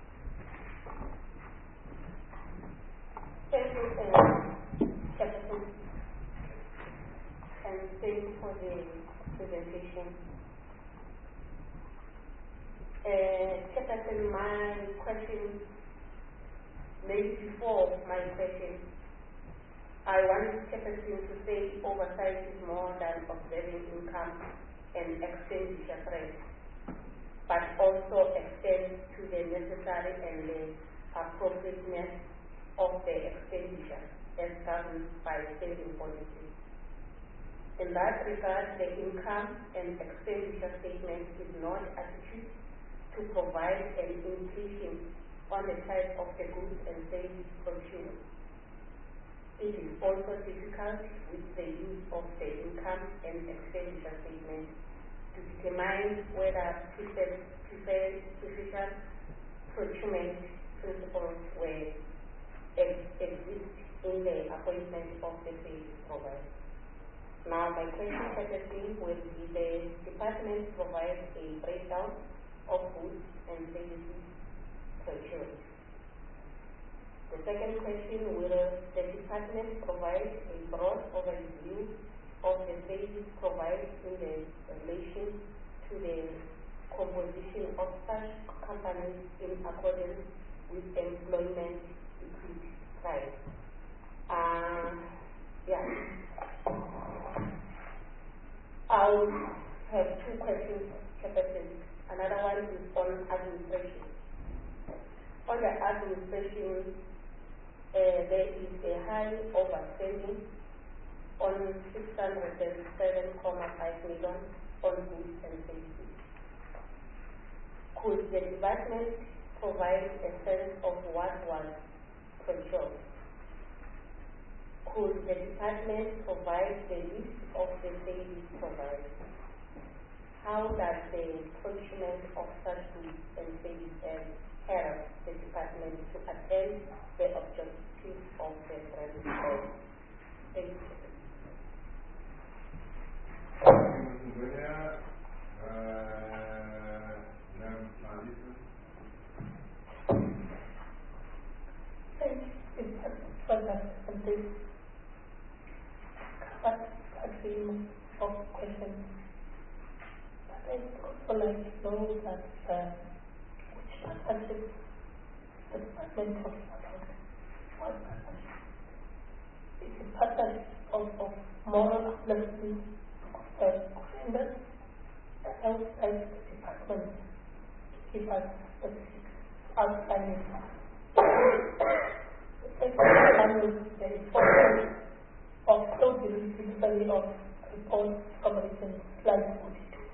Thank you, Captain, and thank you for the presentation. Uh, Captain, my question, maybe before my question, I want Captain to say oversight is more than observing income and expenditure rates, but also extends to the necessary and the appropriateness of the expenditure as governed by spending policy. In that regard, the income and expenditure statement is not attitude to provide an indication on the type of the goods and services consumed. It is also difficult with the use of the income and expenditure statement to determine whether preferred procurement principles were ex- exist in the appointment of the service provider. Now, my question secondly will be: the department provides a breakdown of goods and services procured. The second question, will the department provide a broad overview of the services provided in the relation to the composition of such companies in accordance with employment equity price? Uh, yeah. I'll have two questions, Chairperson. Another one is on administration. On the administration, uh, there is a high overspending on six hundred seven point five million on goods and services. Could the department provide a sense of what was controlled? Could the department provide the list of the savings provided? How does the procurement of such goods and services help the department to attain the objectives of the grant? Thank you. Thank you for that. But a few of questions. But I also like to know that uh, which partnership the department talks about. What partnership? Is it partnership of, of moral uplifting of the offenders outside the department? Give us specific outlining. The second is the importance of so specifically of report commission slide forty-two.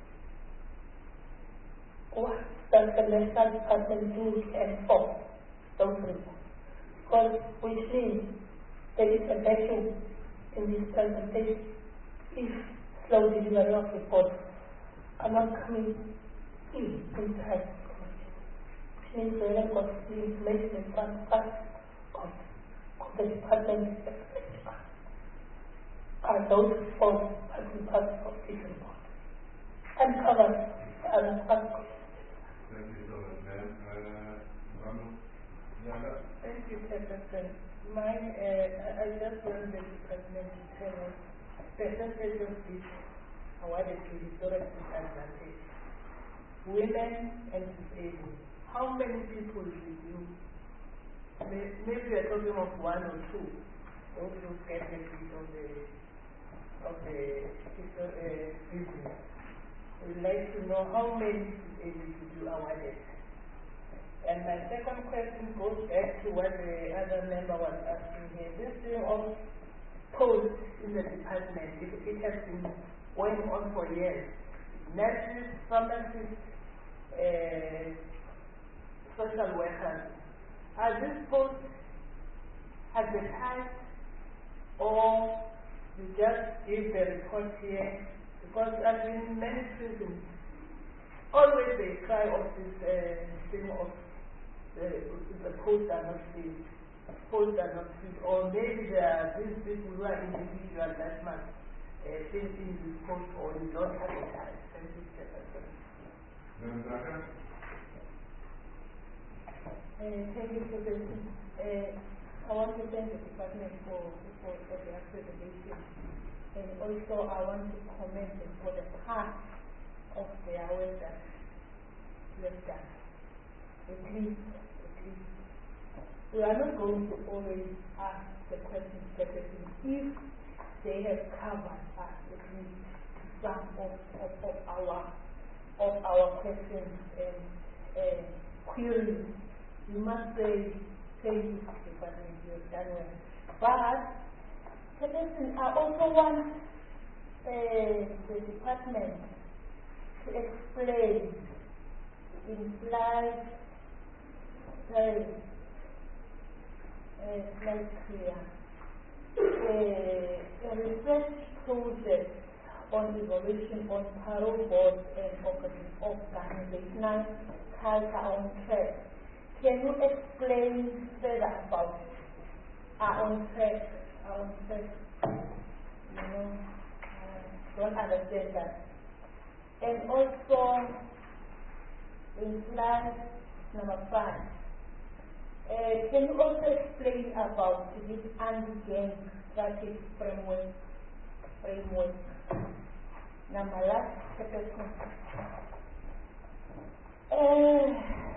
What does the national department do to enforce those reports? Because we see there is a vacuum in this presentation if slow delivery of reports are not coming in inside the commission. Which means we haven't got the information in front of us of, of the department expecting us. Are those reports as part of this report and cover the other aspects? Thank you so much, ma'am. Uh, um, yeah, Thank you, Chairperson. Mine, uh, I just want the department to tell us percentage of this awarded to historic disadvantage, women and disabled. How many people did you? Maybe we are talking of one or two. Those who get the piece of the of the uh, business. We'd like to know how many disabled did you awarded. And my second question goes back to what the other member was asking here. This thing of posts in the department, it, it has been going on for years. Nurses, pharmacists, uh, social workers. Are these posts advertised or you just give the report here? Because I've been in many prisons. Always they cry of this uh, thing of uh, the posts are not filled. Posts are not filled. Or maybe there are these people who are individual that must uh, fill in this post or you don't advertise. Thank you, Chairperson. Uh, thank you, Chairperson. Uh, I want to thank the department for, for, for the accreditation. And also I want to commend them for the part of their work that we have done. At least, at least. We are not going to always ask the questions Chairperson if they have covered us at least some of, of, of our of our questions and uh, queries. You must say thank you to the department, you have done well. But Chairperson, I also want uh, the department to explain in slide uh, uh, slide clear uh, a research project on evolution on parole boards and organizational culture on track. Can you explain further about are on track? Are on track? You know, uh, don't understand that. And also, in slide number five, uh, can you also explain about this anti-gang strategic framework? Framework. Number last, uh,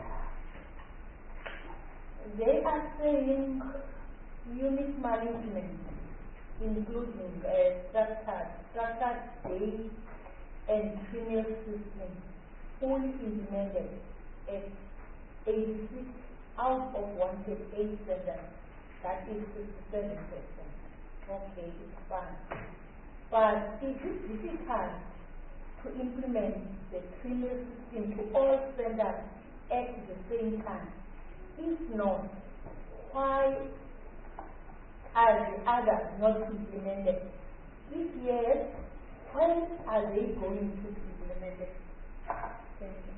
they are saying unit management, including uh, structured, structured day and criminal system fully implemented at eighty-six out of one hundred eight centers. That is fifty-seven percent. Okay, it's fine. But it is difficult to implement the criminal system to all centers at the same time. If not, why are the others not implemented? If yes, when are they going to be implemented? Thank you.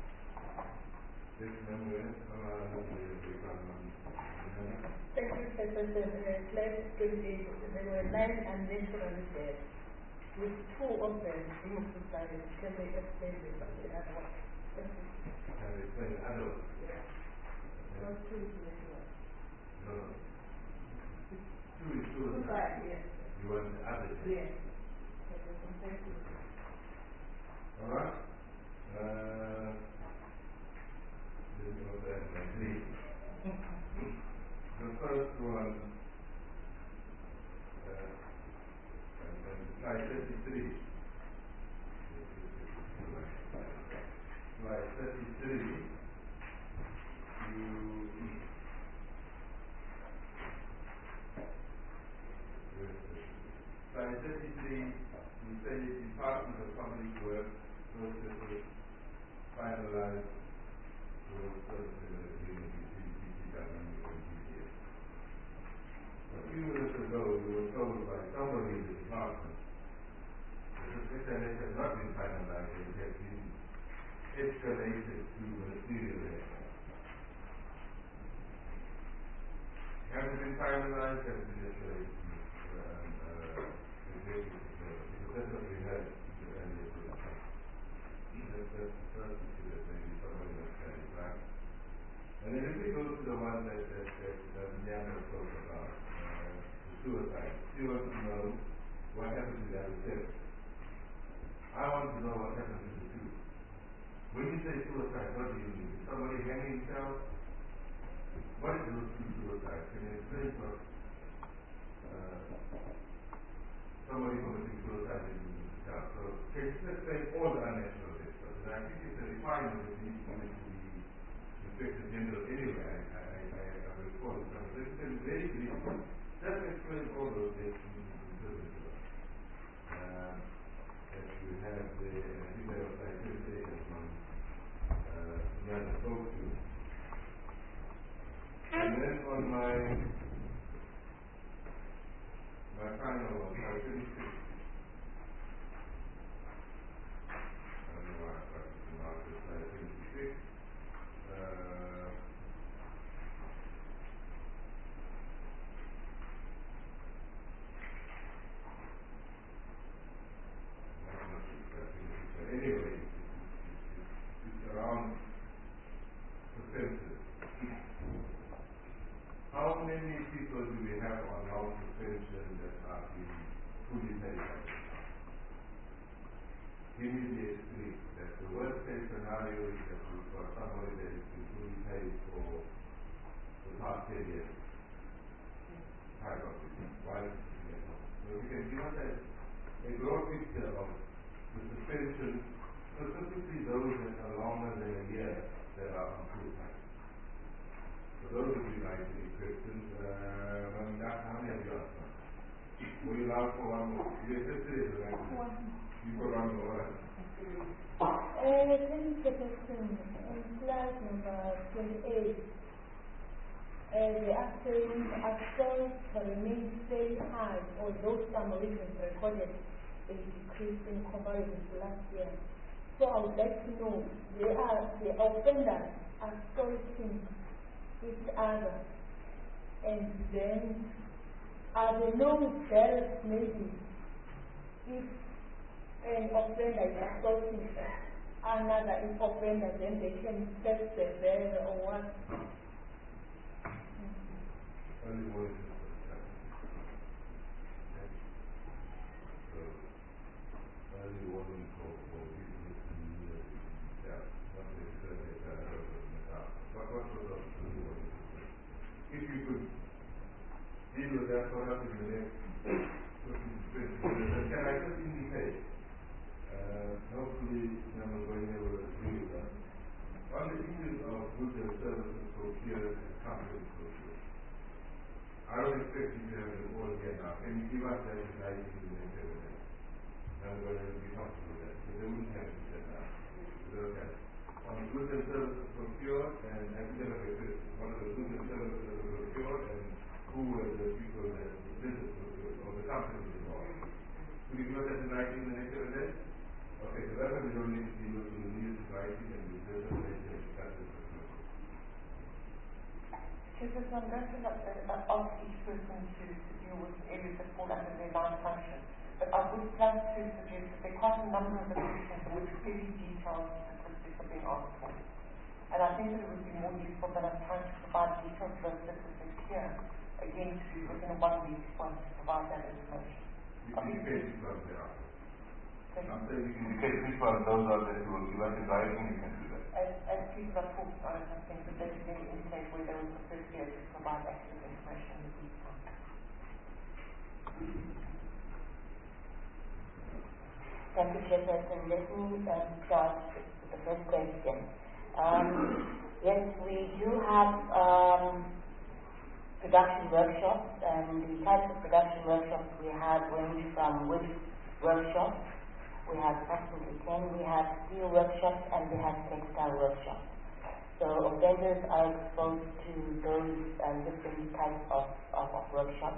Thank you, President. Let's proceed. There were nine unnaturally dead, with two of them being suicided. Can they explain this and the other one? Thank you. Can they explain the other one? Not two is natural. No. Two is suicide. Suicide, yes. You want the other? Yes. Thank you. All right. Uh, this was that three. The first one, uh, slide thirty-three. Slide thirty-three. You slide thirty-three. You say Department of Public Works processes finalized road services agreement between D P W and D P S. A few minutes ago, we were told by somebody in the department that this S N H has not been finalized and has been escalated to ministerial level. Hasn't been finalized, has been escalated to uh, executive level. That's what we had in the earlier presentation. That's the first issue that maybe somebody must get it right. And then if we go to the one that that that, that Nyana spoke about, uh, the suicide, she wants to know what happened to the other seven. I want to know what happened to the two. When you say suicide, what do you mean? Is somebody hanging himself? What is those two suicides? Can you explain to us? Uh, somebody committing suicide in himself. So can you explain all the unnatural deaths? Because I think it's a requirement that needs to be Inspector General anyway. I, I, I, I will call it something. Let's tell you very briefly. Just explain all those deaths in prison to us. Um, as you have the, I think there was like this day that one uh, Nana spoke to. And then on my my final one, my twenty-six. I don't know why I started to mark this slide twenty-six. Uh, anyway, it's around percentage. How many people do we have on house suspension that are being fully paid? Give me the extreme. That the worst case scenario is that we've got somebody that is been fully paid for the past ten years. Type of it. Why is it at home? So we can give us a, a broad picture of the suspension, specifically those that are longer than a year that are on full time. For those of you like any questions, uh, when that, how many have you asked? Will you allow for one more? Yes, this is the language. You put on the order. Uh, thank you, question. On slide number twenty-eight, uh, the actual assault remains very high, although some regions recorded a decrease in comparison to last year. So I would like to know, they are the offenders assaulting each other, and then are there no barriers maybe if an offender is assaulting another offender, then they can test the barrier or what? Early morning is so early warning for, for people who can yeah, not necessarily that I But what was the early warning system? If you could deal with that for us in the next fifteen to twenty minutes, can I just indicate uh, capital closure. I don't expect you to have it all here now. Can you give us that insight into the next evidence? And whether it will be comfortable with that. So they wouldn't have to set now. Okay. On goods and services procured and academic activities, what are the goods and services that were procured and who were the people that the business procured or the companies involved? Could you give us that insight in the next evidence? Okay, so that's what we don't need to deal with the new society and the business related discuss this. Chairperson, I'm going to have to uh, ask each person to, to deal with areas that fall under their line function. But I would like to suggest that there are quite a number of resolutions in which very detailed statistics are being asked for. And I think that it would be more useful than I'm trying to provide detailed those statistics here, again, to within a one week point to provide that information. You can indicate which ones they are. So I'm saying you can indicate which ones those are that you will give us in writing, you can do that. As, as people are talking on it, I think that they should indicate where they would prefer to provide accurate information in the detail. Thank you, Chairperson. Let me um, start with the first question. Um, yes, we do have um, production workshops, and the types of production workshops we have range from wood workshops. We have approximately ten. We have steel workshops and we have textile workshops. So offenders are exposed to those um, different types of, of, of workshops.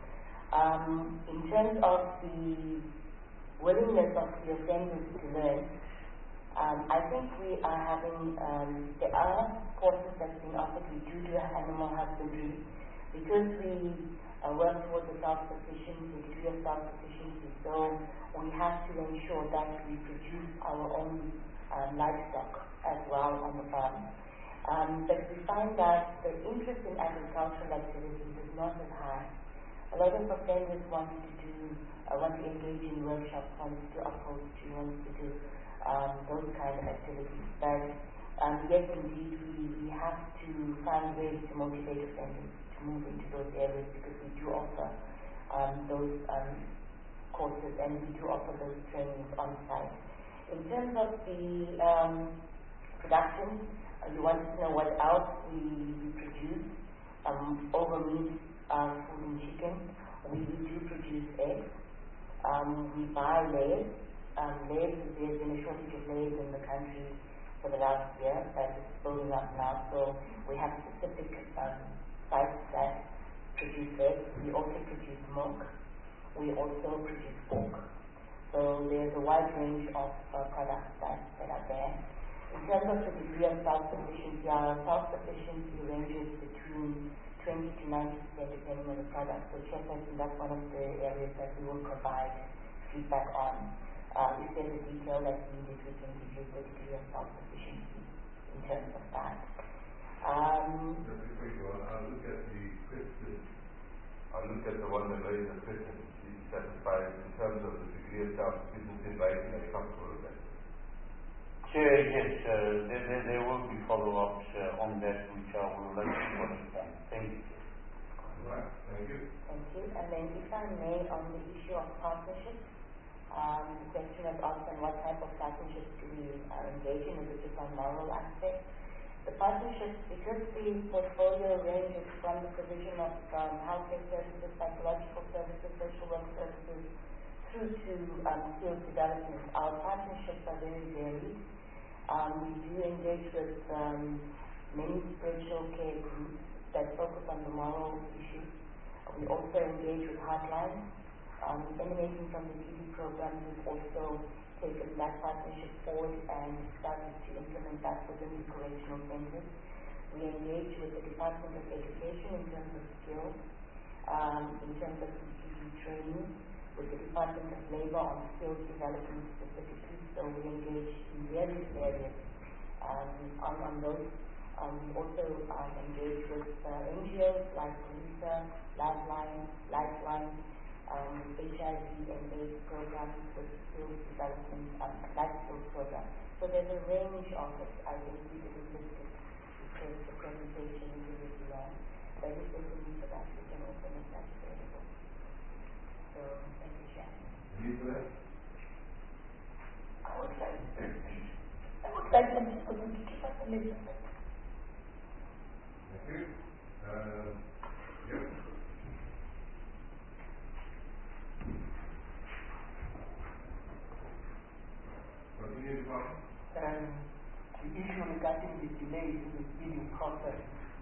Um, in terms of the willingness of the offenders to learn, um, I think we are having, um, there are courses that have been offered. We do do animal husbandry because we uh, work towards a self-sufficiency, a degree of self-sufficiency. So we have to ensure that we produce our own um, livestock as well on the farm. Um, but we find that the interest in agricultural activities is not as high. A lot of offenders want to do, uh, want to engage in workshops, want to uphold, want to do um, those kind of activities. But um, yes, indeed, we, we have to find ways to motivate offenders to move into those areas because we do offer um, those um, courses and we do offer those trainings on site. In terms of the um, production, uh, you want to know what else we, we produce. Um, over meat, uh, food and chicken. We, we do produce eggs. Um, we buy layers. Um, layers, there's been a shortage of layers in the country for the last year. That is building up now. So we have specific um, sites that produce eggs. We also produce milk. We also produce pork. So there's a wide range of uh, products that, that are there. In terms of the degree of self-sufficiency, our self-sufficiency ranges between twenty to ninety percent depending on the product. So Chairperson, that's one of the areas that we will provide feedback on. Uh, if there's a detail that's needed, we can give you the degree of self-sufficiency in terms of that. Um, Just before you go on, I'll look at the question. I'll look at the one that raised the question. Is satisfied in terms of the degree of self-sufficiency in writing and comfortable with that? Chair, yes, uh, there, there, there will be follow-ups uh, on that which I will let you respond. Thank you. All right, thank you. Thank you. And then if I may, on the issue of partnerships, um, the question was asked on what type of partnerships do we uh, engage in, is it just on moral aspect? The partnerships, because the portfolio ranges from the provision of um, healthcare services, psychological services, social work services, through to um, skills development, our partnerships are very varied. Um, we do engage with um, many spiritual care groups that focus on the moral issues. We also engage with hotlines. Um, emanating from the T V program, we've also taken that partnership forward and started to implement that within the correctional centers. We engage with the Department of Education in terms of skills, um, in terms of C T V training, with the Department of Labor on skills development specifically. So we engage in various areas um, on, on those. Um, we also um, engage with uh, N G Os like Lisa, Lifeline, Lifeline, um, H I V and AIDS programs with skills development, um, life skills programs. So there's a range of it. I think we didn't list it because the presentation is really long. But if there's a need for that, we can also make that available. So thank you, Chair. Need for that? I would like, I would like them to to give us a list of it. Thank you. Uh, yep. Continue, Department. Um, the issue regarding the delays in the bidding process.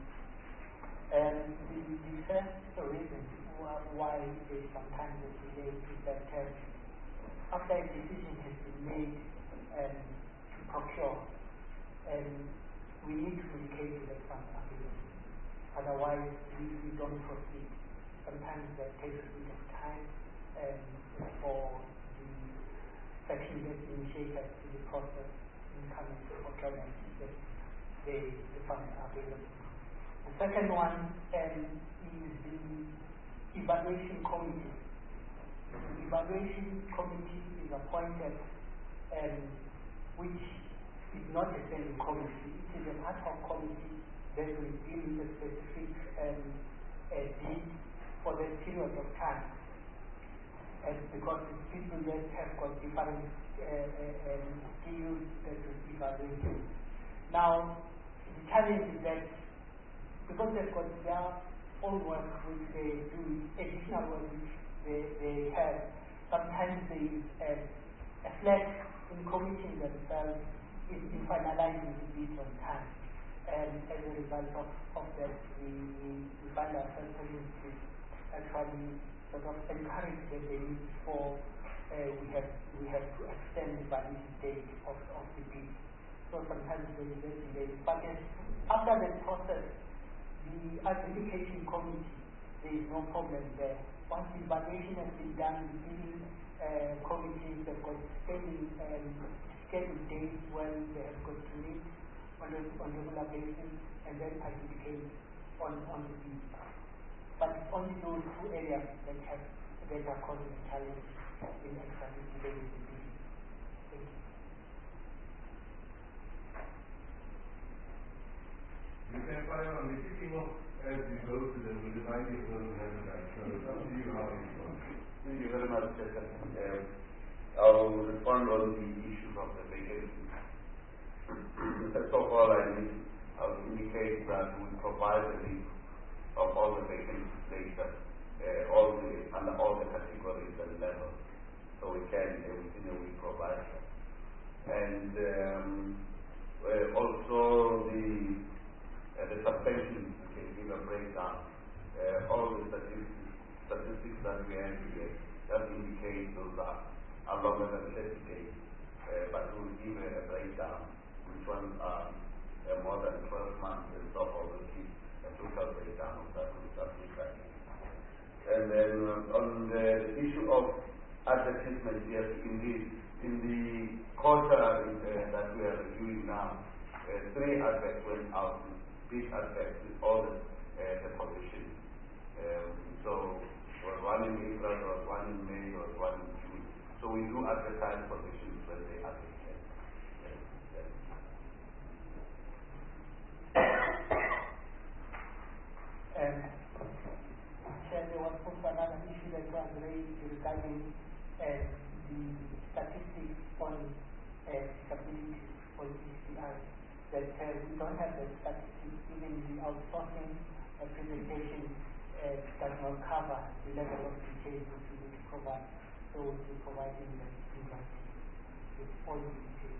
Um, the, the first reason why there is sometimes a delay is that uh, after a decision has been made um, to procure, um, we need to indicate that funds are available. Otherwise, we, we don't proceed. Sometimes that takes a bit of time um, for the section gets initiated to the process in coming to procurement that the, the funds are available. The second one um, is the evaluation committee. The evaluation committee is appointed, um, which is not a standing committee. It is an ad hoc committee that will deal with a specific um, uh, bid for that period of time. And because it's people that have got different uh, uh, um, skills that will be evaluated. Now, the challenge is that because they've got their own work which they do, additional work which they, they have, sometimes there is a, a flash in committing themselves in, in finalizing the bid on time. And as a result of, of that, we, we, we find ourselves having to actually sort of encourage that they need before uh, we have we have to extend the validity date of, of the bid. So sometimes there is a delay. But as, after that process, the adjudication committee, there is no problem there. Once the evaluation has been done, the bidding uh, committees have got scheduled um, scheduled dates when they have got to meet on a on a regular basis and then adjudicate on, on the bid. But it's only those two areas that have that are causing a challenge in actually delaying the bid. Thank you. You can find on the kicking off as you go to them with the ninety of those have that. So it's up to you how you respond. Thank you very much, Chairman. Uh, I'll respond on the issues of the vacancies. First of all, I need I'll indicate that we provide a list of all the vacancies data, uh, all the under all the categories and levels, so we can uh, within a week provide them. And um, uh, also the uh, the suspension, we can give a breakdown. Uh, all the statistics, statistics that we have here just indicate those are, are longer than thirty days, uh, but we'll give a, a breakdown which ones are uh, more than twelve months and so on. We'll give a total breakdown of that with that with that. And then uh, on the issue of advertisement, yes, indeed, in the quarter uh, that we are reviewing now, uh, three adverts went out, big adverts with all the, uh, the positions. Um, so there was one in April, there was one in May, there was one in June. So we do advertise positions when they advertise. Yes, yes. And Chair, there was also another issue that was raised regarding uh, the statistics on uh, disability or E C I. That uh, we don't have the statistics, even the outsourcing uh, presentation uh, does not cover the level of detail that we need to provide. So we'll be providing them with all the details.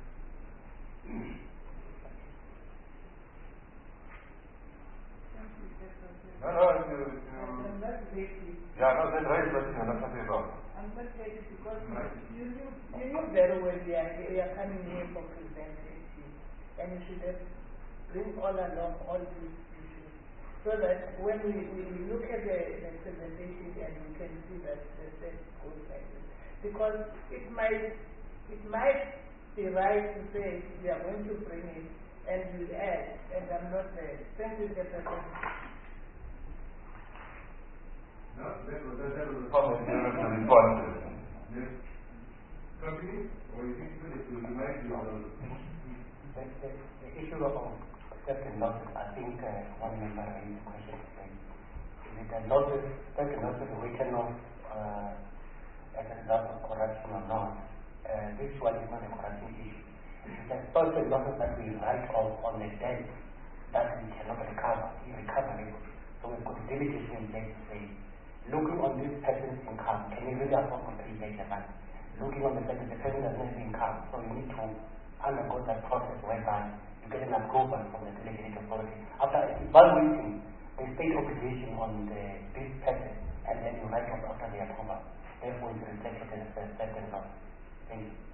No, no, you, you, yeah, no, that's right, but you know, that's wrong. I'm not ready because you knew, you knew very well we are, we are coming here for presentation, and you should have bring all along all these issues, so that when we, we look at the, the presentation and we can see that the set goes like this. Because it might, it might be right to say we are going to bring it and we add, and I'm not there. Thank you, Jefferson. No, that was, that, that was a comment you have to respond to. Yes. Continue, or you think it will remind you of the, the, the, the issue of certain losses, I think uh, one member raised the question today. Is it a losses, certain losses written off uh, as a result of corruption or not? Uh, this one is not a corruption issue. It's a certain losses that we write off on the debt that we cannot recover, irrecoverable. So we've got a delegation in place to say, looking on this person's income, can you really afford to prepay the money? Looking on the fact that the person doesn't have income, so you need to undergo that process whereby you get an approval from the delegated authority. After evaluating the state obligation on the, this person, and then you write off after the approval. Therefore, it's reflected in the certain law. Thank you.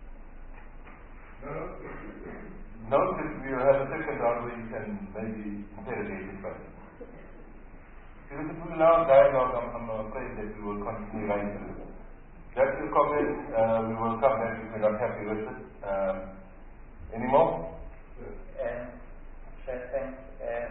Note that we have a second round where you can maybe interrogate it further. If it will allow dialogue, I'm, I'm afraid that we will continue right through. That's your comment. Uh, we will come back if we're not happy with it. Um, any more? Um, sure, thanks. Um,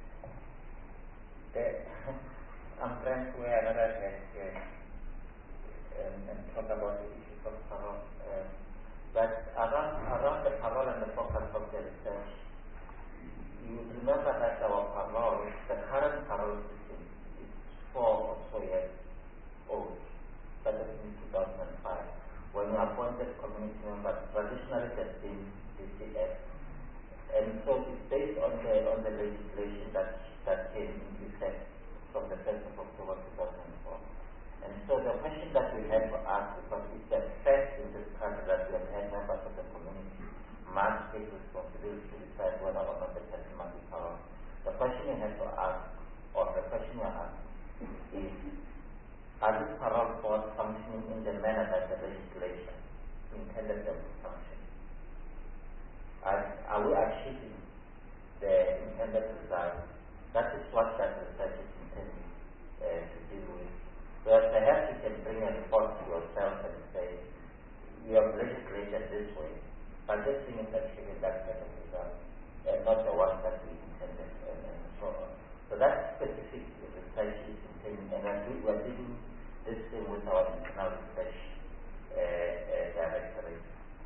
the, I'm trying to wear another hat uh, um, and talk about the issues of parole. Um, but around, around the parole and the focus of the research, you remember that our parole, the current parole system, is four or so years old, started in two thousand five. When we appointed community members, traditionally it has been D C F. And so it's based on the on the legislation that that came into effect from the first of October two thousand four. And so the question that we have to ask, because it's the first in this country that we have had members of the community must take responsibility to decide whether or not the person must be paroled. The question you have to ask, or the question you are asking, is are these parole boards functioning in the manner that the legislation intended them to function? Are, are we achieving the intended result? That is what that research is intended uh, to deal with. Whereas perhaps you can bring a report to yourself and say, you have legislated this way, but this thing is achieving that kind of result, and not the one that we intended, and, and so on. So that specific research is intended, and we are doing this thing with our internal research uh, uh, directorate.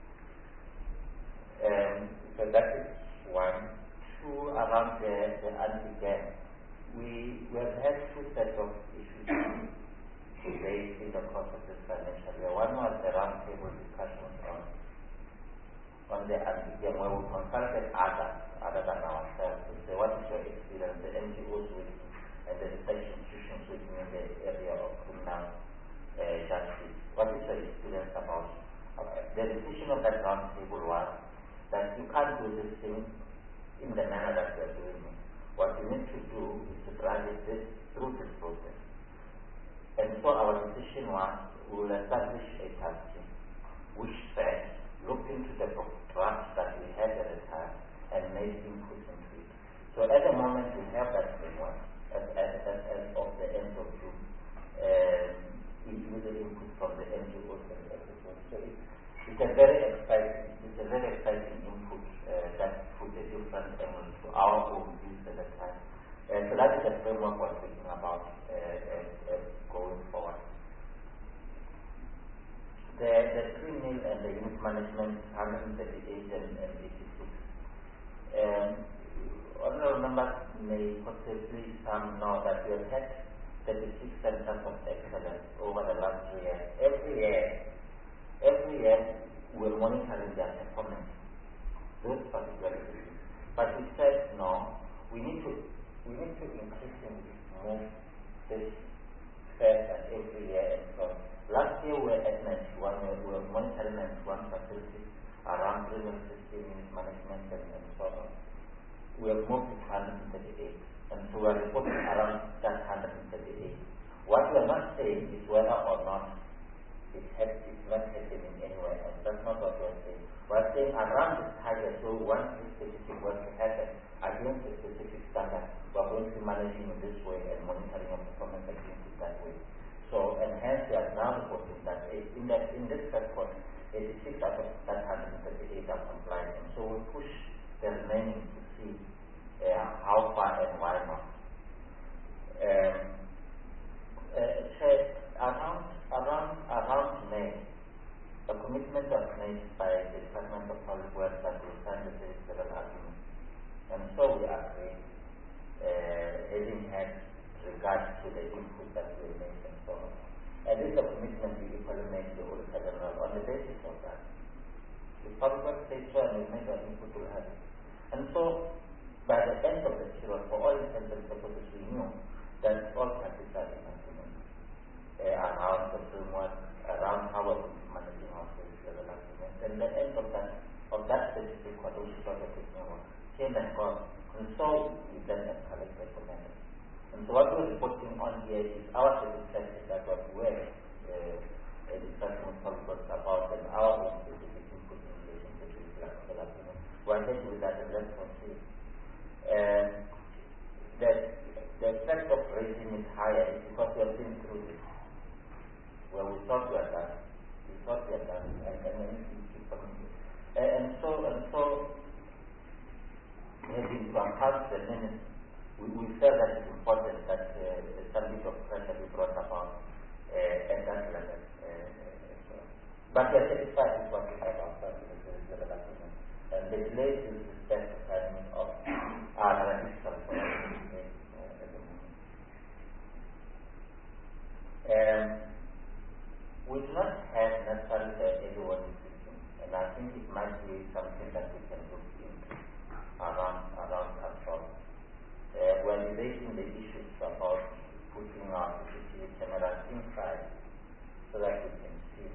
Um, so that is one. Two, around the, the anti-gang. We, we have had two sets of issues raised in the course of this financial year. One was the roundtable discussions on, on the anti-gang, where we consulted others other than ourselves to say, what is your experience, the N G Os with and the research institutions working in the area of criminal uh, justice. What is your experience about? Uh, the decision of that roundtable was that you can't do this thing in the manner that we are doing it. What you need to do is to drive it this, through this process. And so our decision was we will establish a task team which said, looked into the draft that we had at the time and made input into it. So at the moment we have that framework as, as, as, as of the end of June, um, with the input from the N G Os and everything. So it, it's a very exciting, it's a very exciting input uh, that put a different angle to our own views at the time. Uh, so that is the framework we're thinking about uh, uh, uh, going forward. The, the three mil and the unit management, one hundred thirty-eight and, and eighty-six. Um, honorable members may possibly some know that we have had thirty-six centers of excellence over the last three years. Every year, every year we're monitoring their performance, those particular issues. But we said no, we need to we need to increasingly move this first and every year and so on. Last year we were at ninety-one, we were monitoring ninety-one facilities around criminal system, unit management and, and so on. We have moved to one hundred thirty-eight, and so we are reporting around that one hundred thirty-eight. What we are not saying is whether or not it has, it's not happening anywhere else. That's not what we are saying. We are saying around this target, so we want this specific work to happen against a specific standard. We are going to be managing in this way and monitoring our performance against it that way. So, and hence we are now reporting that in, that, in this first quarter, eighty-six out of that one hundred thirty-eight are compliant. And so we push the remaining to see uh, how far and why not. Um, uh, so around, around, around May, a commitment was made by the Department of Public Works that we sign the civic level agreement. And so we agreed, uh, having had regard to the input that we made and so on. And this is a commitment we equally made to the Auditor General on the basis of that. The public works says so and we made our input to have it. And so by the end of the period, for all intents and purposes, we knew that all countries are in agreement uh, around the framework, around how we're managing our service level agreements. And the end of that, of that specific one, which is what we're talking about, came and gone. And so we then escalated from there. And so what we're reporting on here is our satisfaction that what we were uh, a discussion with Congress about and our own specific input in relation to the level agreement. We're happy with that, and let's proceed. Uh, the, the effect of raising it higher is because we have been through this. Where we thought we are done, we thought we are done, and, and then we keep coming. And, and so, and so, having to account the minutes, we, we felt that it's important that uh, some bit of pressure be brought about uh, at that level. Uh, so. But we are satisfied with what we have outside of the development. And the delay is the best timing of our analytical for uh, at the moment. Um, we do not have necessarily the early warning system, and I think it might be something that we can look into around around control. Uh, we're debating the issues about putting our C C T V cameras inside so that we can see.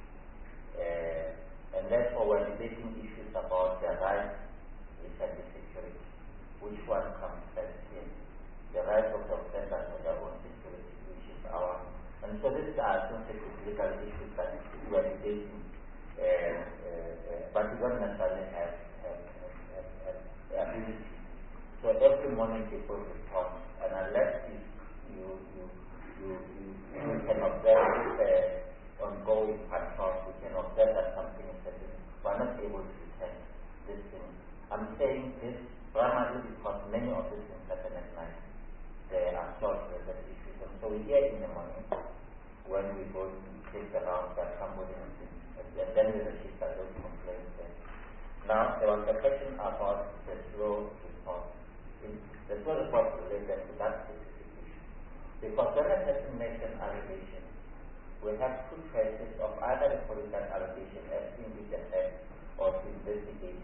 Uh, And therefore, we're debating issues about the rights in cybersecurity. Which one comes first here? The rights of the offenders and their own security, which is our. And so these are sensitive legal issues that we are debating, uh, uh, uh, but we don't necessarily have, have, have, have, have the ability. So every morning people report, and unless you you you you, you, you can observe this uh, ongoing control, we can observe that something is happening. We are not able to detect this thing. I'm saying this primarily because many of these things happen at night. They are solved with the issues. And so we hear in the morning when we go to take the round that somebody has been, and then we register those complaints there. Now, there was a question about the slow report. The slow report related to that specific issue. Because when a person makes an allegation, we have two choices of either reporting that allegation as being detected or to investigate.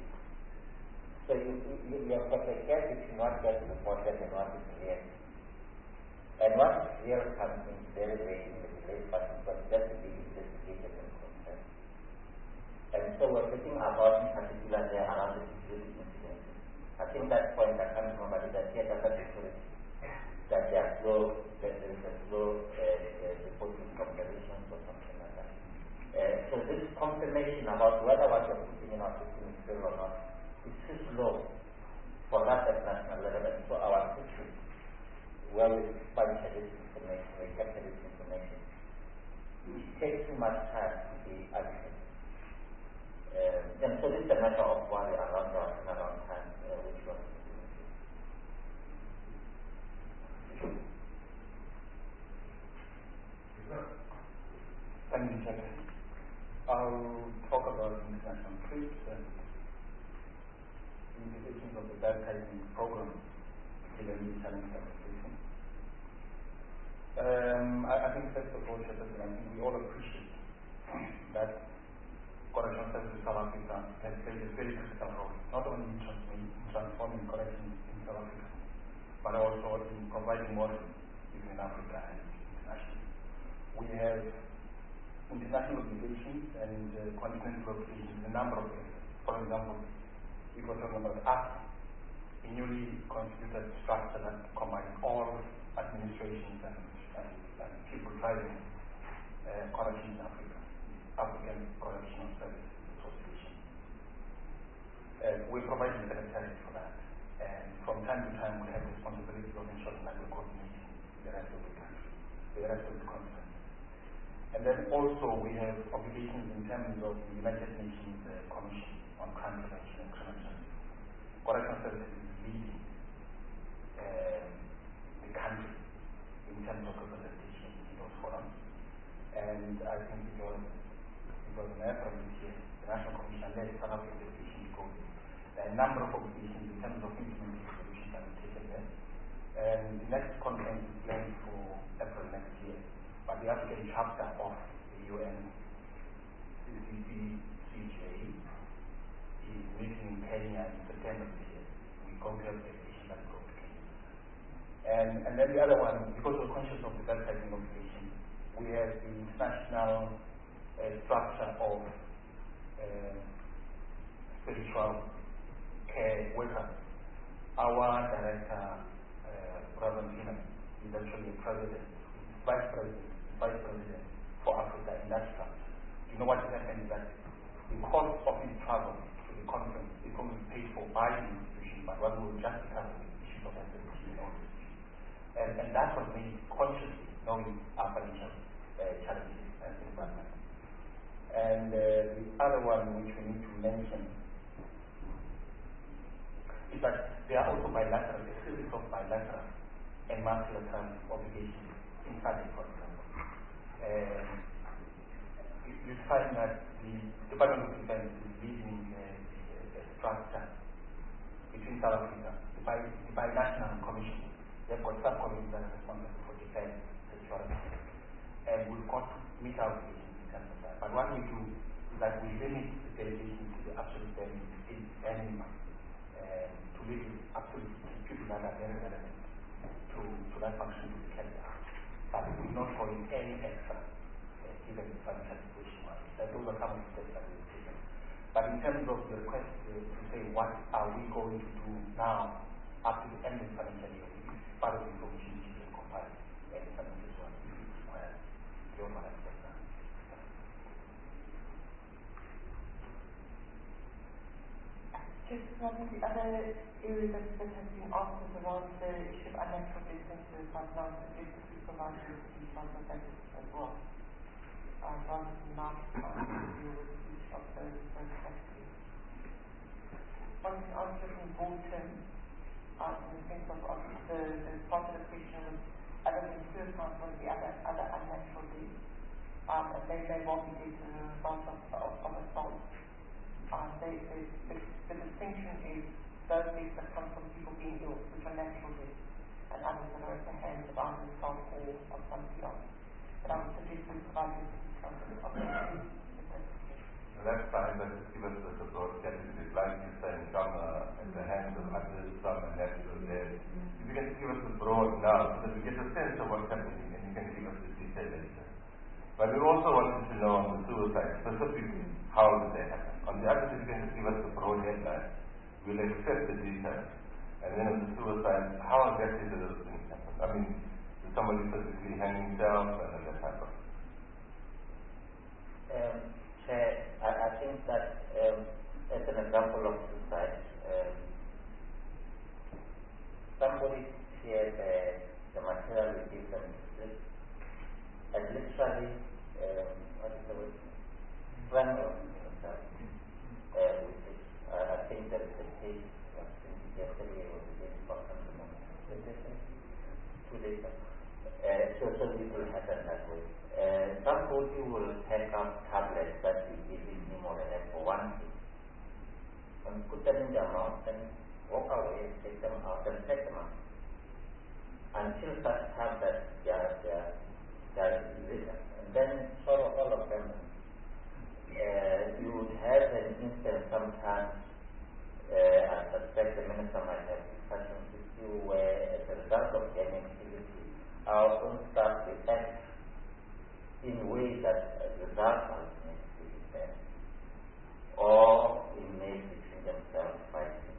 So you, you, you have got a gap between what gets reported and what is real. And what is real comes in very late in the delay process, but just to be investigated and concerned. And so we're thinking about in particular there around the security incidents. I think that point I can't remember is that here data security, that they are slow, that there is a slow uh, uh, reporting compilations or something like that. Uh, so this confirmation about whether what you're putting in our system is real or not is too slow for that at national level. And so our system, where we punch this information, we capture this information, it takes too much time to be accurate. Uh, and so this is a matter of worry around our turnaround time, uh, which was Thank you, Chair. I'll talk about international trips and implications of the baptizing program, particularly challenge application. Um, I, I think first of all, Chairperson, I think we all appreciate that Correctional Services South Africa has played a very critical role, not only in, trans in transforming corrections in South Africa, but also in providing models between Africa and international. We have international obligations and uh, continental obligations in a number of areas. For example, we were talking about A S A, a newly constituted structure that combines all administrations and, and, and people driving uh, corrections in Africa, African Correctional Services Association. Uh, we provide the secretariat for that, and from time to time we have responsibility of ensuring that we coordinate with the rest of the country, the rest of the continent. And then also we have obligations in terms of the United Nations uh, Commission on Crime Prevention and Criminal Justice. Correctional Services is leading uh, the country in terms of representation in those forums. And I think it was, it was an effort this year, the National Commission led South African delegation to go. There are a number of obligations in terms of implementing resolutions that were taken there. And the next conference is planned for April next year. But the African chapter of the U N C C C J is meeting in Kenya in September this year. We go to And, and then the other one, because we're conscious of the downsizing obligation, we have the international uh, structure of uh, spiritual care workers. Our director, uh, Reverend Tina, is actually a president, vice president, vice president for Africa in that structure. You know what happens is that the cost of his travel to the conference is going to be paid for by the institution, but what will just cover the issues of S M T and all this. And, and that was made consciously, knowing our financial uh, challenges and things like that. And uh, the other one which we need to mention is that there are also bilateral, a series of bilateral and multilateral obligations inside it, for example. Um, you, you find that the Department of Defense is leading uh, the, the structure between South Africa, the, bi, the binational commission. They've got subcommittees that are responsible for defense, security, and we've got to meet our obligations in terms of that. But what we do is that we limit the delegation to the absolute bare minimum uh, to leave it absolutely to people that are very relevant to, to that function to be carried out. But we will not go in any extra uh, given the financial situation. That those are some of the steps that we've taken. But in terms of the request uh, to say what are we going to do now up to the end of the financial year, part of the information which is compiled and submitted to us if it's required. You don't want to accept that. Just one of the other areas that, that has been asked is around the issue of unnatural distances, like now the distances provided with the details of that as well. Um, rather than not um, deal with each of those those categories. One can answer it in broad terms. Um, in the sense of, of the, the part of the question was other than suicide, what are the other, other unnatural deaths? Um, and they may well be due to the result of, of, of assault. Um, they, they, the, the distinction is those deaths that come from people being ill, which are natural deaths, and others that are at the hands of either themselves or of somebody else. But I would suggest we provide this details of the That's fine, but just give us the support categories, like you said, some uh, at the hands of others, some are natural death. If you can give us the broad now, so that we get a sense of what's happening, and you can give us the detail later. But we also wanted to know on the suicide, specifically, how did they happen? On the other, if you can just give us the broad headline, we'll accept the details. And then on the suicide, how exactly do those things happen? I mean, did somebody physically hang himself, and then that happened? Um, Chair, I, I think that um, as an example of suicide, um, somebody shared uh, the material we give them and literally, um, what is the word, strangled himself uh, with it. Uh, I think there is a case, I think yesterday or the day before, I don't remember, two days ago. Uh, so, so it will happen that way. Uh, somebody will take up tablets that we give him or her for one day and put them in their mouth and walk away and take them out and take them out until such time that they are, they are, they are written. And then sort of all of them, uh, you would have an instance sometimes, uh, I suspect the minister might have discussions with you where as a result of any activity, our own staff will act in ways that result ultimately in death, or inmates between themselves fighting.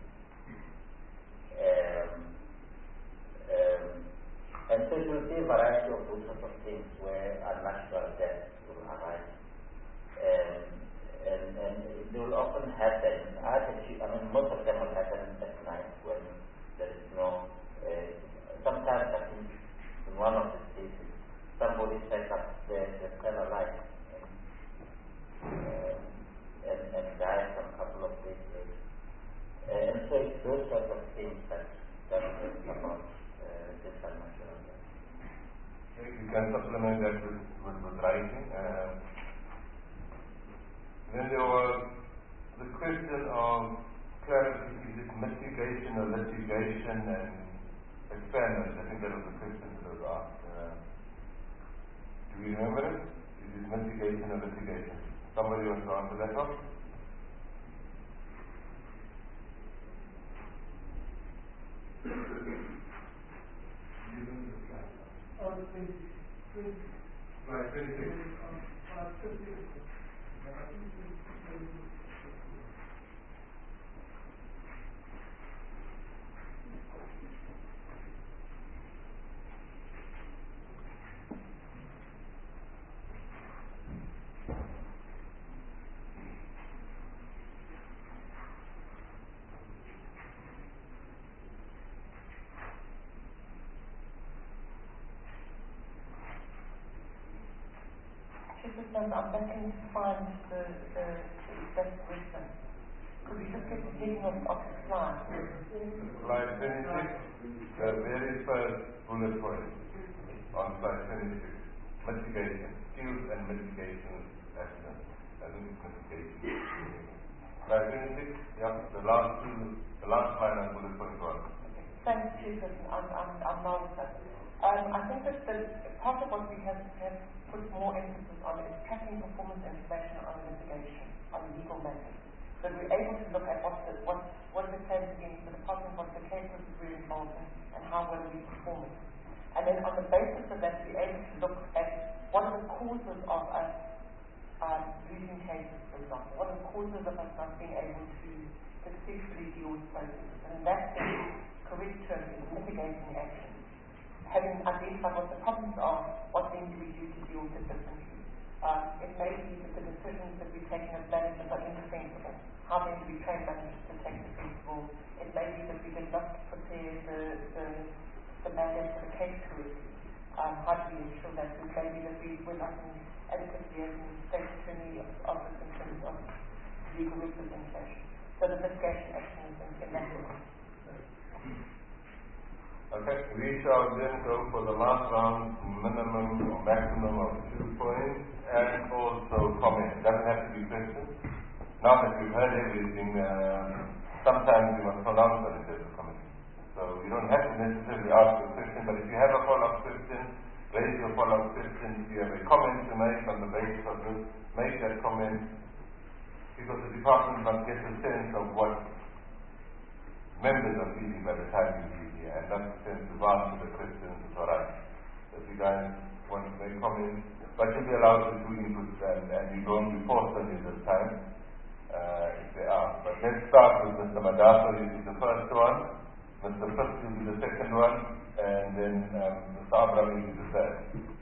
Um, um, and so it will be a variety of those sorts of things where unnatural death will arise. Um, and, and they will often happen, I mean, most of them will happen at night when there is no, uh, sometimes I think in one of the cases, somebody set up the, the cellar light and, uh, and, and died from a couple of days later. Uh, and so it's those sorts of things that that is about uh, this unnatural death. You can supplement that with, with, with writing. Uh, then there was the question of clarity, is it mitigation or litigation, and expand. I think that was the question that was asked. Uh, Do you remember it? Is it mitigation or litigation? Somebody wants to answer that one? Slide twenty-six. Chairperson, I'm looking to find the, the, the exact question. Could we just get the heading of, of the slide? Slide twenty-six, the very first bullet point on slide twenty-six, mitigation, skills and mitigation actions. I think it's mitigation. Slide twenty-six, yeah, the last two, the last line on bullet point one. Okay. Thanks, Chairperson. I'm, I'm, I'm now with that. Um, I think that the, part of what we have, have put more emphasis on is tracking performance information on mitigation, on legal matters. So we're able to look at what the, what, what is the case against the department, what the cases we're involved in, and how well we perform it. And then on the basis of that, we're able to look at what are the causes of us um, losing cases, for example. What are the causes of us not being able to successfully deal with processes? And that's the correct term, is mitigating action. Having identified what the problems are, what then do we do to deal with it differently? Um, it may be that the decisions that we're taking as managers are indefensible. How then do we train managers to take defensible? It may be that we did not prepare the, the, the mandate for the case correctly. Um, how do we ensure that? It may be that we were not adequately as in state attorney office in terms of legal representation. So the mitigation action is in, in that regard. Okay, we shall then go for the last round, minimum or maximum of two points, and also comments. Doesn't have to be questions. Now that we've heard everything, um, sometimes we must pronounce on it as a committee. So you don't have to necessarily ask a question, but if you have a follow-up question, raise your follow-up question. If you have a comment to make on the basis of this, make that comment, because the department must get a sense of what members are feeling by the time you leave. And that's the sense to answer the questions for us. So if you guys want to make comments, but you'll be allowed to do inputs and, and you don't be forced on it this time, uh, if they are. But let's start with Mister Madaso, he'll be the first one, Mister Fitz will be the second one, and then um, Mister Abraham will be the third.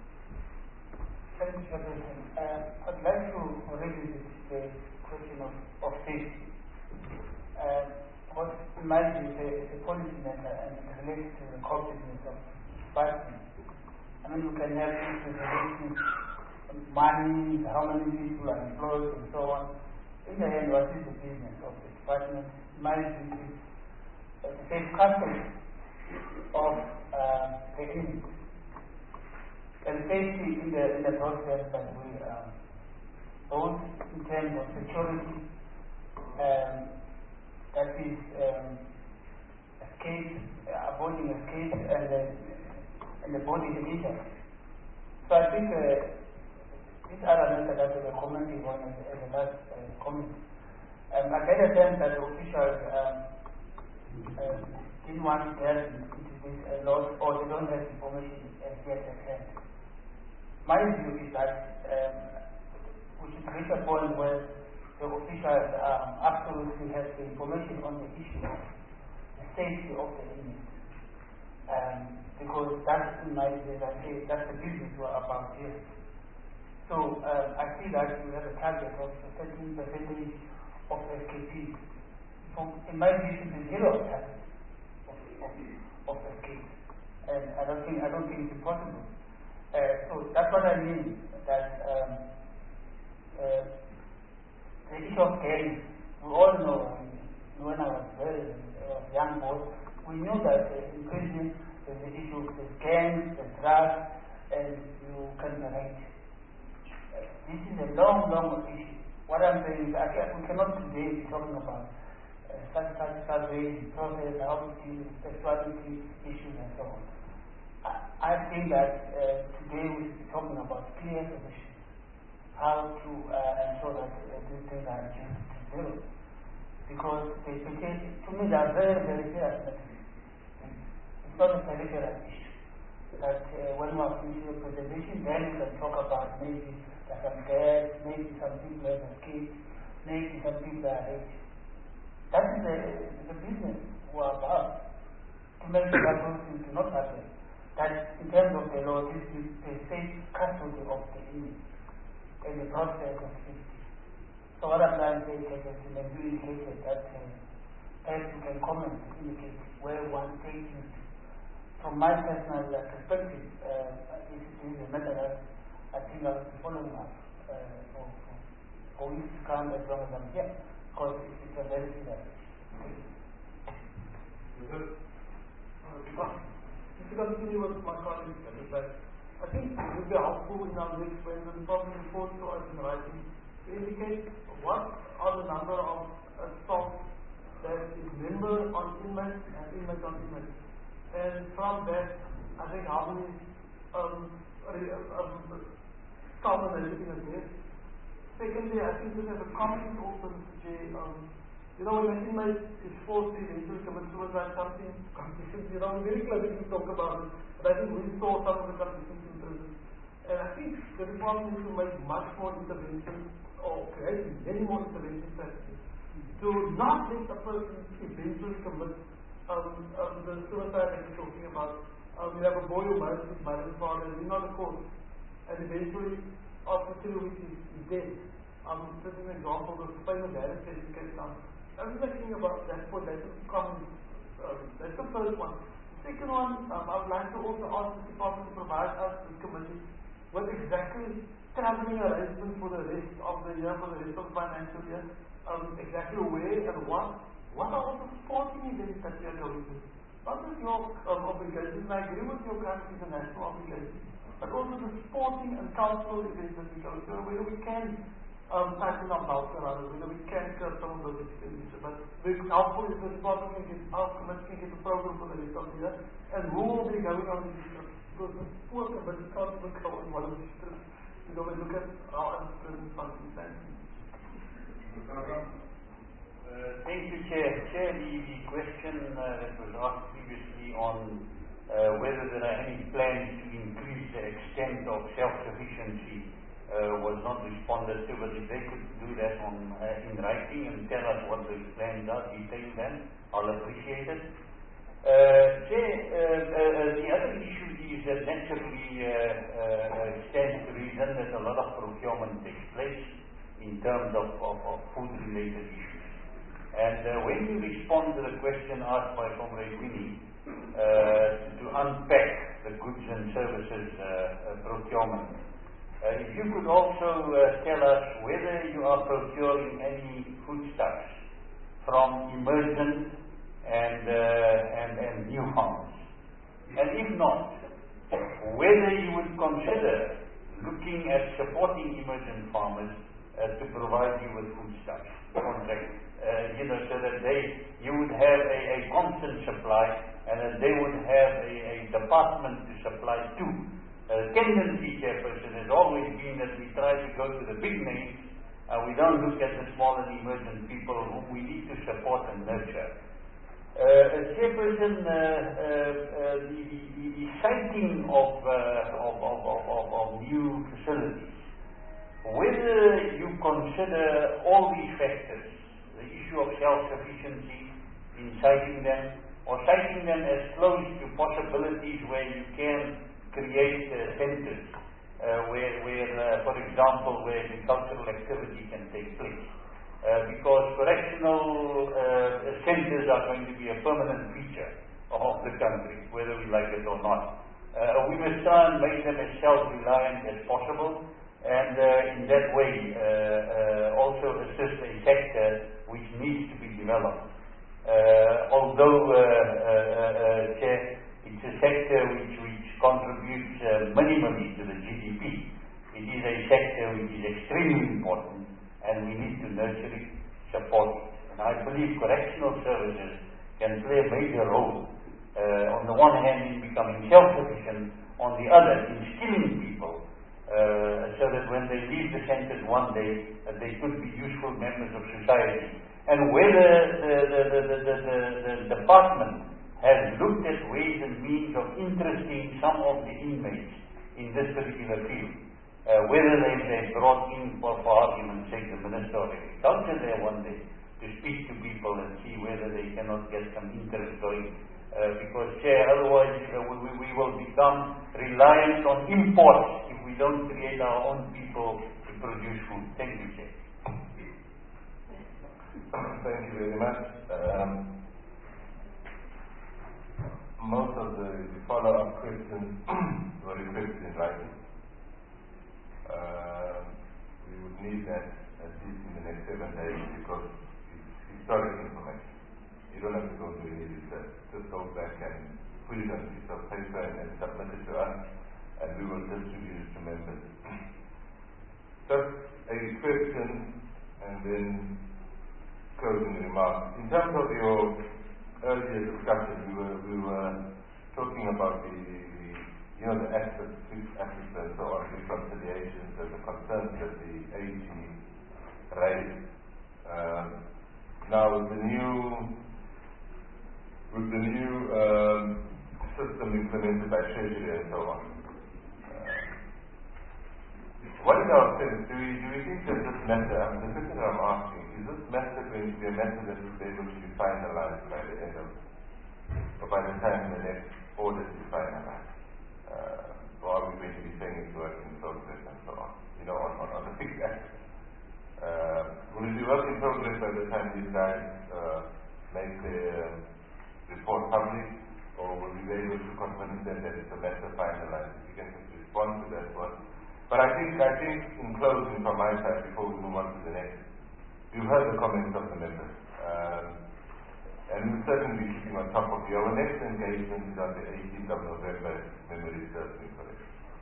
Thank you, Chairperson. Uh, I'd like to revisit the question of, of safety. Uh, What in my view is a, is a policy matter and it relates to the competence of department. I mean, we can have issues relating to money, how many people are employed, and so on. In the end, what is the business of the department? In my view is uh, the safe custody of uh, the enemy. And safety in the, in the process that we, um, both in terms of security, um, that is um, escape, uh, avoiding escape and, uh, and the body injury. So I think uh, these are elements that we are commenting on as, as a last uh, comment. Um, I get a sense that the officials um, uh, didn't want to delve into this a lot, or they don't have information as yet at hand. My view is that um, we should reach a point where the officials um, absolutely have the information on the issue of the safety of the inmates. Um, because that's in my view, I say that's the business we're about here. So um, I see that we have a target of a certain percentage of S K Ps. So in my view, it is zero target of, of, of escape. And I don't think I don't think it's possible. Uh, so that's what I mean, that um, uh, the issue of gangs, we all know, I mean, when I was very uh, young boy, we knew that uh, in prison there's the issue of the gangs, the drugs, and you can narrate. Uh, this is a long, long issue. What I'm saying is, I guess we cannot today be talking about uh, such, such, such ways, process, how to deal with sexuality issues and so on. I, I think that uh, today we should be talking about clear solutions. How to uh, ensure that uh, these things are reduced to zero. Because they, they, to me they are very, very serious matters. It's not a peripheral issue. that uh, when we are finishing the presentation, then we can talk about maybe there's some deaths, maybe some people have escaped, maybe some people are rich. That is the, the business we are about, to make sure that those things do not happen. That in terms of the law, this is the safe custody of the image and the process of safety. So what I'm trying to say is that you indicated that uh, perhaps you can comment to indicate where one takes you to. From my personal uh, perspective, uh, this is a matter that I think I'll be following up uh, for, for, for weeks to come as long as I'm here, because it's, it's a very serious issue. If you continue with my colleague, I think it would be helpful in our next when the problem report to us in writing to indicate what are the number of assaults that is member on inmate and inmate on inmate. And from that, I think how many um, um, common everything is there. Secondly, I think we have a comment also, Mister J. Um, you know, when an inmate is forced to eventually commit suicide, something, conditions, you know, very clearly we talk about it, but I think we saw some of the conditions in prison. And I think the department needs to make much more intervention, or create many more intervention strategies, to not let a person eventually commit um, um, the suicide that we're talking about. Um, we have a boy who married his mother's father, and he's not a court, and eventually, after three weeks, he's, he's dead. Um, this is an example of the famous marriage case in Cape Town. I'm thinking about that for that common. Um, that's the first one. The second one, um, I would like to also ask the department to provide us, this committee, with exactly traveling arrangements for the rest of the year, for the rest of the financial year, um, exactly where and what. What are all the sporting events that we are going to? Not just your um, obligations, and I agree with your country's national obligations, but also the sporting and cultural events that we go to, where we can Um, tighten our belts around it, whether we can curb some of those expenditures. But it's helpful if the department can get, our committee can get a program for the rest of the year, and who will be going on these trips. Because the poor committee can't look at one of these trips. You know, we look at our uncertain funding. Thank you. Uh, thank you, Chair. Chair, the, the question uh, that was asked previously on uh, whether there are any plans to increase the extent of self-sufficiency Uh, was not responded to, but if they could do that on uh, in writing and tell us what those plans are, detail them, I'll appreciate it. Uh, Chair, uh, uh, the other issue is that naturally uh, uh, stands to reason that a lot of procurement takes place in terms of, of, of food-related issues. And uh, when you respond to the question asked by Comrade Winnie uh, to unpack the goods and services uh, uh, procurement, Uh, if you could also uh, tell us whether you are procuring any foodstuffs from emergent and, uh, and, and new farmers. And if not, whether you would consider looking at supporting emergent farmers uh, to provide you with foodstuffs, contract, uh, you know, so that they, you would have a, a constant supply and that they would have a, a department to supply to. The uh, tendency, Chairperson, has always been that we try to go to the big names and we don't look at the small and emergent people whom we need to support and nurture. Uh, Chairperson, uh, uh, uh, the, the, the siting of, uh, of, of, of, of, of new facilities, whether you consider all these factors, the issue of self-sufficiency in siting them, or siting them as close to possibilities where you can create uh, centers uh, where, where uh, for example, where agricultural activity can take place. Uh, because correctional uh, centers are going to be a permanent feature of the country, whether we like it or not. Uh, we must try and make them as self-reliant as possible, and uh, in that way uh, uh, also assist a sector which needs to be developed. Uh, although, uh, uh, uh, Chair, it's a sector which, which contributes uh, minimally to the G D P. It is a sector which is extremely important, and we need to nurture it, support it. And I believe correctional services can play a major role, uh, on the one hand in becoming self-sufficient, on the other in skilling people, uh, so that when they leave the centers one day, uh, they could be useful members of society. And whether the, the, the, the, the, the, the department has looked at ways and means of interesting some of the inmates in this particular field. Uh, whether they, they brought in, for, for argument's sake, the Minister of Agriculture there one day to speak to people and see whether they cannot get some interest going. Uh, because, Chair, otherwise uh, we, we will become reliant on imports if we don't create our own people to produce food. Thank you, Chair. Thank you very much. Um, most of the, the follow-up questions were requested in writing. Uh, we would need that at least in the next seven days because it's historic information. You don't have to go do any research. Just go back and put it on a piece of paper and, and submit it to us, and we will distribute it to members. Just a question and then closing remarks. In terms of your earlier discussion, we were we were talking about the, the you know the assets, fixed assets and so on, reconciliations and the concerns that the A G raised. Um, now with the new with the new um, system implemented by Treasury and so on. Uh, what is our sense? Do we do we think that this matter? I mean, the question I'm asking is this matter going to be a matter that will be able to be finalized by the end of, or by the time the next audit is finalized? Uh, or are we going to be saying it's work in progress and so on? You know, on, on, on the fixed assets. Uh, will it be work in progress by the time these guys uh, make their report public, or will we be able to convince them that it's a matter finalized? If you can just respond to that one. But I think, I think in closing from my side, before we move on to the next, you've heard the comments of the members. Um, and we'll certainly be keeping on top of you. Our next engagement is on the eighteenth of November, if memory serves me correct.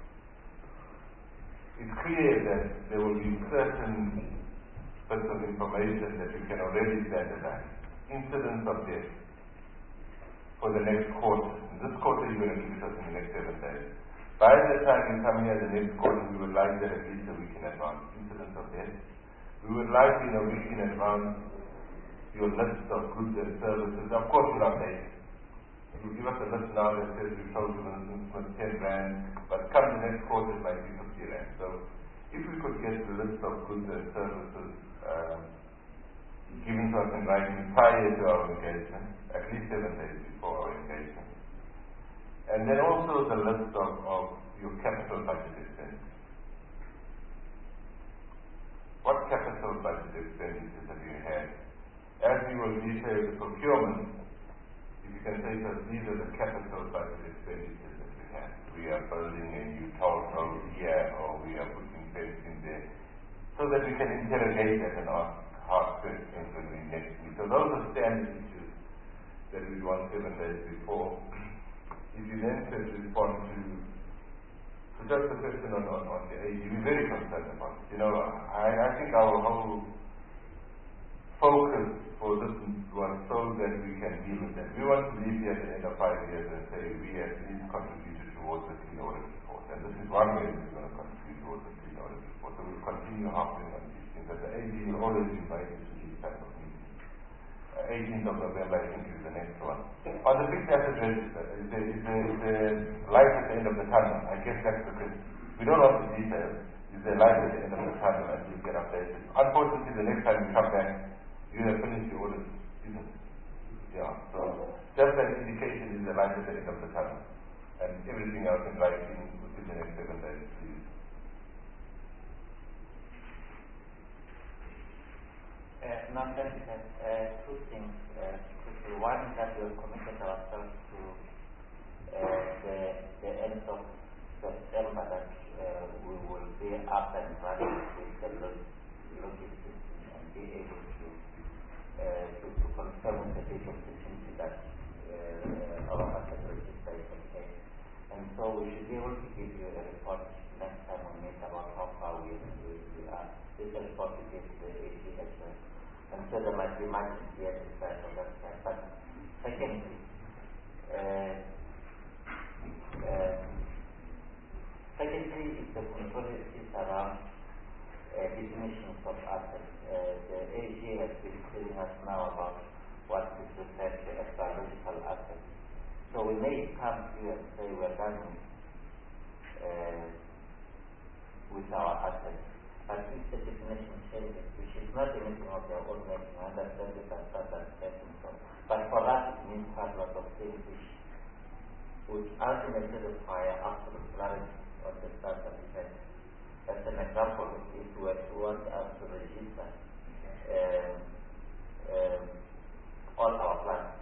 It's clear that there will be certain bits of information that you can already standardize. Incidents of death for the next quarter. In this quarter, you're going to give it us in the next seven days. By the time you come here the next quarter, we would like that at least a week in advance. Incidents of death. We would like in a week in advance your list of goods and services. Of course, you'll update it. You give us a list now that says we sold you an instrument ten rand, but come the next quarter it might be fifty rand. So, if we could get the list of goods and services um, given to us in writing prior to our engagement, at least seven days before our engagement. And then also the list of, of your capital budget expenditures. What capital budget expenditures have you had? As we will detail the procurement, if you can say to us, these are the capital budget expenditures that we have. We are building a new toll road here, or we are putting fence in there, so that we can interrogate that and ask hard questions when we next meet. So those are standard issues that we want seven days before. If you then could respond to, to just the question on, on, on the age, we're very concerned about it. You know, I, I think our whole focus for this was so that we can deal with that. We want to leave here at the end of five years and say we at least contributed towards the clean audit report. And this is one way we're going to contribute towards the clean audit report. So we'll continue harping on these things. But the A G will always invite us to these type of meetings. Uh, eighteenth of November, I think, is the next one. On the fixed asset register, is there, is, there, is there light at the end of the tunnel? I guess that's the question. We don't want the details. Is there light at the end of the tunnel and you get updated? Unfortunately, the next time you come back, you have finished your audit, isn't it? Yeah, so just that indication is the light at the end of the tunnel. And everything else in writing within the next seven days, please. Uh, no, thank you, sir. Uh, two things. Uh, quickly. One is that we have committed ourselves to uh, the, the end of September that uh, we will be up and running with the log- logistics and be able to, uh, to, to confirm with the people that uh, our asset register is okay. And so we should be able to give you a report next time we meet about how far we, we, we are. This report we give to the A G as well. And so there might be much here this side or that side. But secondly, uh, uh, secondly is the controversies around uh, definitions of assets. Uh, the A G has been telling us now about what is referred to as biological assets. come here and say we're done with, uh, with our assets. But if the definition changes, which is not anything of their own making, I understand it as standard setting. But for us, it means quite a lot of things which would ultimately require absolute clarity on the standard effect. As an example, if we were to want us to register um, um, all our plants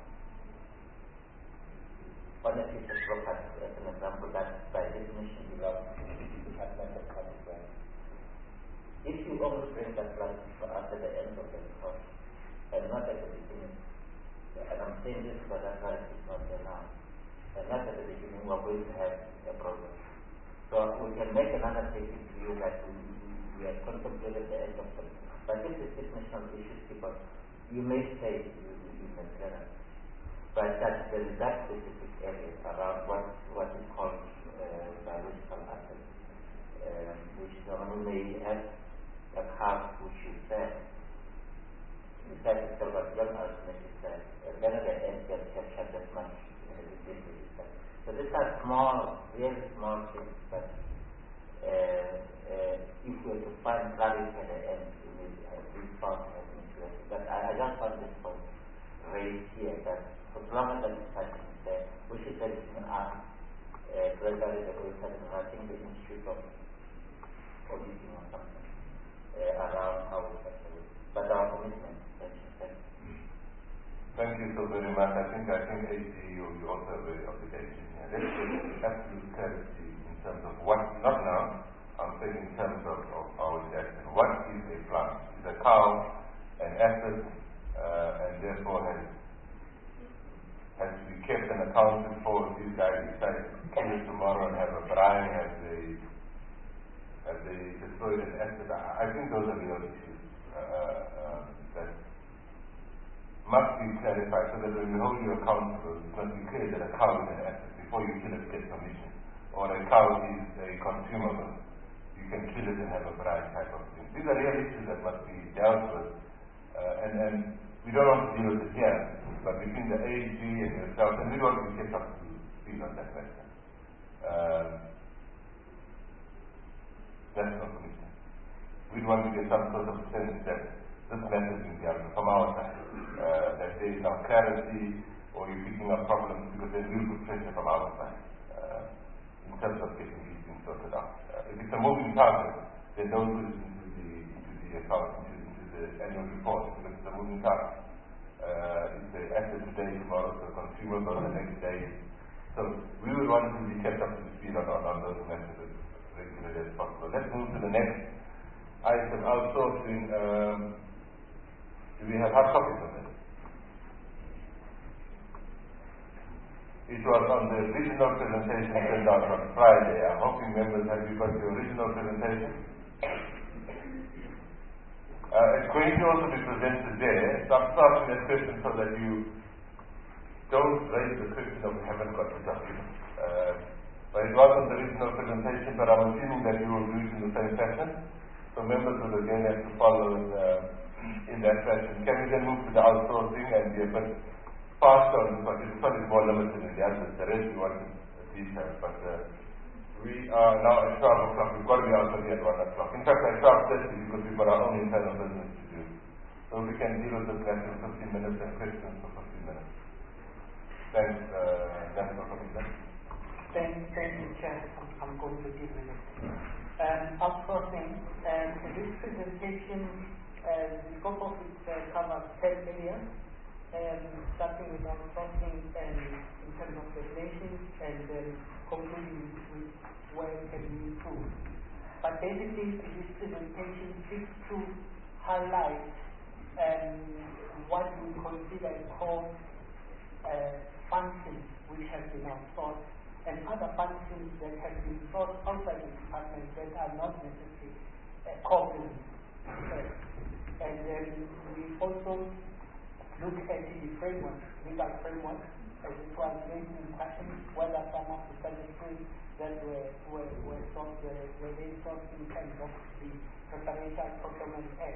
on a piece of property, as an example, that by definition belongs to the Department of Public Works. If you only bring that plant to us at the end of the process, and not at the beginning, and I'm saying this because that's why it's not there now, and not at the beginning, we're going to have a problem. So we can make another statement to you that we, we have contemplated the end of the but this is definitional issues because you may say you you can clearance. But that there is that specific area around what what is called uh, biological assets, um, which normally may have a calf which you sell. You decide to sell what you don't ultimately sell, and then at the end you have captured that much in the business. So these are small, really small things, but uh, uh, if we were to find clarity at the end, we will uh, be found to have influence. But I, I just want this point raised here that for as long as that discussion is there, we should then ask uh, gradually the way I think the Institute of Auditing or something uh, around how we settle it. But our commitment, thank you. Thank you so very much. I think I think A G will be also very obligated. Let's get absolute clarity in terms of what, not now, I'm saying in terms of, of our action. What is a plant? Is a cow an asset uh, and therefore has, has to be kept and accounted for? These guys decide to kill it tomorrow and have a brine as they, as they destroy an asset. I, I think those are the other issues uh, uh, that must be clarified so that when we hold you accountable, it must be clear that a cow is an asset before you kill it, get permission. Or a cow is a consumable. You can kill it and have a bride type of thing. These are real issues that must be dealt with. Uh, and, and we don't want to deal with it here, but between the A G and yourself, and we don't want to get up to speed on that matter. Um, that's not commitment. We want to get some sort of sense that this message is dealt with from our side. Uh, that there is now clarity, or you're picking up problems, because there's real good pressure from our side uh, in terms of getting these things sorted out. Uh, if it's a moving target, then don't put it into the into the account, into, into the annual report, because it's a moving target. Uh, it's the asset today, tomorrow, the consumable, the next day. So we will want to be kept up to speed on, on, on those methods as regularly as possible. Let's move to the next item, outsourcing. Um, do we have hard copies of this? It was on the original presentation sent out on Friday. I'm hoping members have you got the original presentation. Uh, it's going to also be presented there. So I'm starting that question so that you don't raise the question that we haven't got the document. Uh, but it was on the original presentation, but I'm assuming that you will do it in the same fashion. So members will again have to follow uh, in that fashion. Can we then move to the outsourcing and be a bit faster on this one? This one is more limited in the answers. The rest we want to detail. But uh, we are now at twelve o'clock. We've got to be out of here at one o'clock. In fact, at twelve thirty because we've got our own internal business to do. So we can deal with this matter in fifteen minutes and questions for fifteen minutes. Thanks, uh, National Commission. Thank, thank you, Chair. I'm, I'm going to give minutes. Um, outsourcing, um, in this presentation, uh, the scope of it uh, covers ten areas, um, starting with outsourcing and in terms of regulations, and then concluding with where it can be improved. But basically, this presentation seeks to highlight um, what we consider core uh, functions which have been outsourced, and other functions that have been sourced outside the department that are not necessarily uh, core business. Uh, and then we also look at the framework, legal framework, as it was raised in question, whether some of the services that were, were, were sourced, were, were they sourced in terms of the Preferential Procurement Act.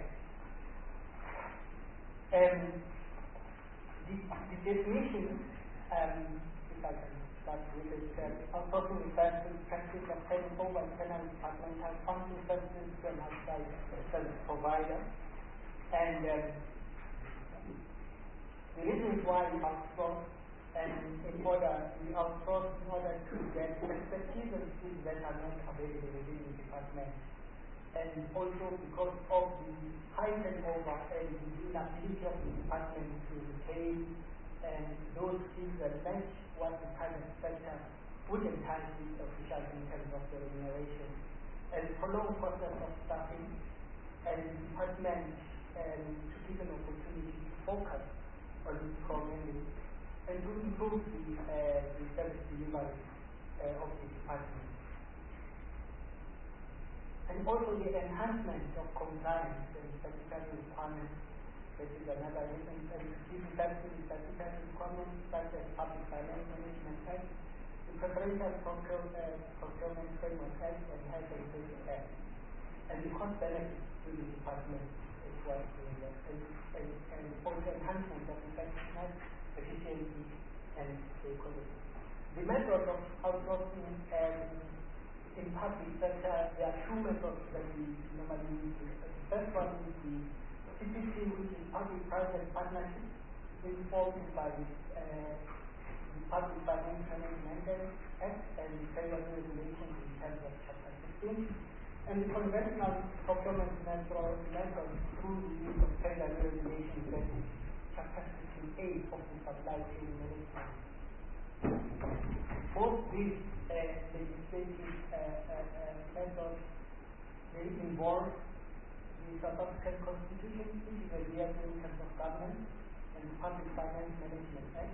Um, the, the definition um, if I can start with it. Uh, outsourcing refers to the practice of handing over internal departmental functional services to an outside service provider. And um, the reasons why we outsource, and in order we outsource in order to get expertise and skills that are not available within the department. And also because of the high turnover and the inability of the department to retain and those skills that match what the private sector would entice its officials in terms of the remuneration. And prolonged process of staffing and the department um, to give an opportunity to focus on its core mandate and to improve the, uh, the service delivery uh, of the department. And also the enhancement of compliance and statutory requirements. This is another reason, and to give effect to the statutory requirements such as Public Finance Management Act, the Preferential Procure, uh, Procurement Framework Act, and Health and Safety Act. And the cost benefits to the department as well, and, and, and also enhancement of effectiveness, efficiency, and equality. The method of outsourcing and in public sector, there are two methods that we normally use. The first one is the P P P, which is public-private partnership, informed by the, uh, the Public Finance Management Act and the Federal Regulations in terms of Chapter sixteen, and the conventional procurement method through the use of Federal Regulations, that is Chapter sixteen A of the Supply Chain Management. Both these uh, legislative uh, uh, uh, methods, they involve the South African Constitution, which is a real in terms of government, and the Public Finance Management Act.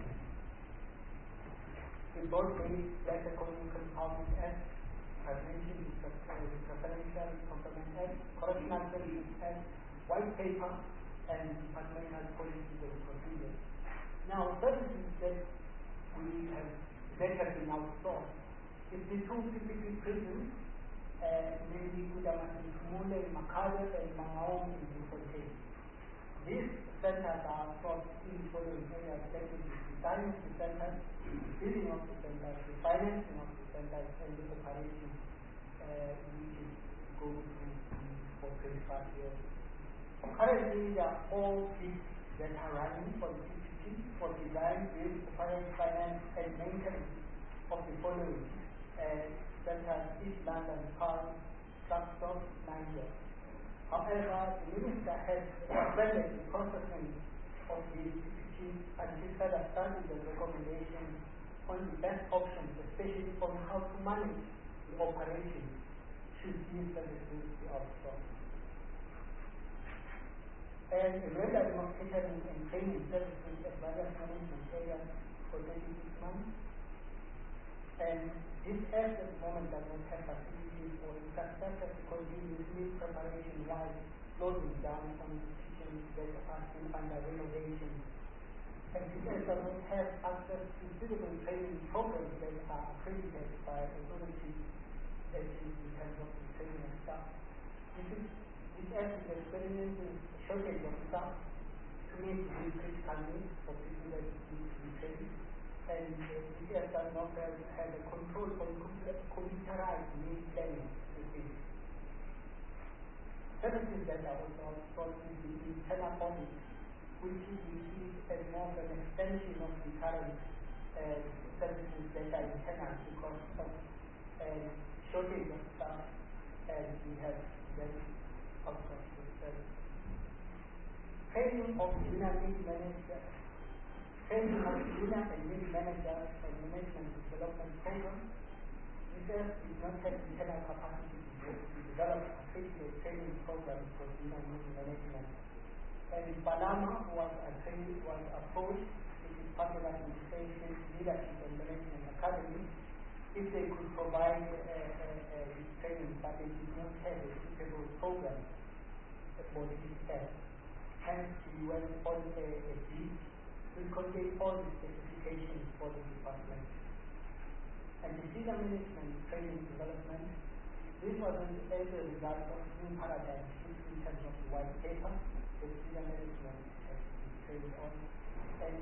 In both ways, like the Economic Empowerment Act, as mentioned, the Preferential Procurement Act, Correctional Services Act, White Paper, and Departmental Policies and Procedures. Now, services that we have that have been outsourced is the two P P P prisons, uh, namely Kudamati Kumule in Makale and Mangaung in Bloemfontein. These centers are outsourced in the following areas: that is the design of the centers, the building of the centers, the financing of the centers, and the operation, uh, which is going through for twenty-five years. Currently, there are four bids that are running for the P P P for design, build, operate, finance, and maintenance of the following uh, centers: East London, Park, Truckstop, Niger. However, the Minister has suspended the processing of the P P P until further studies and recommendations on the best options, especially on how to manage the operation should these services be outsourced. And the rendering of catering and training services at various management areas for twenty-six months. And this act at the moment does not have facilities or infrastructure to continue with meal preparation while closing down on institutions that are still under renovation. And this act does not have access to suitable training programs that are accredited by authorities that is in terms of the training of staff. This is This act is experiencing a shortage of staff to meet the critical needs for people that need to be trained. And uh, this act does not have, have a control on computerized need planning within. Services that are also outsourced is the internal audit, which is received as more of an extension of the current uh, services that are internal because of uh, shortage of staff, and we have very outsourced service. Training of junior lead managers, training of junior and lead managers and management development program. Research did not have internal capacity to develop accredited training programs for junior lead management. And Panama was a training was approached, which is Public Administration Leadership and Management Academy, if they could provide uh, uh, uh, this training, but they did not have a suitable program for this test. Hence, we went on a, a bid which contained all the specifications for the department. And the senior management training development, this was as a result of new paradigm shift in terms of the white paper, the senior management has been trained on, and it meant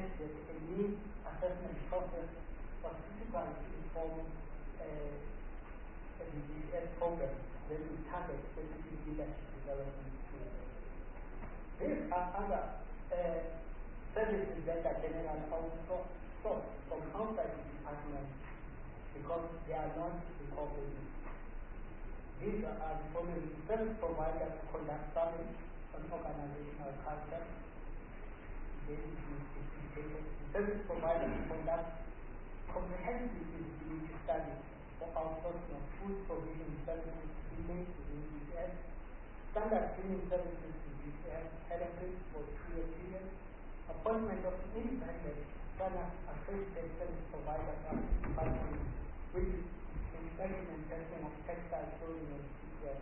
recognized that a needs assessment process was critical to inform uh, a D G S program that will target specific leadership development skills. These are other uh, services that are generally outsourced from outside the department because they are not the core business. These are the following service providers to conduct surveys on organizational culture. This is indicated. Service providers to conduct comprehensive feasibility studies for outsourcing of food provision services to made to the D C S, standard cleaning services to D C S, head office for two-year period, appointment of independent standard accredited service providers of the department with inspection and testing of textile clothing and footwear,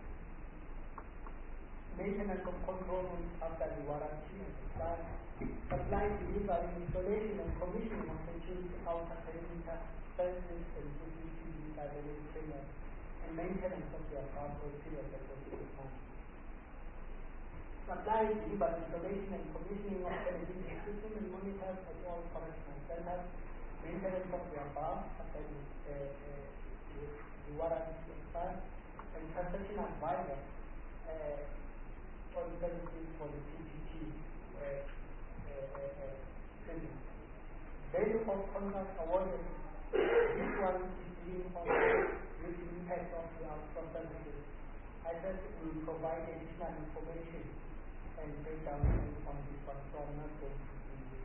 maintenance of control rooms after the warranty and supply, supply, delivery, installation and commissioning of security outer perimeter fences and utility liability framework, and maintenance of their household period of the supply, delivery, installation and commissioning of television systems and monitors at all correctional centers, maintenance of their bar after the, uh, uh, the, the warranty expires, and transaction advisor uh, on services for the P P T uh, uh, uh, uh, training. Value of contract awarded. This one is dealing on with the impact of the outsourced services. I said we will provide additional information and breakdown on this one, so I'm not going to do this.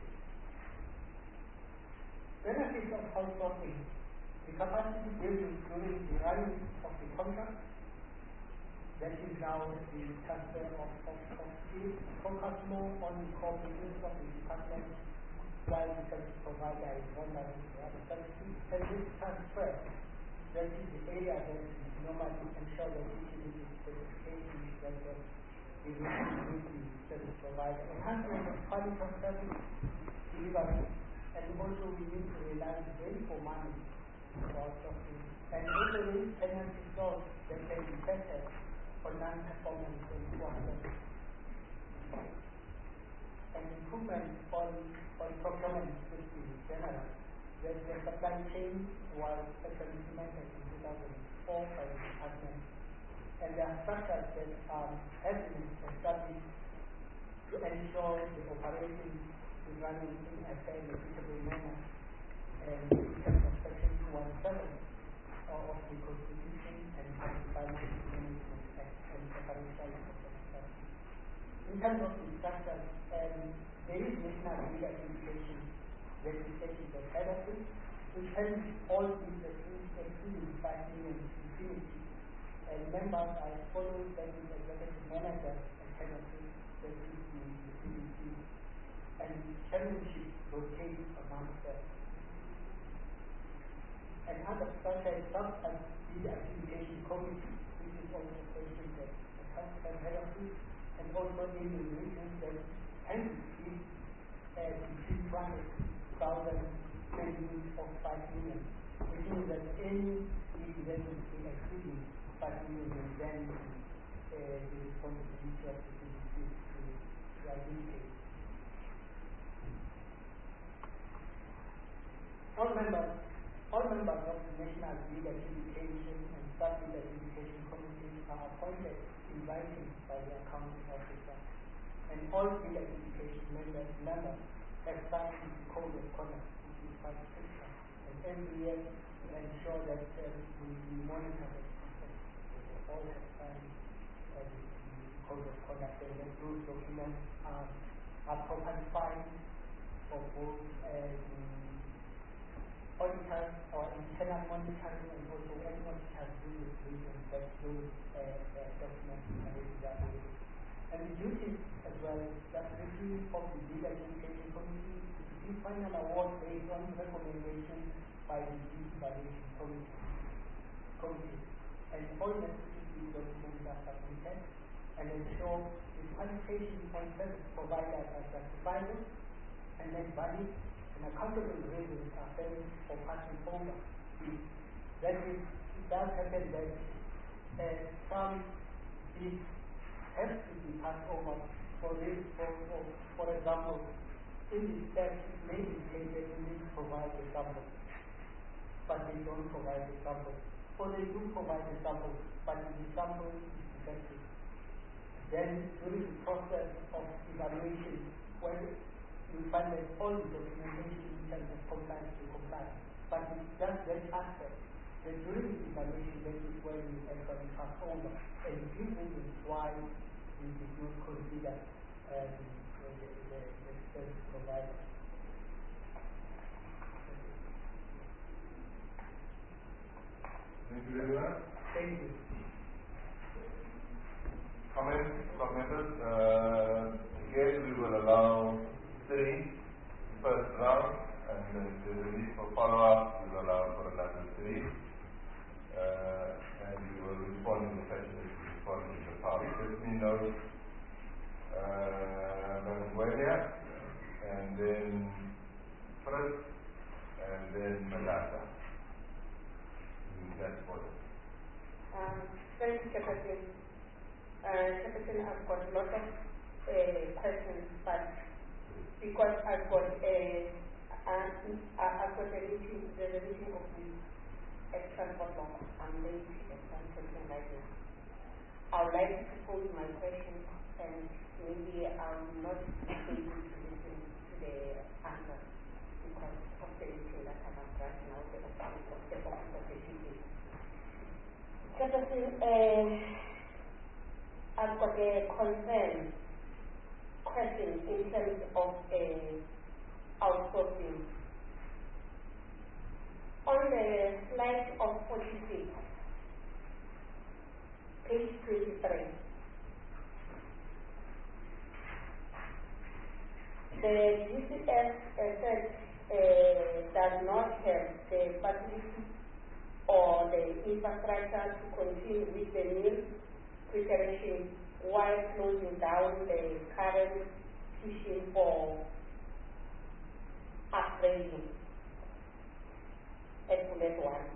Benefits of outsourcing. The capacity building during the running of the contract. That is now the transfer of, of, of skills, focus more on the core business of the department while the service provider is wondering the other services. And this transfer, that is the area that is normally ensure that each of the specifications that the the service provider. Enhancement of quality of service delivery, and also we need to realize value for money for outsourcing. And also these tenancy laws that can be better for non-performance and quality. And improvement on, on procurement system in general. That the supply chain was actually implemented in two thousand four by the department. And there are structures that um, have been established to ensure the operation is running in a fair and equitable manner. And in terms of section two seventeen of the Constitution and Financial Management Act and the Financial Act. In terms of the structures, um, there is national legal education that is taking the head of it, which helps all businesses exceeding five million infinity. And members are as follows: that is executive manager and head of it, that is the C D C, and chairmanship rotates amongst them. And other structures such as the education committee, which is also stationed at the head of it, and also in the region that tends to be uh, between two hundred thousand spending of five million, which means that any league that will be exceeding five million will then uh, the responsibility of the C D C to, to identify. All members, all members of the National Legal Education and Sub-Legal Education Committees are appointed in writing by the accounting officer, and all legal education members, members have signed the code of conduct, which is quite strict, and every year we ensure that uh, we, we monitor the process. They all have signed uh, the, the code of conduct, and that those documents are, are properly filed for both uh, the auditors or internal monitoring and also any auditors doing the reason that those uh, uh, documents are available. And the duties as well, that review of the legal education committee to give final award based on recommendation by the evaluation committee. committee. And all necessary documents are submitted and ensure the qualification on service providers are justifiable and then valid and accountable reasons are failing for passing over. That is, it does happen that uh, some bids have to be passed over. For this, for, for, for example, cities that may indicate that you need to provide the samples, but they don't provide the samples. Or they do provide the samples, but the sample is defective. Then during the process of evaluation, when you find that all the documentation in terms of compliance to compliance, but it's just that aspect that during the evaluation that is where you actually pass over, and this is why we did not consider um, the, the, the, the service provider. Thank you very much. Thank you. Comments from members? Uh, again, we will allow three first round, and then if there's a need for follow-up, we will allow for another three. Uh, and we will respond in the session as we respond in the past. Let me know uh, Venezuela, and then Fritz, and then Malata. That's what. Um, thank you, Chairperson. Uh, Chairperson, I've got a lot of uh, questions, but because I've got a, uh, I've got a meeting, there's a meeting of the at Transport Law. I'm late at something like this. I would like to pose my question, and maybe I'm not able to listen to the answer because of the meeting that I have right now, the office of the office of the G P. Chairperson, uh, I've got a concern question in terms of uh, outsourcing. On the slide of forty-six, page twenty-three, the G C S uh, said, uh, does not have the facility or the infrastructure to continue with the meal preparation while closing down the current kitchen for upgrading at bullet one.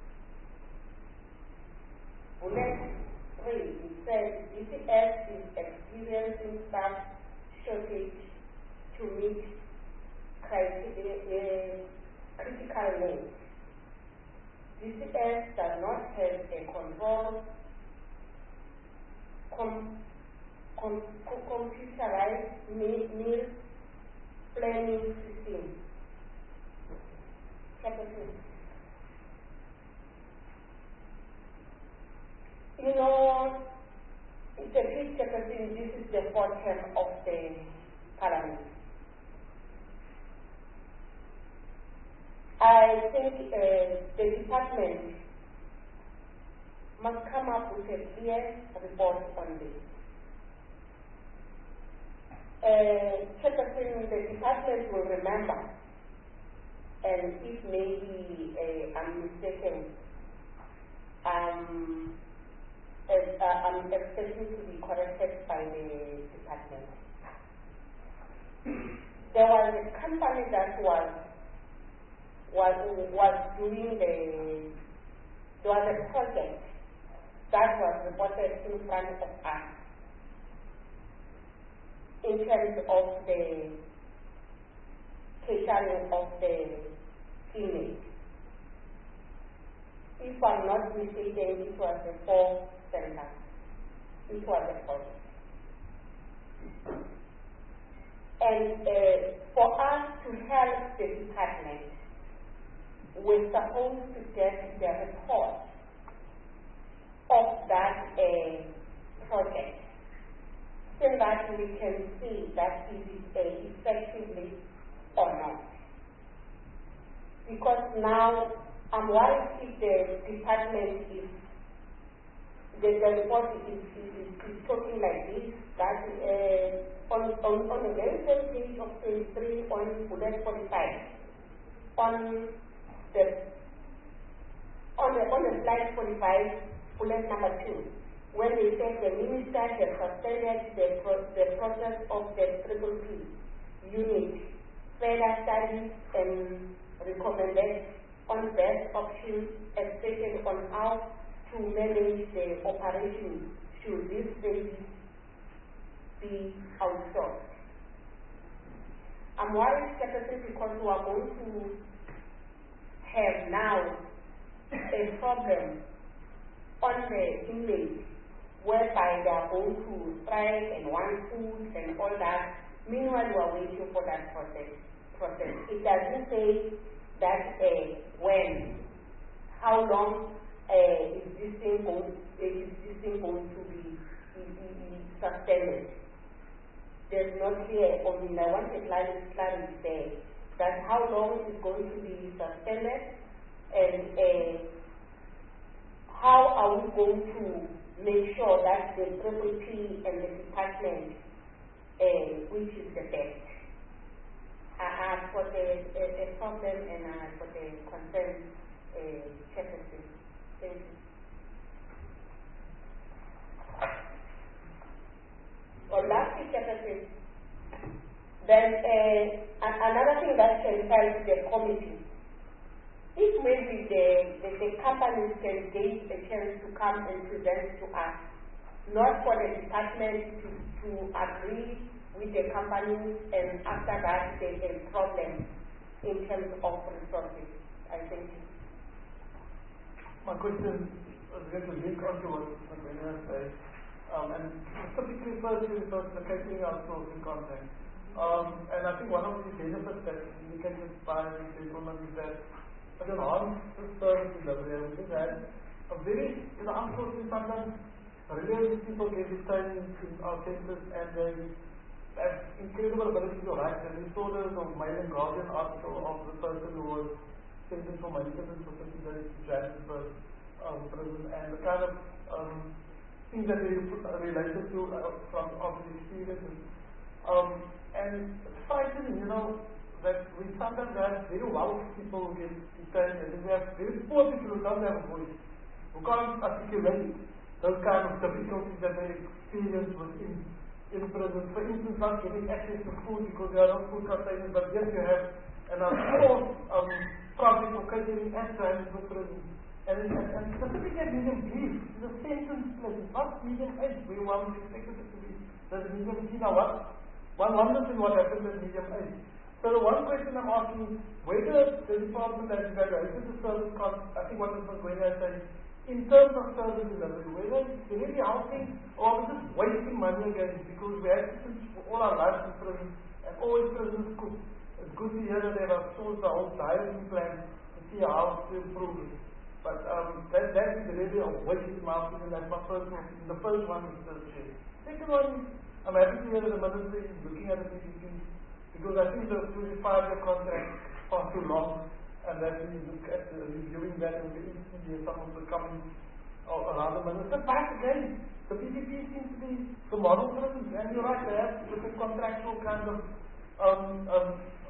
Bullet three, it says G C S is experiencing staff shortage to meet criteria, uh, critical needs. G C S does not have a control, com, com, computerized meal planning system. You know, it's a big capacity. This is the fourth term of the parliament. I think uh, the department must come up with a clear report on this. Uh, the department will remember, and if maybe uh, I'm mistaken, um, as, uh, I'm expecting to be corrected by the department. There was a company that was was was doing the there was a project that was reported in front of us in terms of the catering of the clinic. If I'm not mistaken, it was a four center. It was a project. And uh, for us to help the department, we're supposed to get the report of that uh, project so that we can see that it is uh, effectively or not. Because now I'm worried if the department is, the, the report is, is, is, is talking like this, that uh, on, on, on the very same page of twenty-three on bullet forty-five, on the, on the, on the slide forty-five, bullet number two, when they say the minister has suspended the, pro the process of the triple P unit, further studies and recommended on best options, especially on how to manage the operation should this service be outsourced. I'm worried, Secretary, because we are going to have now a problem on the village whereby they are going to strike and want food and all that. Meanwhile, we are waiting for that process. process. It doesn't say that uh, when, how long uh, is this thing going, is this thing going to be, be, be, be suspended. There's not clear. I mean, I want a clarity there that how long is going to be suspended and uh, how are we going to make sure that the property and the department, uh, which is the best, I ask for the a, a problem and I ask for the concern, uh, Secretary. Thank you. Or lastly, Secretary, then uh, another thing that can help the committee, if maybe the, the, the companies can get a chance to come and present to us, not for the department to, to agree with the companies and after that there's a problem in terms of resources. I think. My question is going to link onto what Madhvena said. Um, and specifically first is about the catering outsourcing content. Um, and I think one of the benefits that is indicated by the gentleman is that it enhances the service delivery. We think that a very, you know, outsourcing sometimes really people get detained in our centers and they have incredible ability to write the disorders of Mail and Guardian article of the person who was sentenced for malicious for fifty days to Johannesburg um, prison and the kind of um, things that they put uh, related to uh, from of the experiences. Um, and it's frightening, you know, that we sometimes have very wealthy people who get detained and we have very poor people who don't have a voice, who can't articulate those kind of difficulties that they experience within in prison. For instance, not getting access to food because there are no food containers, but yes, you have an full um, project for catering at Johannesburg prison. And, and, and specifically at medium B, it's a sentence place, it's not medium H, where one would expect it to be. There's medium C now. What? One wonders in what happens at medium H. So the one question I'm asking, whether the department has evaluated the service cost, I think what Mister Gwena said, in terms of service delivery, whether it's really helping or we're just wasting money again because we have to since all our lives in prison and always prisons cook. It's good to hear that they have sold the whole dieting plan to see how to improve it. But um, that, that is really a waste in my opinion. That's my personal opinion. The first one is the share. Second one, I'm happy to hear that the ministry is looking at the P P P because I think the twenty-five year contract is far too long and that we look at uh, reviewing that and the instantly someone will come around the minister. Back again, the P P P seems to be the model prisons and you're right, they have to look at contractual kind of um, um,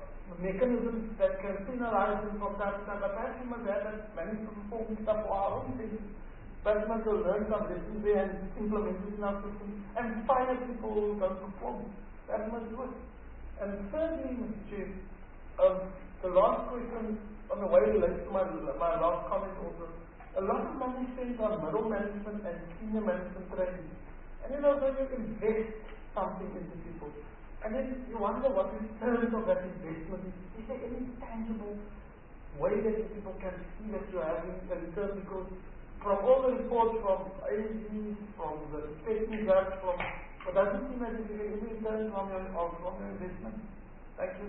mechanisms that can penalize them from time to time, but perhaps we must have that manage to perform stuff for our own things. Perhaps we must learn some lessons there and implement it in our system and fire people who don't perform. That must do it. And thirdly, Mister Chief, um, the last question on the way relates to my, my last comment also. A lot of money spent on middle management and senior management training. And you know, when you invest something into people, and then you wonder what the returns of that investment is. Is there any tangible way that people can see that you're having a return? Because from all the reports from A N Gs, from the inspection judge, from it doesn't seem as if you get any return from your, from your investment. Thank you.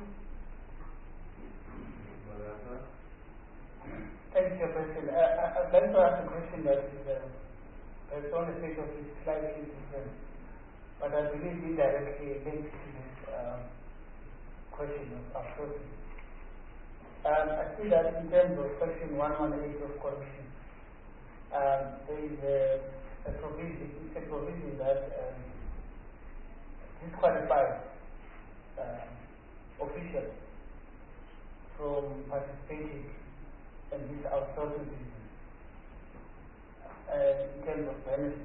Thank you, President. Uh, I'd like to ask a question that is uh, that's on the face of it slightly different, but I believe indirectly linked to this uh, question of outsourcing. Um, I see that in terms of section one eighteen of corruption, um, there is a, a provision, it's a provision that um, disqualifies um, officials from participating in this outsourcing business uh, in terms of benefits.